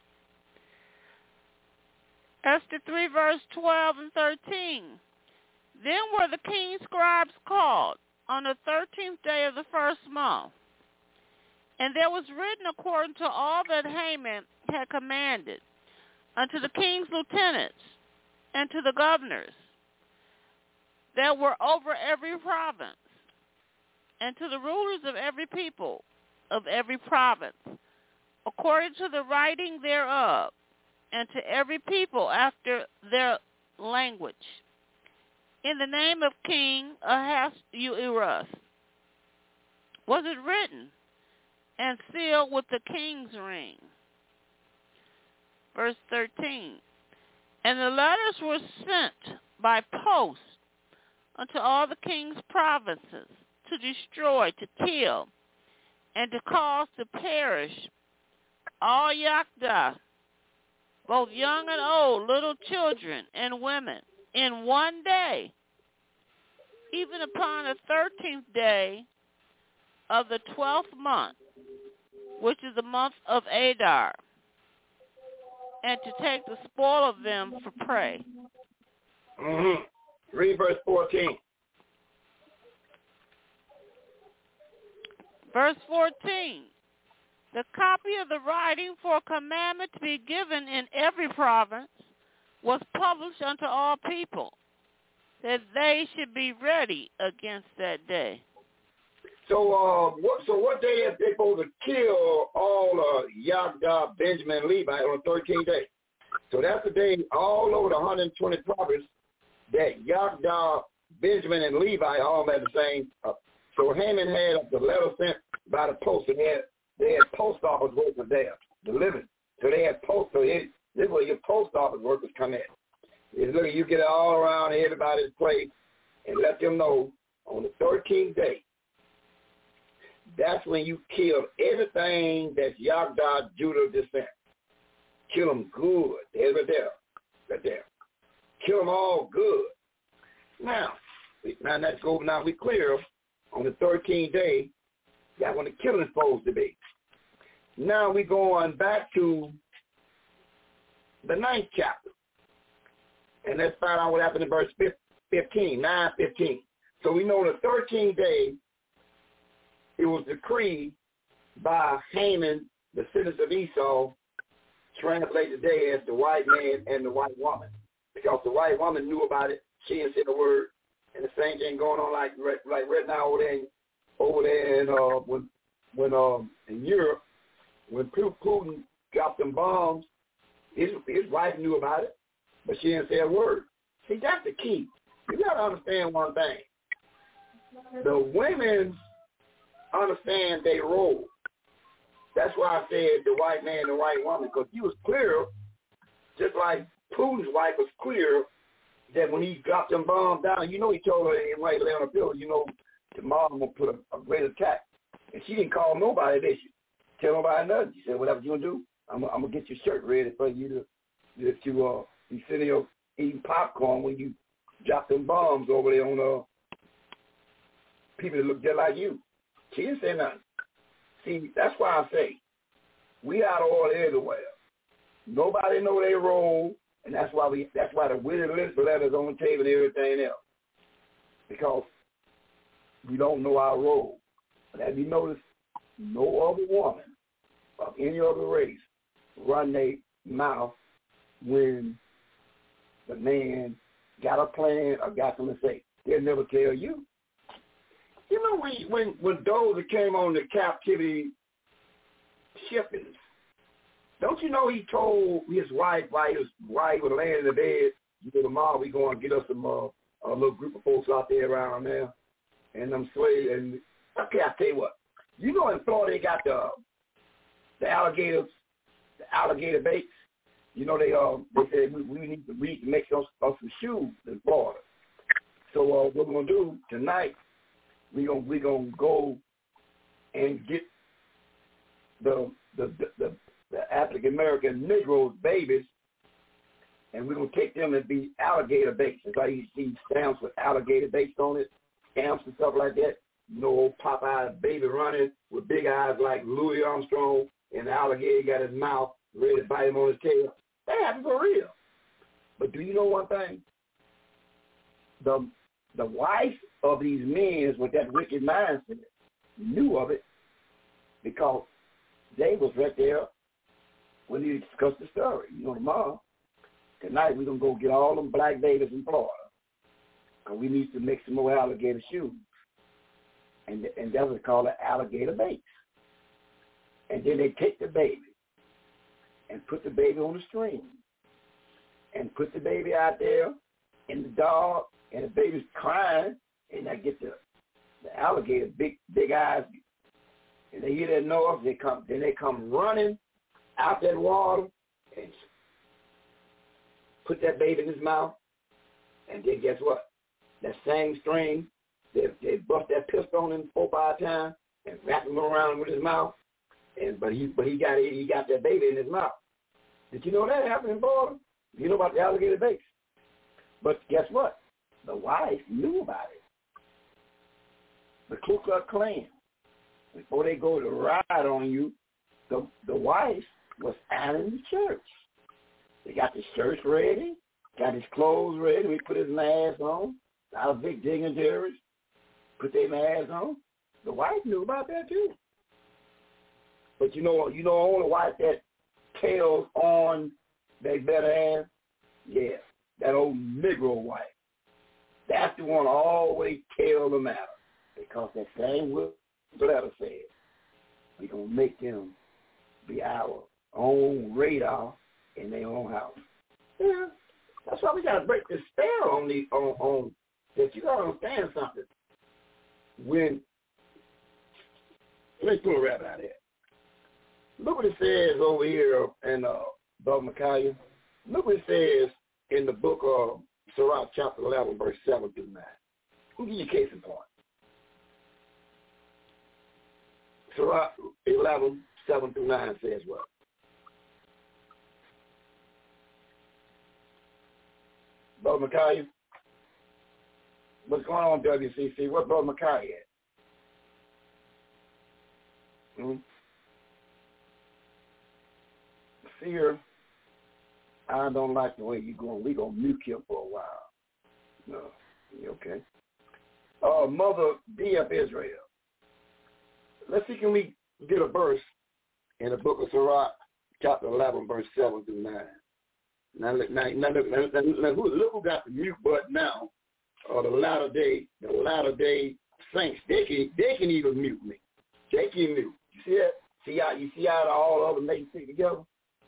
Esther three, verse twelve and thirteen. Then were the king's scribes called on the thirteenth day of the first month, and there was written according to all that Haman had commanded, unto the king's lieutenants and to the governors that were over every province, and to the rulers of every people of every province, according to the writing thereof, and to every people after their language, in the name of King Ahasuerus, was it written and sealed with the king's ring. Verse thirteen, and the letters were sent by post unto all the king's provinces, to destroy, to kill, and to cause to perish all Yagdah, both young and old, little children and women, in one day, even upon the thirteenth day of the twelfth month, which is the month of Adar, and to take the spoil of them for prey. Mm-hmm. Read verse fourteen. Verse fourteen. The copy of the writing for a commandment to be given in every province was published unto all people, that they should be ready against that day. So, uh, what? So, what day is they supposed to kill all uh, Yagdah, Benjamin, and Levi on the thirteenth day? So that's the day all over the one hundred twenty provinces that Yagdah, Benjamin, and Levi all had the same. Uh, so Haman had the letter sent by the post, and they had, they had post office workers there delivering. So they had post. So it, this is where your post office workers come in. It's look, you get it all around everybody's place and let them know on the thirteenth day. that's when you kill everything that's Yagda Judah descent. Kill them good. They're right there. Right there. Kill them all good. Now, now let's go. Now we clear on the thirteenth day. That's when the killing is supposed to be. Now we go on back to the ninth chapter. And let's find out what happened in verse fifteen, nine fifteen. So we know the thirteenth day, it was decreed by Haman, the citizen of Esau, translated today as the white man and the white woman. Because the white woman knew about it, she didn't say a word. And the same thing going on like like right now over there, over there in, uh, when, when, um, in Europe, when Putin dropped them bombs, his, his wife knew about it, but she didn't say a word. See, that's the key. You got to understand one thing. The women understand their role. That's why I said the white man and the white woman, because he was clear, just like Putin's wife was clear, that when he dropped them bombs down, you know he told her, hey, white lay on the pillow, you know, tomorrow I'm going to put a, a great attack. And she didn't call nobody, did she? Tell nobody nothing. She said, whatever you want to do, I'm, I'm going to get your shirt ready for you to, that you, uh, you sitting there eating popcorn when you drop them bombs over there on uh, people that look just like you. She didn't say nothing. See, that's why I say, we out of order everywhere. Nobody know their role, and that's why we. That's why the witty list letters on the table and everything else, because we don't know our role. But as you notice, no other woman of any other race run their mouth when the man got a plan or got something to say. They'll never tell you. You know, when when when Dozer came on the captivity shippings, don't you know he told his wife while he was, while he was laying in the bed, you know, tomorrow we going to get us some uh, a little group of folks out there around there, and them slaves. And okay, I tell you what, you know, in Florida they got the the alligators, the alligator baits. You know, they uh they said we, we need to we need to make some uh, some shoes in Florida. So uh, what we're gonna do tonight, we gonna we gonna go and get the the the, the, the African American Negroes babies, and we're gonna take them and be alligator baits. That's why you see stamps with alligator baits on it, stamps and stuff like that. You know, old Popeye baby running with big eyes like Louis Armstrong, and the alligator got his mouth ready to bite him on his tail. That happened for real. But do you know one thing? The the wife of these men with that wicked mindset knew of it, because they was right there when he discussed the story. You know, tomorrow, tonight we're going to go get all them black babies in Florida, because we need to make some more alligator shoes. And and that's what they call it, alligator baits. And then they take the baby and put the baby on the string and put the baby out there in the dark, and the baby's crying, and I get the, the alligator, big big eyes, and they hear that noise, they come, then they come running out that water and put that baby in his mouth, and then guess what? That same string, they, they bust that pistol on him four, five times and wrap him around with his mouth, and but he but he got he got that baby in his mouth. Did you know that happened in Florida? You know about the alligator baits? But guess what? The wife knew about it. The Ku Klux Klan, before they go to ride on you, the the wife was ironing the church. They got the church ready, got his clothes ready. We put his mask on. A lot of big dignitaries put their masks on. The wife knew about that too. But you know, you know, only wife that tails on they better ass, yeah, that old Negro wife. That's the one always tell the matter, because that same letter says we're gonna make them be our own radar in their own house. Yeah, that's why we gotta break this spell on the on, on that. You gotta understand something. When let's pull a rabbit out of here. Look what it says over here in uh, Brother Micaiah. Look what it says in the book of Sirach, chapter eleven, verse seven through nine. Who give you a case in point? Surah eleven, seven through nine says what? Brother Micaiah? What's going on, W C C? What's Brother Micaiah at? Hmm? Fear, I don't like the way you're going. We're going to mute you for a while. No. You okay? Uh, Mother D F Israel. Let's see, can we get a verse in the book of Sirach, chapter eleven, verse seven through nine. Now, look, now, now, look, now, now, now look, look who got the mute button now. Or the latter day, the latter day saints, they can, they can even mute me. They can mute. You see that? See how you see how all the other nations stick together?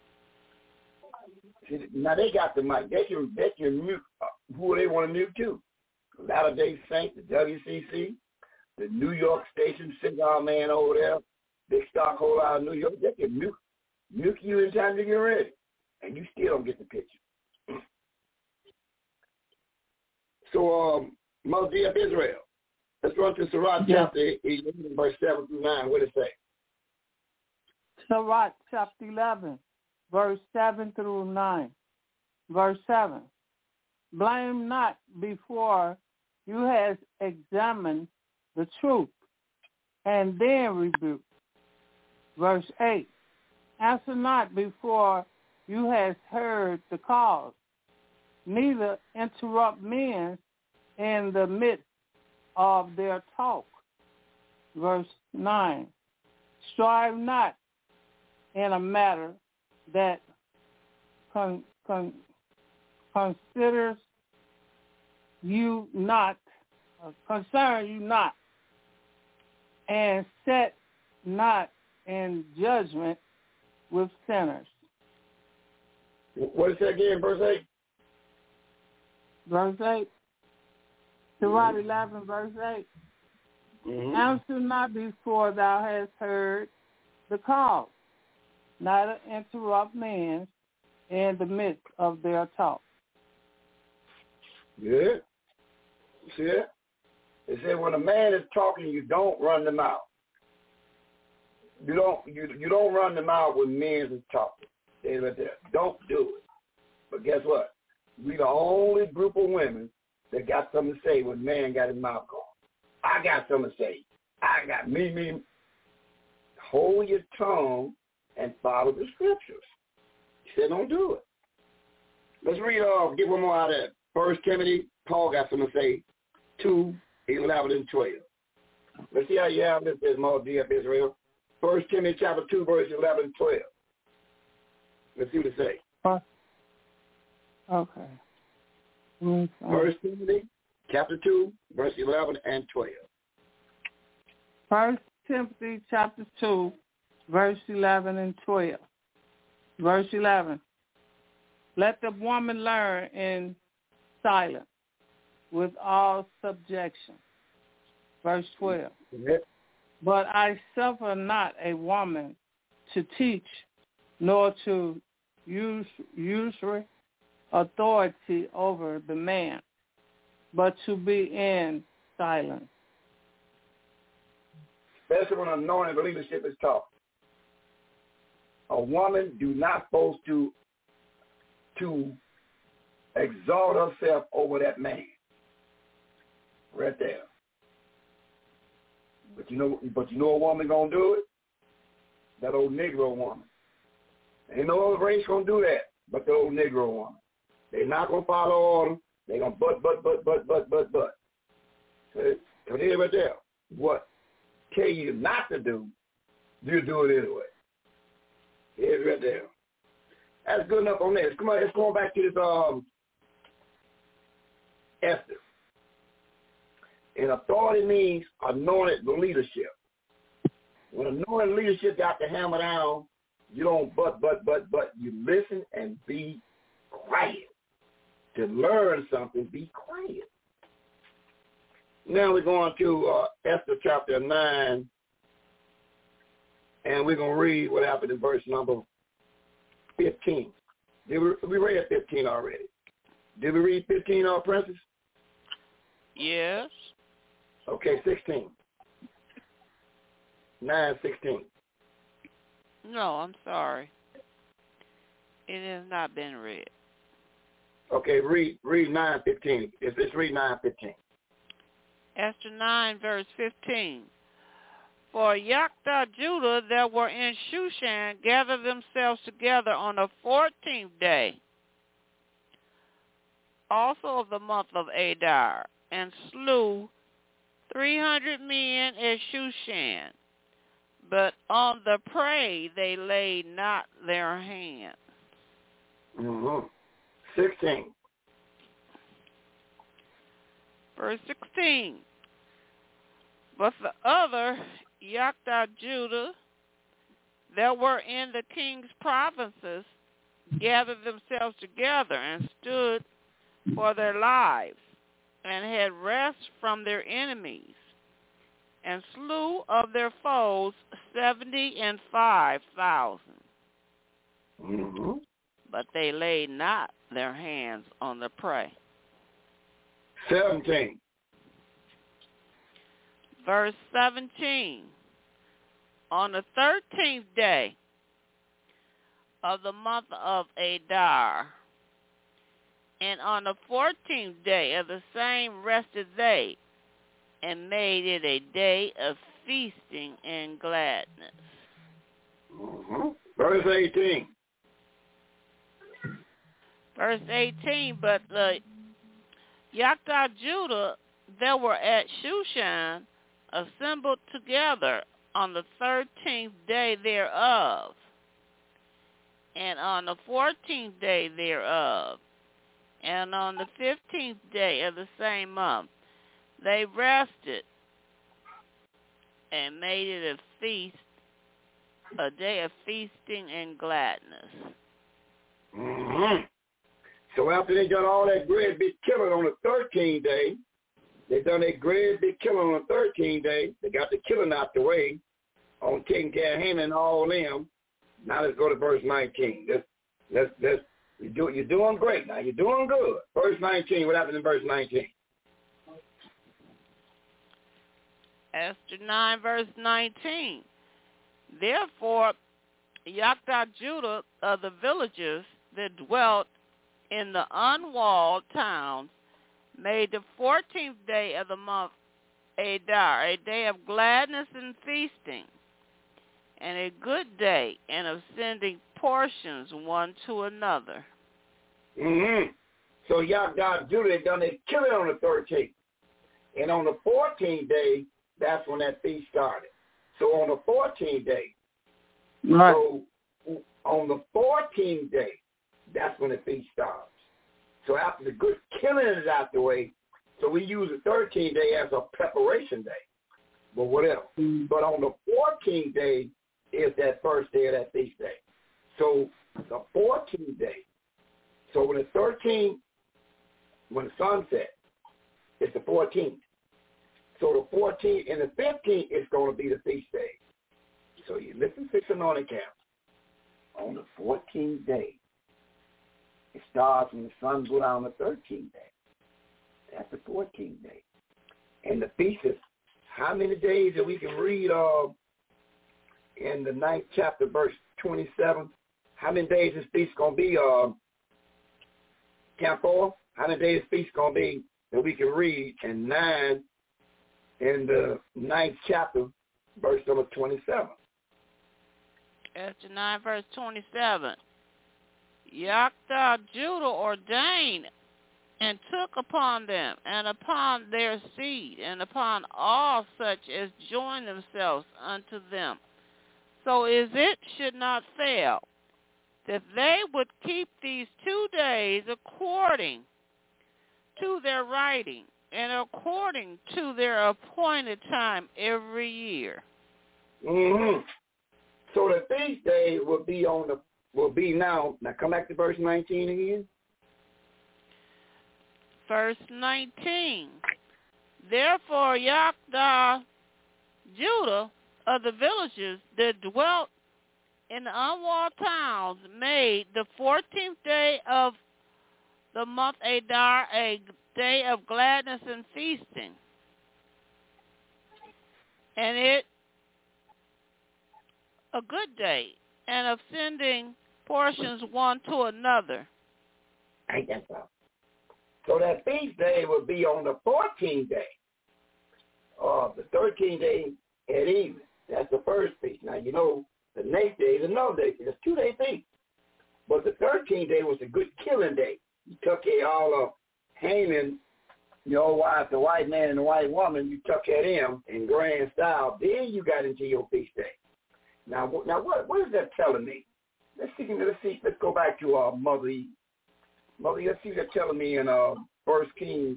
See, now they got the mic. They can, they can mute who they want to mute to. The latter day saints, the W C C, the New York station, cigar man over there, big stockholder out of New York. They can mute, mute you in time to get ready, and you still don't get the picture. So, um, Mother D F Israel, let's run to Sirach yeah. chapter eleven, verse seven through nine. What does it say? Sirach chapter eleven, verse seven through nine. Verse seven. Blame not before you have examined the truth, and then rebuke. Verse eight. Answer not before you have heard the cause, neither interrupt men in the midst of their talk. Verse nine. Strive not in a matter that con, con, considers you not, uh, concern you not, and set not in judgment with sinners. What is that again, verse eight? Verse eight. Sirach mm-hmm. eleven, verse eight. Mm-hmm. Answer not before thou hast heard the call, neither interrupt men in the midst of their talk. Yeah. See it? It said when a man is talking, you don't run them out. You don't you you don't run them out when men is talking. They right there. Don't do it. But guess what? We the only group of women that got something to say when man got his mouth gone. I got something to say. I got me, me. Hold your tongue and follow the scriptures. He said don't do it. Let's read off, uh, get one more out of that. First Timothy, Paul got something to say, two, eleven and twelve. Let's see how you have this, this more D F Israel. First Timothy chapter two, verse eleven and twelve. Let's see what it say. Uh, okay. Mm-hmm. First Timothy chapter two, verse eleven and twelve. First Timothy chapter two, verse eleven and twelve. Verse eleven. Let the woman learn in silence with all subjection. Verse twelve. Mm-hmm. But I suffer not a woman to teach, nor to use usury authority over the man, but to be in silence. Especially when anointed leadership is taught. A woman do not supposed to to exalt herself over that man. Right there. But you know, but you know a woman gonna do it? That old Negro woman. Ain't no other race gonna do that but the old Negro woman. They're not gonna follow order. They're gonna but but but but but but but. So, so there right there. What tell you not to do, you do it anyway. Here's right there. That's good enough on this. Come on, let's go back to this um Esther. And authority means anointed leadership. When anointed leadership got the hammer down, you don't but, but, but, but. You listen and be quiet. To learn something, be quiet. Now we're going to uh, Esther chapter nine, and we're going to read what happened in verse number fifteen. Did we, we read fifteen already. Did we read fifteen, our princess? Yes. Okay, sixteen. nine sixteen. No, I'm sorry. It has not been read. Okay, read read nine fifteen. Is this read nine fifteen? Esther nine, verse fifteen. For Yokta Judah that were in Shushan gathered themselves together on the fourteenth day, also of the month of Adar, and slew three hundred men at Shushan. But on the prey they laid not their hand. Mm-hmm. sixteen. Verse sixteen. But the other Yokta Judah that were in the king's provinces gathered themselves together and stood for their lives, and had rest from their enemies, and slew of their foes seventy and five thousand. Mm-hmm. But they laid not their hands on the prey. seventeen. Verse seventeen. On the thirteenth day of the month of Adar, and on the fourteenth day of the same rested they, and made it a day of feasting and gladness. Mm-hmm. Verse eighteen. Verse eighteen, but the Yokta Judah that were at Shushan assembled together on the thirteenth day thereof, and on the fourteenth day thereof, and on the fifteenth day of the same month, they rested and made it a feast, a day of feasting and gladness. Mm-hmm. So after they done all that great big killing on the thirteenth day, they done that great big killing on the thirteenth day. They got the killing out the way on taking care of Haman and all them. Now let's go to verse nineteen. Let's, let's, let's, you do, you're doing great now. You're doing good. Verse nineteen. What happened in verse nineteen? Esther nine, verse nineteen. Therefore, Yokta Judah of the villages that dwelt in the unwalled towns made the fourteenth day of the month Adar a day of gladness and feasting, and a good day, and of sending portions one to another. Mm-hmm. So Yokta Judah had done their killing on the thirteenth. And on the fourteenth day, that's when that feast started. So on the fourteenth day, right. so on the fourteenth day, that's when the feast starts. So after the good killing is out the way, so we use the thirteenth day as a preparation day. But whatever. Mm-hmm. But on the fourteenth day is that first day of that feast day. So the fourteenth day, so when the thirteenth, when the sun sets, it's the fourteenth. So the fourteenth and the fifteenth is going to be the feast day. So you listen to the anointing camp. On the fourteenth day, it starts when the sun goes down the thirteenth day. That's the fourteenth day. And the feast is how many days that we can read uh, in the ninth chapter, verse twenty-seven? How many days this feast going to be, uh, Camp four? How many days this feast going to be that we can read in nine, in the ninth chapter, verse number twenty-seven? Esther nine, verse twenty-seven. Yokta Judah ordained and took upon them, and upon their seed, and upon all such as join themselves unto them. So is it should not fail, that they would keep these two days according to their writing, and according to their appointed time every year. Mm-hmm. So the feast day will be on the will be now. Now come back to verse nineteen again. Verse nineteen. Therefore Yokta Judah of the villages that dwelt in the unwalled towns made the fourteenth day of the month Adar a day of gladness and feasting. And it a good day, and of sending portions one to another. Ain't that so? So that feast day will be on the fourteenth day of the thirteenth day at evening. That's the first feast. Now, you know, the next day is another day. It's a two-day feast. But the thirteenth day was a good killing day. You took care of all of Haman, your wife, the white man and the white woman, you took care of them in grand style. Then you got into your feast day. Now, now what, what is that telling me? Let's see, let's see, let's go back to uh, Mother Eve. Mother, let's see what that's telling me in uh, First Kings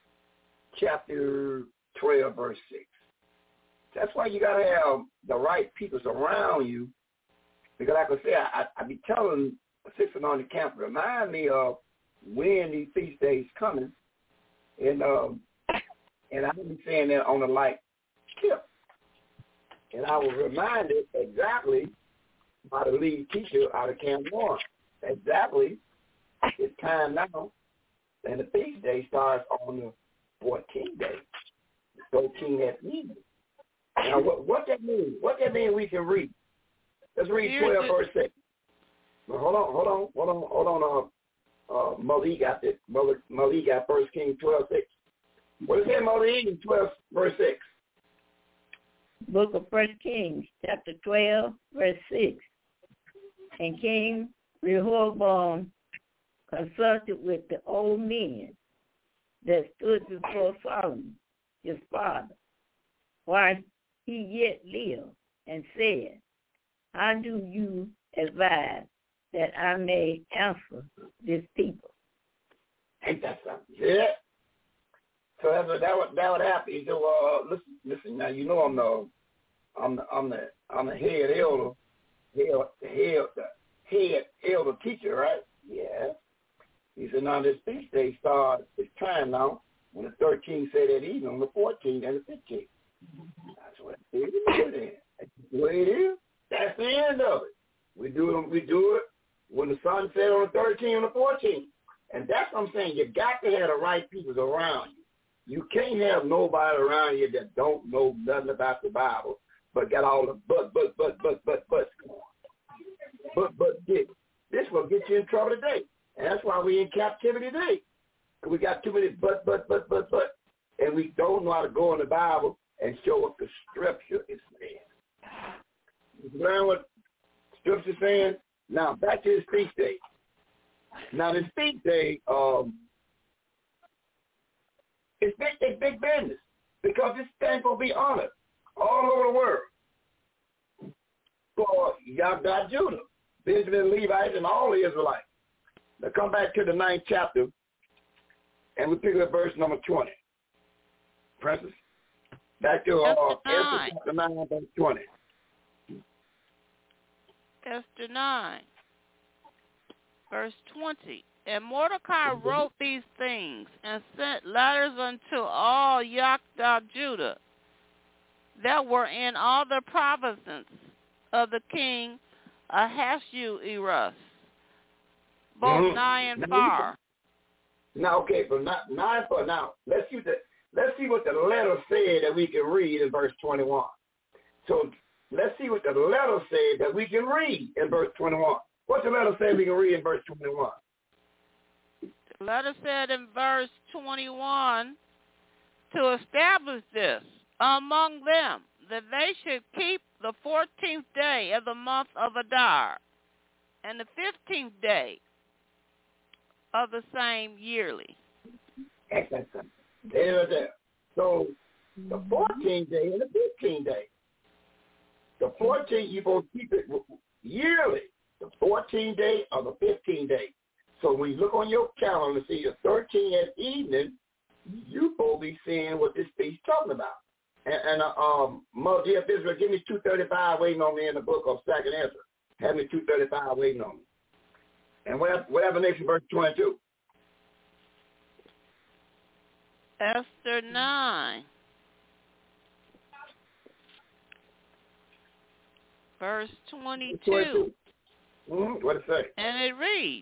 chapter twelve, verse six. That's why you got to have the right people around you. Because like I say, I, I, I be telling the sister on the camp, remind me of when these feast days coming. And um, and I've been saying that on the light tip. And I was reminded exactly by the lead teacher out of Camp One. Exactly, it's time now. And the feast day starts on the fourteenth day. thirteen at evening. Now, what, what that mean? What that mean we can read? Let's read twelve verse six. Now, hold on, hold on, hold on, hold on. Uh, uh, Malik got it. Malik got First Kings twelve six. What is that, Malik? twelve verse six. Book of First Kings, chapter twelve, verse six. And King Rehoboam consulted with the old men that stood before Solomon, his father, while he yet lived, and said, how do you advise that I may answer this people? Ain't that something? Yeah. So that's what, that would that would happen. So uh, listen, listen. Now you know I'm the I'm the I'm the I'm the head elder, head the head the head elder teacher, right? Yeah. He said now this feast day starts. It's time now. On the thirteenth, say that evening. On the fourteenth and the fifteenth. That's what it is. That's the way it is. That's the end of it. We do it. We do it when the sun set on the thirteenth and the fourteenth, and that's what I'm saying. You got to have the right people around you. You can't have nobody around you that don't know nothing about the Bible, but got all the but, but, but, but, but, but, but, but, get this will get you in trouble today, and that's why we in captivity today. We got too many but, but, but, but, but, and we don't know how to go in the Bible and show what the Scripture is saying. You learn what Scripture is saying? Now, back to this feast day. Now, this feast day, um, it's big, it's big business because this thing will be honored all over the world for Yahweh Judah, Benjamin, Levites, and all the Israelites. Now, come back to the ninth chapter, and we pick up verse number twenty. Princess, back to uh, Esther chapter nine, verse twenty. Esther nine, verse twenty. And Mordecai wrote these things and sent letters unto all Yahweh Judah that were in all the provinces of the king Ahasuerus, both mm-hmm. nigh and far. Now, okay, from nine far. Now, let's see the let's see what the letter said that we can read in verse twenty-one. So let's see what the letter said that we can read in verse twenty-one. What's the letter say we can read in verse twenty-one? The letter said in verse twenty-one to establish this among them, that they should keep the fourteenth day of the month of Adar and the fifteenth day of the same yearly. Excellent. There, there. So the fourteenth day and the fifteenth day. The fourteenth, you're supposed to keep it yearly. The fourteenth day or the fifteenth day. So when you look on your calendar and see the thirteenth at evening, you're supposed to be seeing what this feast talking about. And, and uh, um, Mother dear Israel, give me two thirty-five waiting on me in the book of Second Ezra. Have me two thirty-five waiting on me. And whatever, whatever next verse twenty-two. Esther nine, verse twenty-two. twenty-two. Mm-hmm. What it say? And it reads,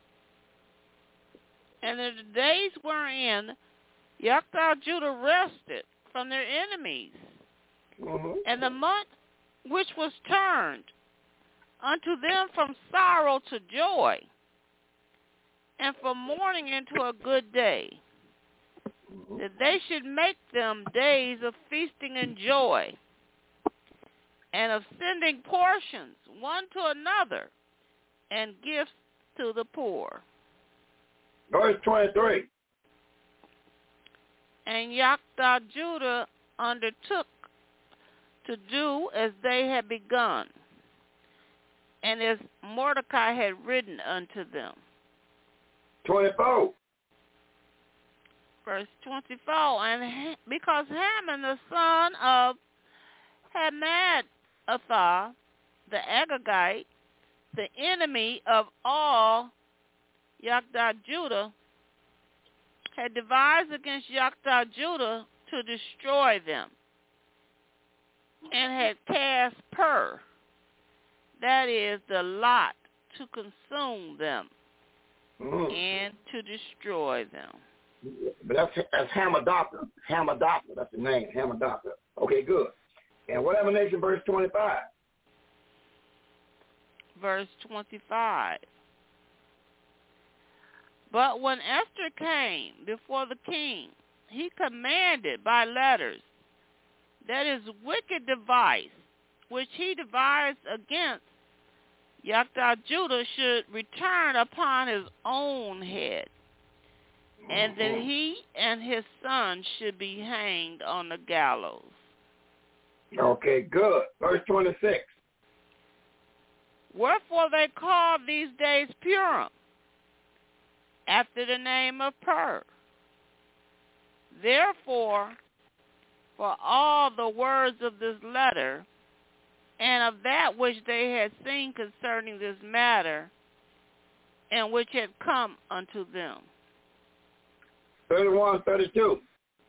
and in the days wherein Yahweh Judah rested from their enemies, mm-hmm. and the month which was turned unto them from sorrow to joy, and from mourning into a good day, that they should make them days of feasting and joy, and of sending portions one to another, and gifts to the poor. Verse twenty-three. And Yokta Judah undertook to do as they had begun, and as Mordecai had written unto them. twenty-four. Verse twenty-four, and because Haman, the son of Hammedatha, the Agagite, the enemy of all Yokta Judah, had devised against Yokta Judah to destroy them, and had cast Pur, that is the lot, to consume them mm. and to destroy them. But that's, that's Hammedatha. Hammedatha, that's the name, Hammedatha. Okay, good. And whatever nation, verse twenty-five. Verse twenty-five. But when Esther came before the king, he commanded by letters that his wicked device, which he devised against Yokta Judah, should return upon his own head, and that he and his son should be hanged on the gallows. Okay, good. Verse twenty-six. Wherefore they called these days Purim, after the name of Pur. Therefore, for all the words of this letter, and of that which they had seen concerning this matter, and which had come unto them. thirty-one, thirty-two.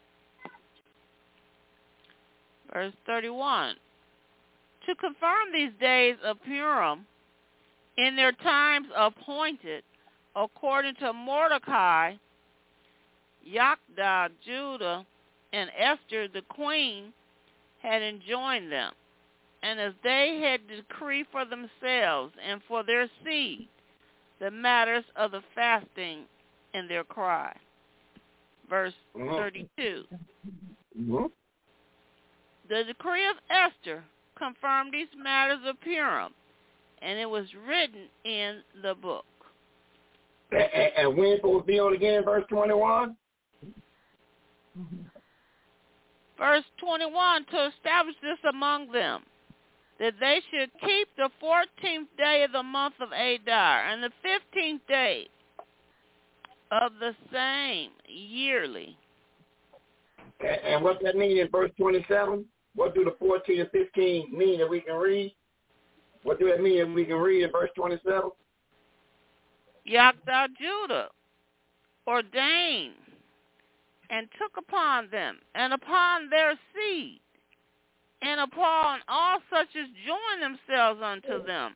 Verse thirty-one. To confirm these days of Purim in their times appointed, according to Mordecai, Yokta Judah, and Esther the queen had enjoined them, and as they had decreed for themselves and for their seed the matters of the fasting in their cry. Verse mm-hmm. thirty-two. Mm-hmm. The decree of Esther confirmed these matters of Purim, and it was written in the book. And, and, and when will it be on again, verse twenty-one? Verse twenty-one, to establish this among them, that they should keep the fourteenth day of the month of Adar, and the fifteenth day of the same yearly. And, and what that mean in verse twenty-seven? What do the fourteen and fifteen mean that we can read? What do that mean that we can read in verse twenty-seven? Yokta Judah ordained and took upon them and upon their seed and upon all such as join themselves unto them,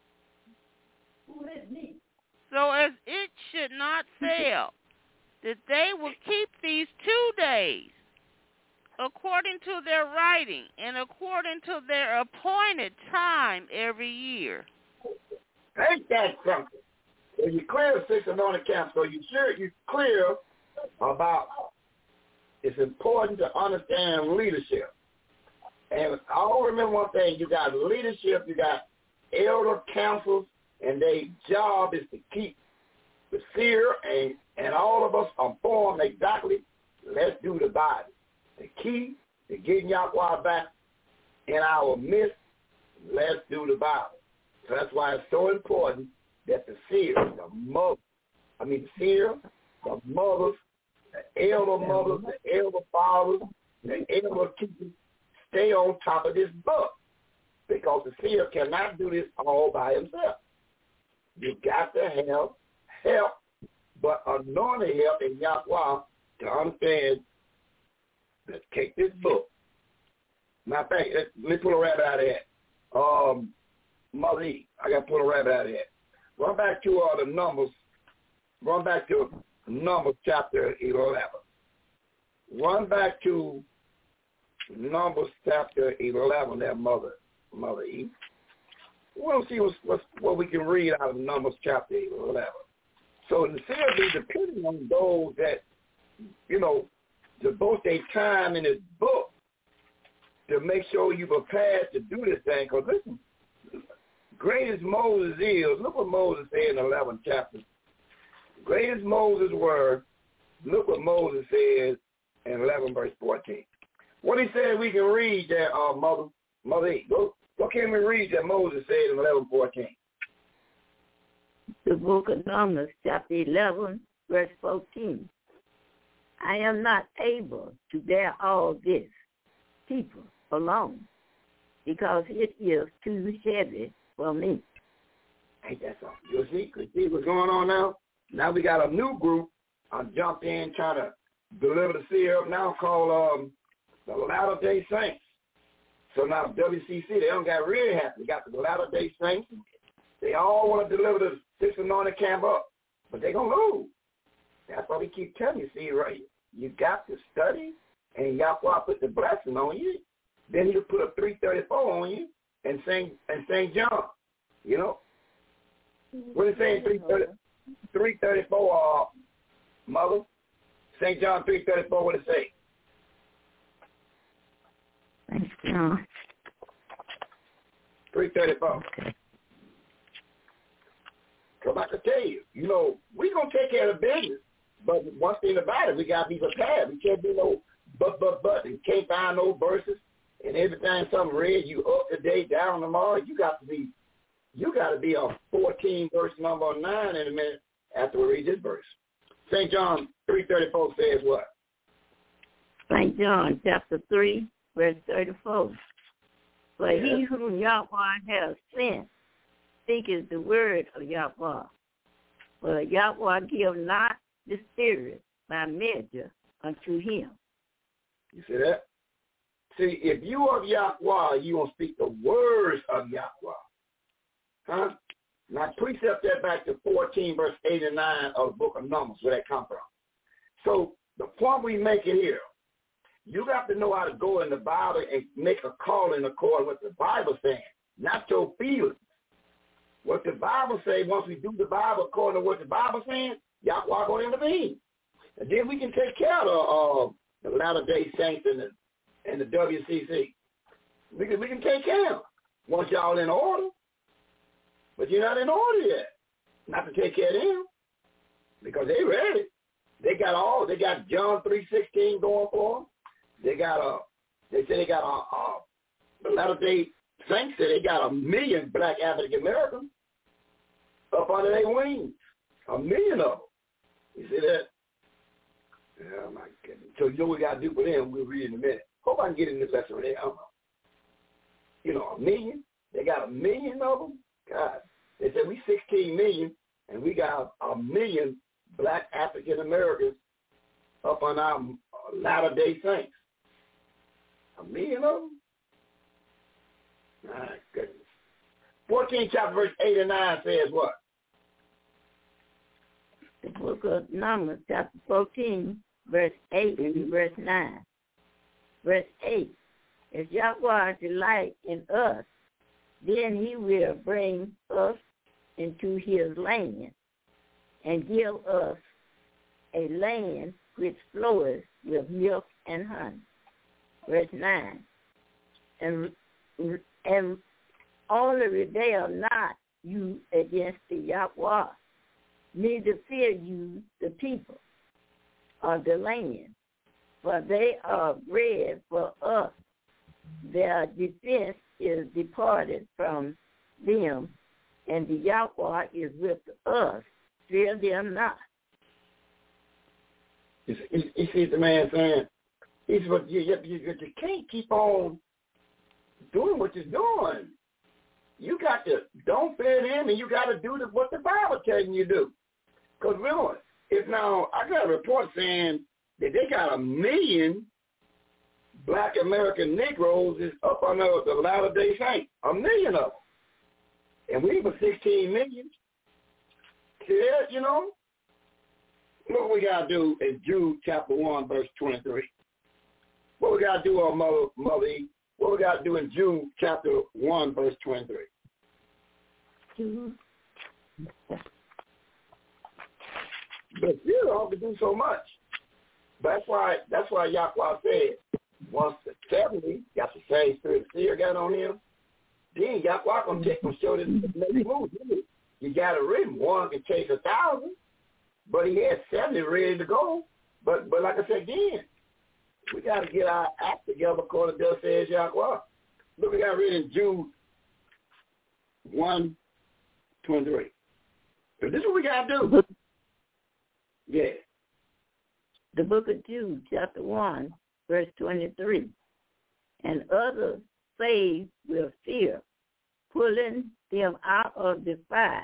so as it should not fail, that they will keep these two days according to their writing and according to their appointed time every year. Ain't that something? So you clear six anointed camps, so you sure you clear about it's important to understand leadership. And I always remember one thing, you got leadership, you got elder councils, and their job is to keep the seer and, and all of us informed exactly, let's do the Bible. The key to getting Yahweh back in our midst, let's do the Bible. So that's why it's so important that the seer, the mother, I mean the seer, the mothers, the elder mothers, the elder fathers, the elder keepers stay on top of this book, because the seer cannot do this all by himself. You got to have help, but anointed help in Yahweh to understand. Let's take this book. Matter of fact, let me pull a rabbit out of that. Um, Mother E, I got to pull a rabbit out of that. Run back to uh, the Numbers. Run back to Numbers chapter eleven. Run back to Numbers chapter eleven, there, Mother. Mother E. We'll see what's, what's, what we can read out of Numbers chapter eight or whatever. So the seer be depending on those that, you know, devote their time in this book to make sure you prepared to do this thing. Because listen, great as Moses is, look what Moses said in the eleventh chapter. Great as Moses were, look what Moses says in eleven verse fourteen. What he said we can read there, uh, Mother, Mother E. Go, what can we read that Moses said in eleven fourteen? The book of Numbers, chapter eleven, verse fourteen. I am not able to bear all this people alone, because it is too heavy for me. Ain't that something? You see, you see what's going on now? Now we got a new group. I jumped in trying to deliver the seer up now called um, the Latter-day Saints. So now W C C, they don't got really happy. They got the Latter-day Saints. They all want to deliver the six anointed camp up, but they're going to lose. That's why we keep telling you, see, right? You got to study, and Yahweh put the blessing on you. Then he'll put a three thirty-four on you and sing and Saint John. You know? What is saying three thirty-four, uh, Mother? Saint John three thirty-four, what it say? Saint John. three thirty-four. Okay. Because I can tell you, you know, we're going to take care of business. But one thing about it, we got to be prepared. We can't do no but, but, but. You can't find no verses. And every time something read, you up today, down tomorrow. You got to be, you got to be on fourteen, verse number nine in a minute after we read this verse. Saint John three thirty-four says what? Saint John chapter three, verse thirty-four. For Yes. he whom Yahweh has sent speaketh the word of Yahweh. For Yahweh give not the Spirit by measure unto him. You see that? See, if you of Yahweh, you going to speak the words of Yahweh. Huh? Now, precept that back to fourteen, verse eight and nine of the book of Numbers, where that come from. So the point we make it here, you got to know how to go in the Bible and make a call in accordance with the Bible saying, not your feelings. What the Bible say, once we do the Bible according to what the Bible saying, Yahweh going to intervene. And then we can take care of uh, the Latter-day Saints and the, and the W C C. We can, we can take care of them once y'all in order. But you're not in order yet. Not to take care of them. Because they ready. They got all, they got John three sixteen going for them. They got a, they say they got a, a the Latter-day Saints say they got a million black African Americans up under their wings. A million of them. You see that? Oh, my goodness. So you know what we got to do for them, we'll read in a minute. Hope I can get in this lesson right now. I don't know. You know, a million? They got a million of them? God. They said we sixteen million, and we got a million black African Americans up on our Latter-day Saints. A million of them? My goodness. fourteen chapter verse eight and nine says what? The book of Numbers, chapter fourteen, verse eight mm-hmm. and verse nine. Verse eight, if Yahweh delight in us, then he will bring us into his land and give us a land which floweth with milk and honey. Verse nine, and, and only rebel not you against the Yahweh, neither fear you the people of the land, for they are bread for us. Their defense is departed from them, and the Yahweh is with us. Fear them not. You see, you see the man saying, he said, you, you, you, you can't keep on doing what you're doing. You got to, don't fear them, and you got to do the, what the Bible telling you to do. Because really, if now, I got a report saying that they got a million black American Negroes is up under the Latter-day Saints. A million of them. And we were sixteen million. See that, you know? What we got to do in Jude chapter one, verse twenty-three. What we got to do on Mother, Mother E? What we got to do in Jude chapter one, verse twenty-three? Jude. But you don't have to do so much. That's why that's why Yahweh said, once the seventy got the same spirit of fear got on him, then Yahweh gonna take them show this next move. You got it written. One can chase a thousand, but he had seventy ready to go. But but like I said again, we got to get our act together according to thus says Yahweh. Look, we got written in Jude one twenty-three. So this is what we got to do. Yeah. The book of Jude, chapter one, verse twenty-three. And others saved with fear, pulling them out of the fire,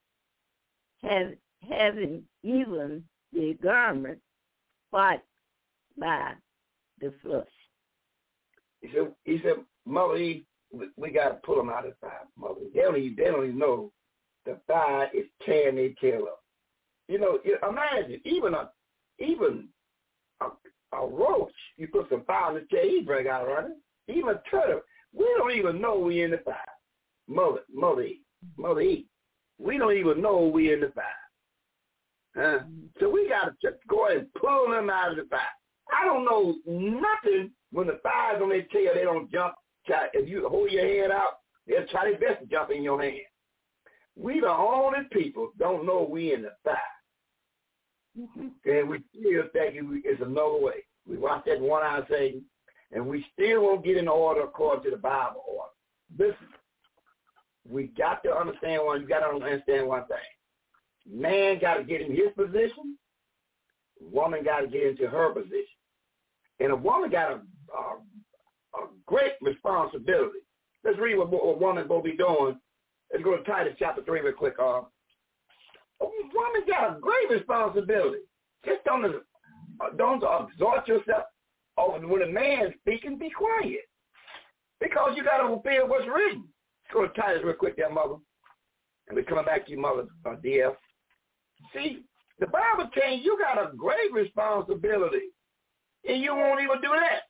have, having even the garment spot by the flush. He said, he said, Mother Eve, we, we got to pull them out of the fire, Mother Eve. They don't even, they don't even know the fire is tearing their tail up. You know, imagine, even a even a, a roach, you put some fire in the tail, he break out running. Even a turtle, we don't even know we in the fire. Mother, Mother Eve, Mother Eve, we don't even know we in the fire. Huh? So we got to just go ahead and pull them out of the fire. I don't know nothing when the fire's on their tail, they don't jump. Try, if you hold your head out, they'll try their best to jump in your hand. We the only people don't know we in the fire. Mm-hmm. And we still think it's another way. We watch that one-eye Satan, and we still won't get in order according to the Bible order. Listen, we got to understand one, you got to understand one thing. Man got to get in his position. Woman got to get into her position. And a woman got a, a, a great responsibility. Let's read what a woman will be doing. Let's go to Titus chapter three real quick. Uh, a woman got a great responsibility. Just don't, uh, don't exhort yourself. Oh, when a man's speaking, be quiet. Because you got to fulfill what's written. Let's go to Titus real quick there, Mother. And we're coming back to you, Mother uh, D F. See, the Bible tells you you got a great responsibility. And you won't even do that.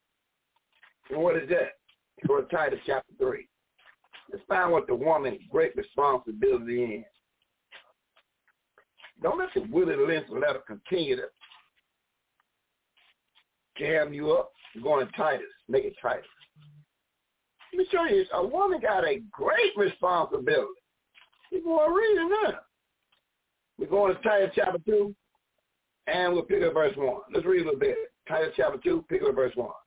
And what is that? Go to Titus chapter three. Let's find what the woman's great responsibility is. Don't let the Willie Linson let her continue to jam you up. You're going to Titus. Make it Titus. Let me show you this. A woman got a great responsibility. People are reading that. We're going to Titus chapter two, and we'll pick up verse one. Let's read a little bit. Titus chapter two, pick up verse one.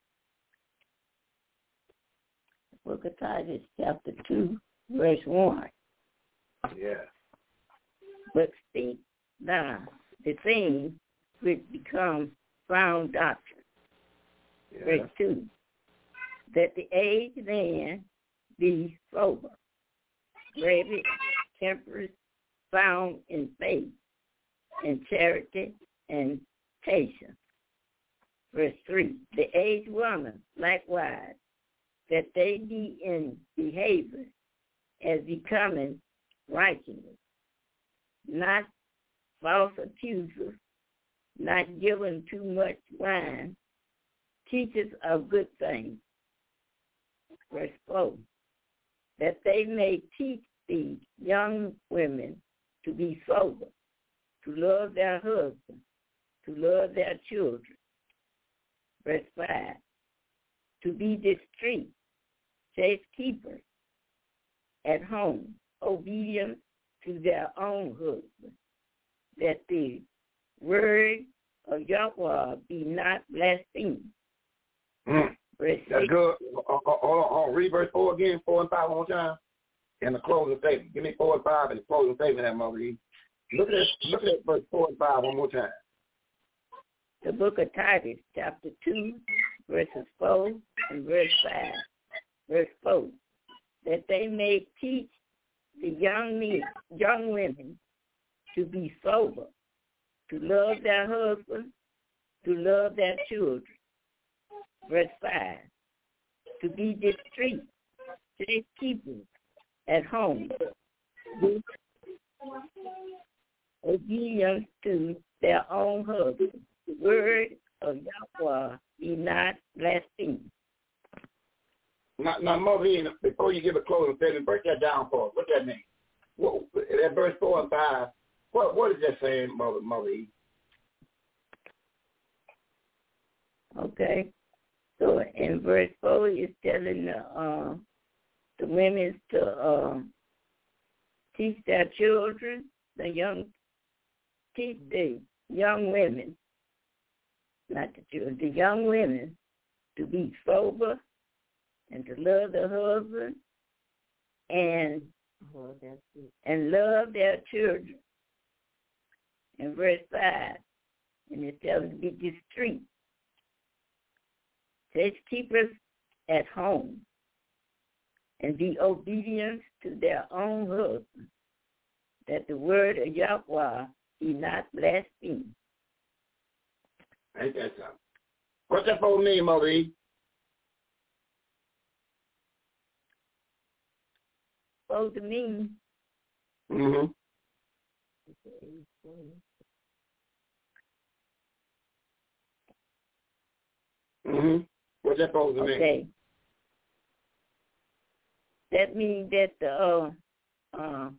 Book of Titus chapter two, verse one. Yeah. But speak thou the things which become sound doctrine. Yeah. Verse two. That the aged man be sober, ready, temperate, sound in faith, in charity, and patience. Verse three. The aged woman likewise, that they be in behavior as becoming righteousness, not false accusers, not given too much wine, teachers of good things. Verse four, that they may teach the young women to be sober, to love their husbands, to love their children. Verse five, to be discreet, safe keepers, at home, obedient to their own husbands, that the word of Yahweh be not blasphemed. Mm. Verse That's six, good. Hold on, hold on. Read verse four again, four and five one more time. And the closing statement. Give me four and five and the closing statement, that Mother Eve. Look at this, look at verse four and five one more time. The book of Titus, chapter two, verses four and verse five. Verse four, that they may teach the young men, young women to be sober, to love their husbands, to love their children. Verse five, to be discreet, safe keepers at home, obedient to their own husbands. The word of Yahweh be not blasphemed. Now, now Mother E, before you give a closing statement, break that down for us. What that mean? What, that verse four and five, what, what is that saying, Mother, Mother E? Okay. So in verse four, it's telling the, uh, the women to uh, teach their children, the young, teach the young women, not the children, the young women to be sober and to love their husband and oh, that's it. and love their children. In verse five, and it tells them to be discreet. Says keepers at home and be obedient to their own husband, that the word of Yahweh be not blasphemed. Ain't that something? What's that for me, Mother E? Supposed to mean. Mm-hmm. Mm-hmm. What's that supposed to mean? Okay. That means that the uh, uh,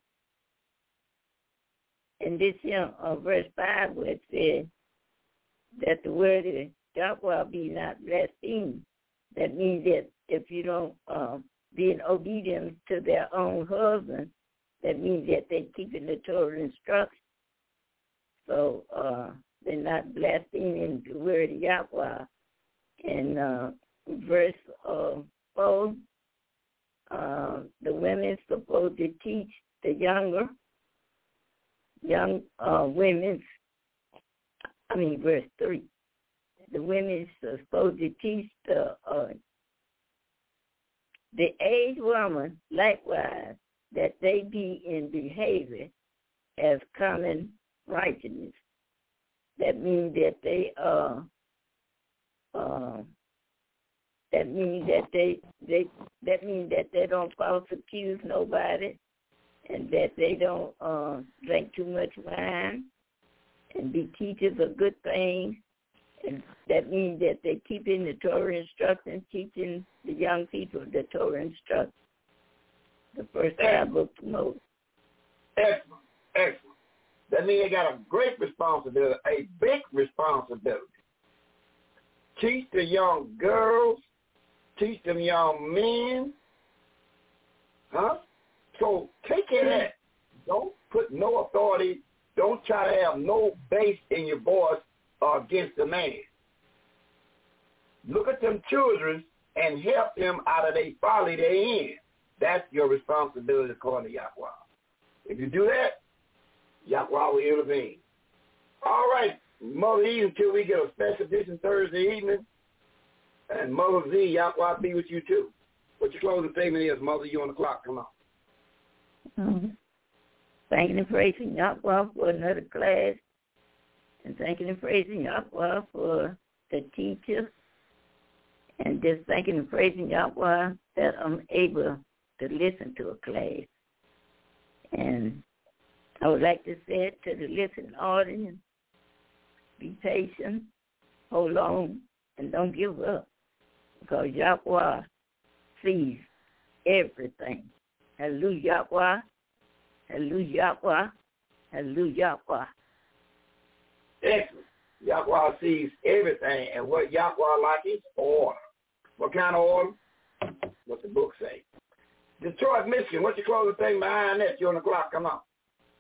in this here uh, verse five, where it says that the word of Yahweh be not blasphemed. That means that if you don't uh, be in obedience to their own husband, that means that they're keeping the Torah instructions. So uh, they're not blaspheming the word of Yahweh. In uh, verse uh, four, uh, the women supposed to teach the younger, young uh, women, I mean verse three, the women are supposed to teach the uh, the aged woman likewise that they be in behavior as common righteousness. That means that they are. Uh, that means that they they that means that they don't false accuse nobody, and that they don't uh, drink too much wine, and be teachers of good things. And that means that they keep in the Torah instructions, teaching the young people the Torah instructions. The first five books of Moses. Excellent, excellent. That means they got a great responsibility, a big responsibility. Teach the young girls, teach them young men, huh? So take care of that. Don't put no authority, don't try to have no bass in your voice uh, against the man. Look at them children and help them out of their folly they're in. That's your responsibility according to Yahweh. If you do that, Yahweh will intervene. All right. Mother E, until we get a special edition Thursday evening, and Mother Z, Yahweh be with you too. What your closing statement is, Mother, you on the clock, come on. Mm-hmm. Thanking and praising Yahweh for another class, and thanking and praising Yahweh for the teacher, and just thanking and praising Yahweh that I'm able to listen to a class. And I would like to say it to the listening audience, be patient, hold on, and don't give up, because Yahweh sees everything. Hallelujah, Yahweh. Hallelujah, Yahweh. Hallelujah, Yahweh. Excellent. Yahweh sees everything, and what Yahweh like is order. What kind of order? What the book say. Detroit, Michigan, what's your closing thing behind that? You're on the clock, come on.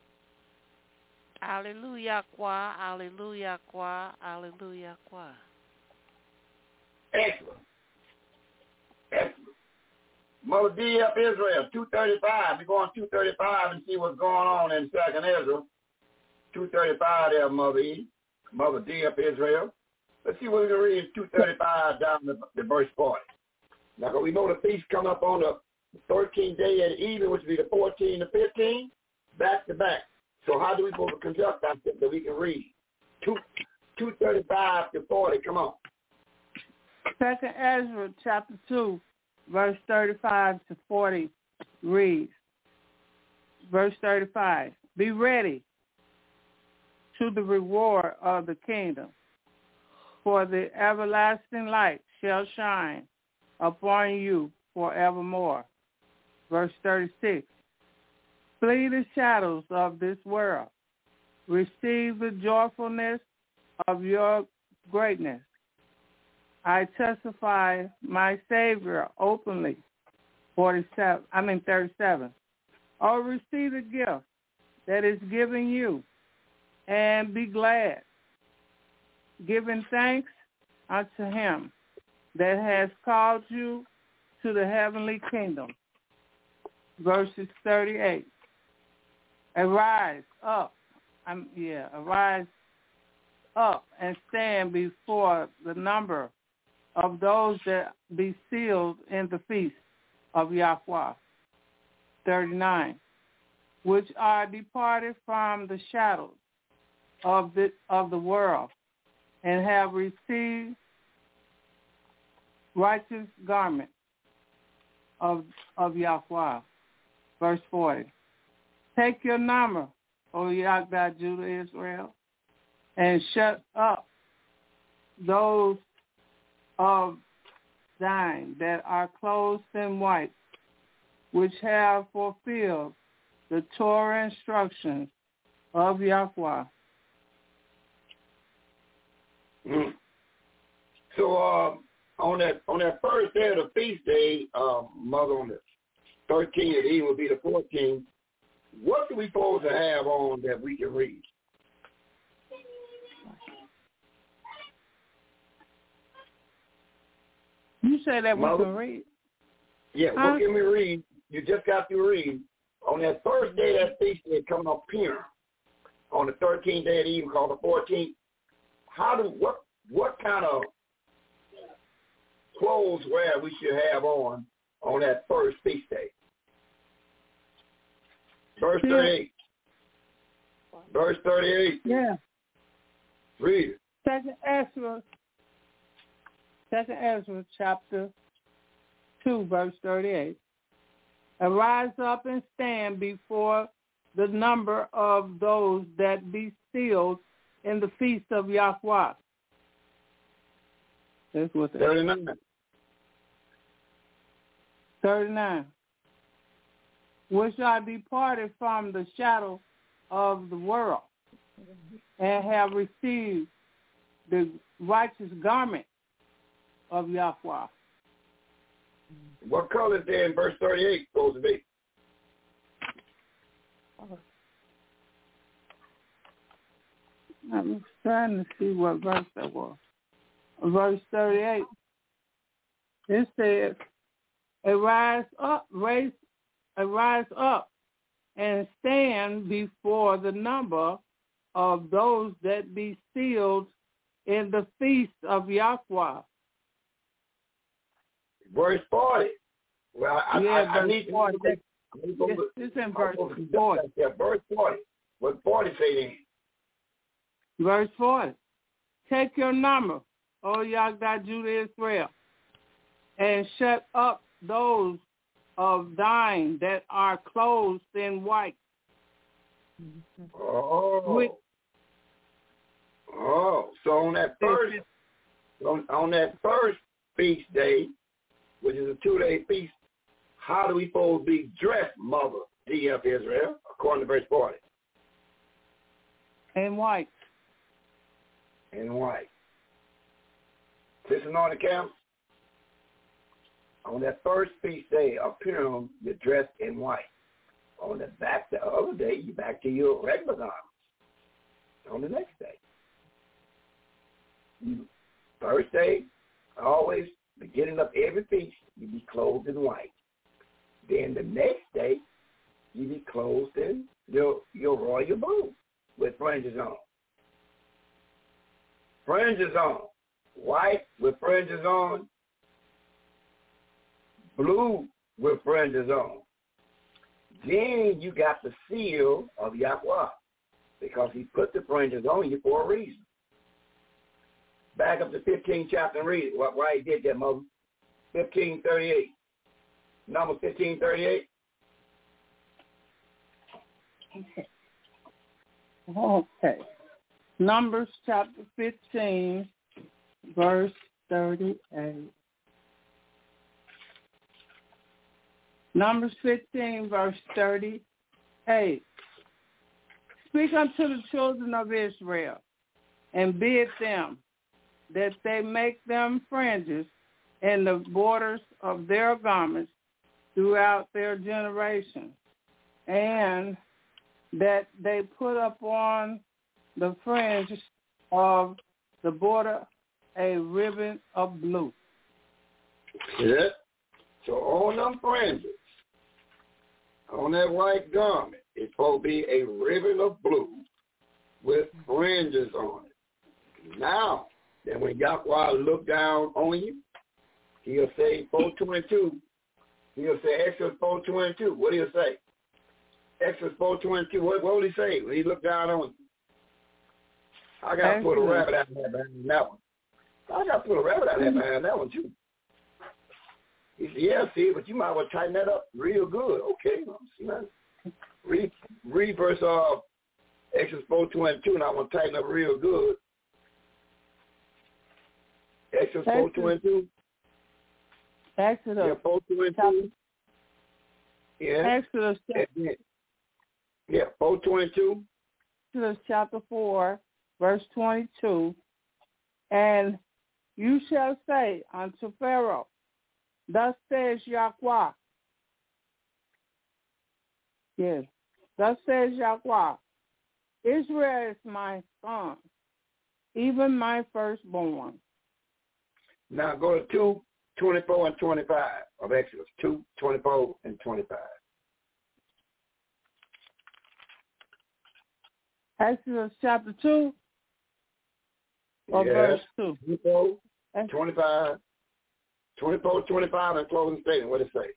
Hallelujah, Yahweh. Hallelujah, Yahweh. Hallelujah, Yahweh. Excellent. Excellent. Mother D up Israel, two thirty-five. We go on two thirty-five and see what's going on in Second Israel. two thirty-five there, Mother E. Mother D up Israel. Let's see what we can read in two thirty-five down to the verse forty. Now, we know the feast come up on the thirteenth day at even, which will be the fourteenth and fifteenth, back to back. So how do we supposed to conduct that that we can read? Two, two thirty-five to forty. Come on. Second Ezra chapter two, verse thirty-five to forty reads. Verse thirty-five. Be ready to the reward of the kingdom, for the everlasting light shall shine upon you forevermore. Verse thirty-six. Flee the shadows of this world. Receive the joyfulness of your greatness. I testify my Savior openly. Forty-seven. I mean thirty-seven. Oh, receive the gift that is given you, and be glad, giving thanks unto him that has called you to the heavenly kingdom. Verses thirty-eight. Arise up, um, yeah, arise up and stand before the number of those that be sealed in the feast of Yahweh. thirty-nine. Which are departed from the shadows of the of the world, and have received righteous garment of of Yahweh. Verse forty. Take your number, O Yahweh, Judah, Israel, and shut up those of thine that are clothed in white, which have fulfilled the Torah instructions of Yahweh. Mm. So uh, on that on that first day of the feast day, uh, Mother, on the thirteenth, and even will be the fourteenth. What do we supposed to have on that we can read? You say that Mother? we can read? Yeah, huh? what can we read? You just got to read. On that first day of that feast day coming up here, on the thirteenth day of the evening called the fourteenth, how do what what kind of clothes wear we should have on on that first feast day? Verse thirty-eight. Verse thirty-eight. Yeah. Read it. Second Ezra, Second Ezra, chapter two, verse thirty-eight. Arise up and stand before the number of those that be sealed in the feast of Yahweh. That's what that thirty-nine. thirty-nine. Which are departed from the shadow of the world, and have received the righteous garment of Yahweh. What color is there in verse thirty-eight supposed to be? I'm trying to see what verse that was. Verse thirty-eight. It says, arise up, raise, arise up, and stand before the number of those that be sealed in the feast of Yahweh. Verse forty. Well, I, yeah, I, I verse need to forty. This is in verse forty. Yeah, verse forty. What forty say then? Verse forty. Take your number, O Yahweh, Judah, Israel, and shut up those of thine that are clothed in white. Oh. Which, oh, so on that first, on, on that first feast day, which is a two-day feast, how do we supposed to be dressed, Mother, D F Israel, according to verse forty? In white. In white. Listen on the camp. On that first feast day of Purim, you're dressed in white. On the back the other day, you're back to your regular garments. On the next day. You, first day, always, beginning of every feast, you be clothed in white. Then the next day, you be clothed in your, your royal blue with fringes on. Fringes on. White with fringes on. Blue with fringes on. Then you got the seal of Yahweh because he put the fringes on you for a reason. Back up to fifteenth chapter and read it. Why he did that, Mother? fifteen thirty-eight. Number fifteen thirty-eight. Okay. Okay. Numbers chapter fifteen, verse thirty-eight. Numbers fifteen, verse thirty-eight. Speak unto the children of Israel, and bid them that they make them fringes in the borders of their garments throughout their generations, and that they put upon the fringe of the border a ribbon of blue. Yeah. So on them fringes, on that white garment, it's supposed to be a ribbon of blue with fringes on it. Now, then when Yahweh look down on you, he'll say four twenty-two. He'll say Exodus four twenty-two. What he'll say? Exodus four twenty-two. What, what will he say when he look down on you? I got to put a rabbit out there behind that one. I got to put a rabbit out there behind that one, too. He said, yeah, see, but you might want to tighten that up real good. Okay. See, man. Read, read verse uh, Exodus four twenty-two, and I want to tighten up real good. Exodus four twenty-two. Exodus. Yeah, four twenty-two. Yeah. Exodus. Yeah, four twenty-two. Exodus chapter four, verse twenty-two. And you shall say unto Pharaoh, thus says Yahweh. Yes. Thus says Yahweh, Israel is my son, even my firstborn. Now go to two twenty-four and twenty-five of Exodus. two twenty-four and twenty-five. Exodus chapter two or yes. verse two? twenty-four, twenty-five, twenty-four, twenty-five, and closing statement. What does it say?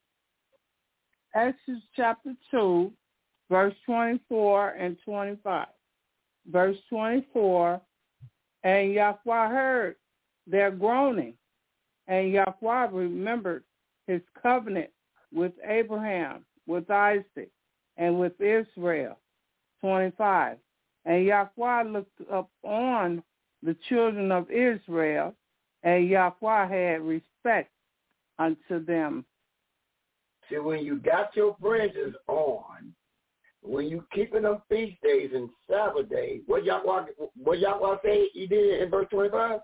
Exodus chapter two, verse twenty-four and twenty-five. Verse twenty-four, and Yahweh heard their groaning, and Yahweh remembered his covenant with Abraham, with Isaac, and with Israel. twenty-five. And Yahweh looked up on the children of Israel, and Yahweh had respect unto them. See, when you got your fringes on, when you keeping them feast days and Sabbath days, what Yahweh, what Yahweh say he did in verse twenty-five?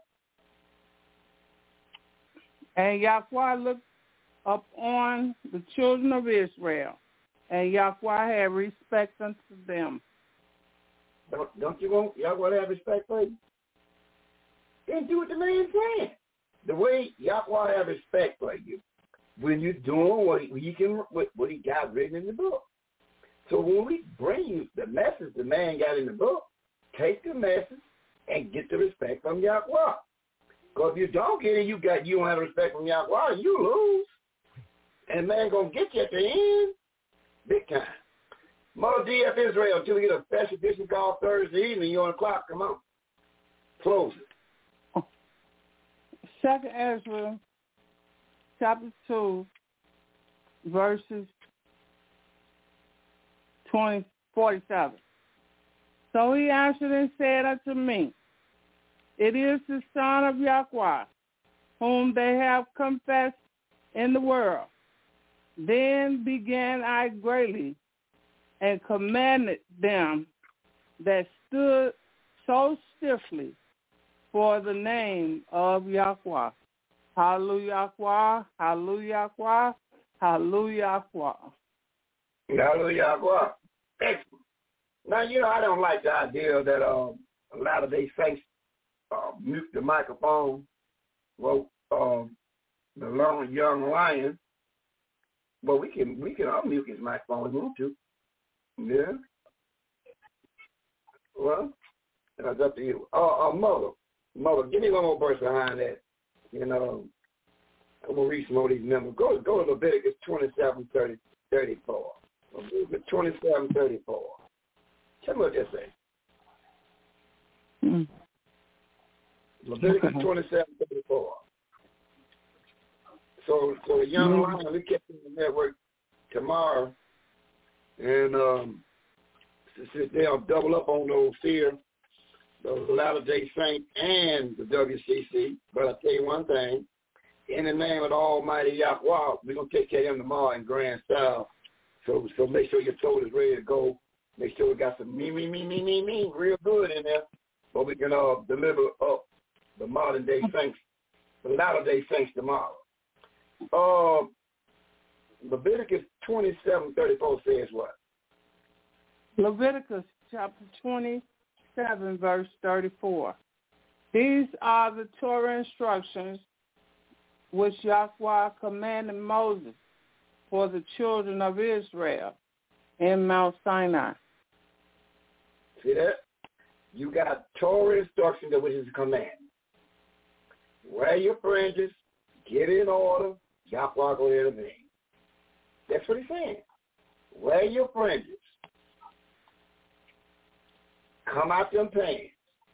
And Yahweh looked up on the children of Israel, and Yahweh had respect unto them. Don't, don't you want Yahweh to have respect for you? Then do what the man's saying. The way Yahweh have respect for you, when you're doing what he, you can, what, what he got written in the book. So when we bring you the message the man got in the book, take the message and get the respect from Yahweh. Because if you don't get it, you got you don't have respect from Yahweh, you lose. And man gonna get you at the end, big time. Mother D F Israel, until we get a special edition called Thursday evening, you're on the clock. Come on, close it. Second Ezra, chapter two, verses twenty forty-seven. So he answered and said unto me, it is the Son of Yahweh, whom they have confessed in the world. Then began I greatly and commanded them that stood so stiffly for the name of Yahweh. Hallelujah, Yahweh, hallelujah, Yahweh, hallelujah, Yahweh. Hallelujah, Yahweh. Excellent. Now, you know, I don't like the idea that um, a lot of these saints uh, mute the microphone. Well, um, the long young lion. But we can we can unmute his microphone if we want to. Yeah. Well, that's up to you. Uh, uh, mother, mother, give me one more verse behind that. You know, I'm gonna read some more of these numbers. Go go to Leviticus twenty-seven, thirty, thirty-four. Leviticus twenty-seven, thirty-four. Tell me what that say. Mm. Leviticus Okay. twenty-seven, thirty-four. So, so the young Mm. lion, we kept in the network tomorrow, and um, since they'll double up on those here, those Latter-day Saints and the W C C. But I'll tell you one thing, in the name of the Almighty Yahweh, we're going to take care of him tomorrow in grand style. So so make sure your throat is ready to go. Make sure we got some me, me, me, me, me, me, real good in there, so we can uh, deliver up the modern day saints, the latter day saints tomorrow. Uh, Leviticus twenty-seven thirty-four says what? Leviticus chapter twenty-seven, verse thirty-four. These are the Torah instructions which Yahweh commanded Moses for the children of Israel in Mount Sinai. See that? You got Torah instructions which is a command. Wear your fringes, get in order, Yahweh go intervene. That's what he's saying. Wear your fringes. Come out them pants.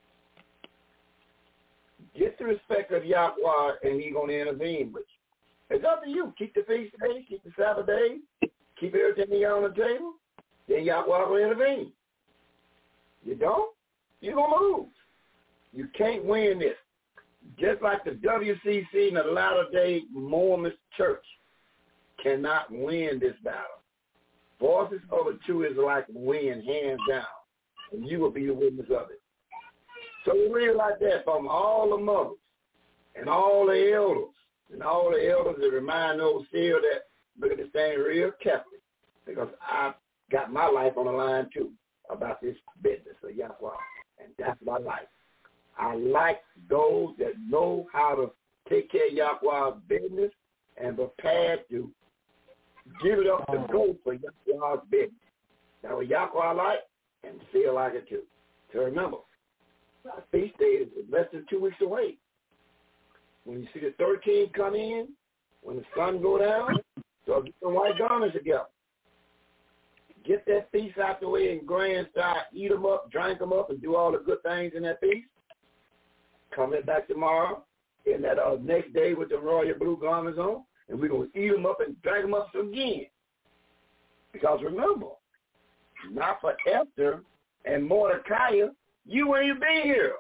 Get the respect of Yahweh, and he's going to intervene with you. It's up to you. Keep the feast days, keep the Sabbath days, keep everything you got on the table, then Yahweh will intervene. You don't, you're going to lose. You can't win this. Just like the W C C and the Latter-day Mormon Church cannot win this battle. Voices of a true Israelite can win hands down, and you will be the witness of it. So we read like that from all the mothers and all the elders and all the elders that remind those still that look at this thing real carefully, because I got my life on the line too about this business of Yahweh, and that's my life. I like those that know how to take care of Yahweh's business and prepared to give it up to go for Yahweh's business. That's what Yahweh like and feel like it too. So remember, our feast day is less than two weeks away. When you see the thirteenth come in, when the sun go down, so get the white garments together. Get that feast out the way in grand style, eat them up, drink them up, and do all the good things in that feast. Coming back tomorrow, in that uh, next day with the royal blue garments on, and we're going to eat them up and drink them up again. Because remember, not for Esther and Mordecai, you ain't been here.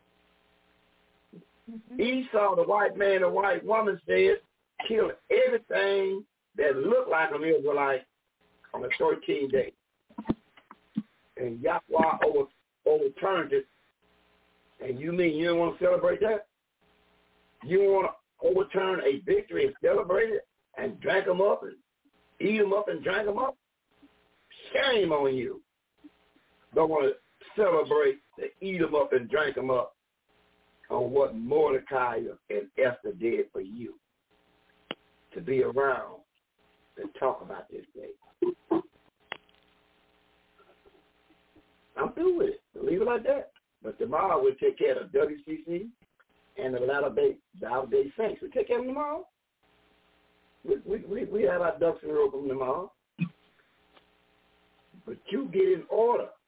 Mm-hmm. Esau, the white man, the white woman said, kill everything that looked like an Israelite on the thirteenth day. And Yahweh over, overturned it. And you mean you don't want to celebrate that? You want to overturn a victory and celebrate it and drink them up and eat them up and drink them up? Shame on you. Don't want to celebrate to eat them up and drink them up on what Mordecai and Esther did for you, to be around to talk about this day. I'm through with it. Leave it like that. But tomorrow we'll take care of the W C C and the latter day, the outer day saints. We'll take care of them tomorrow. We, we, we, we have our ducks in a row from tomorrow. But you get in order.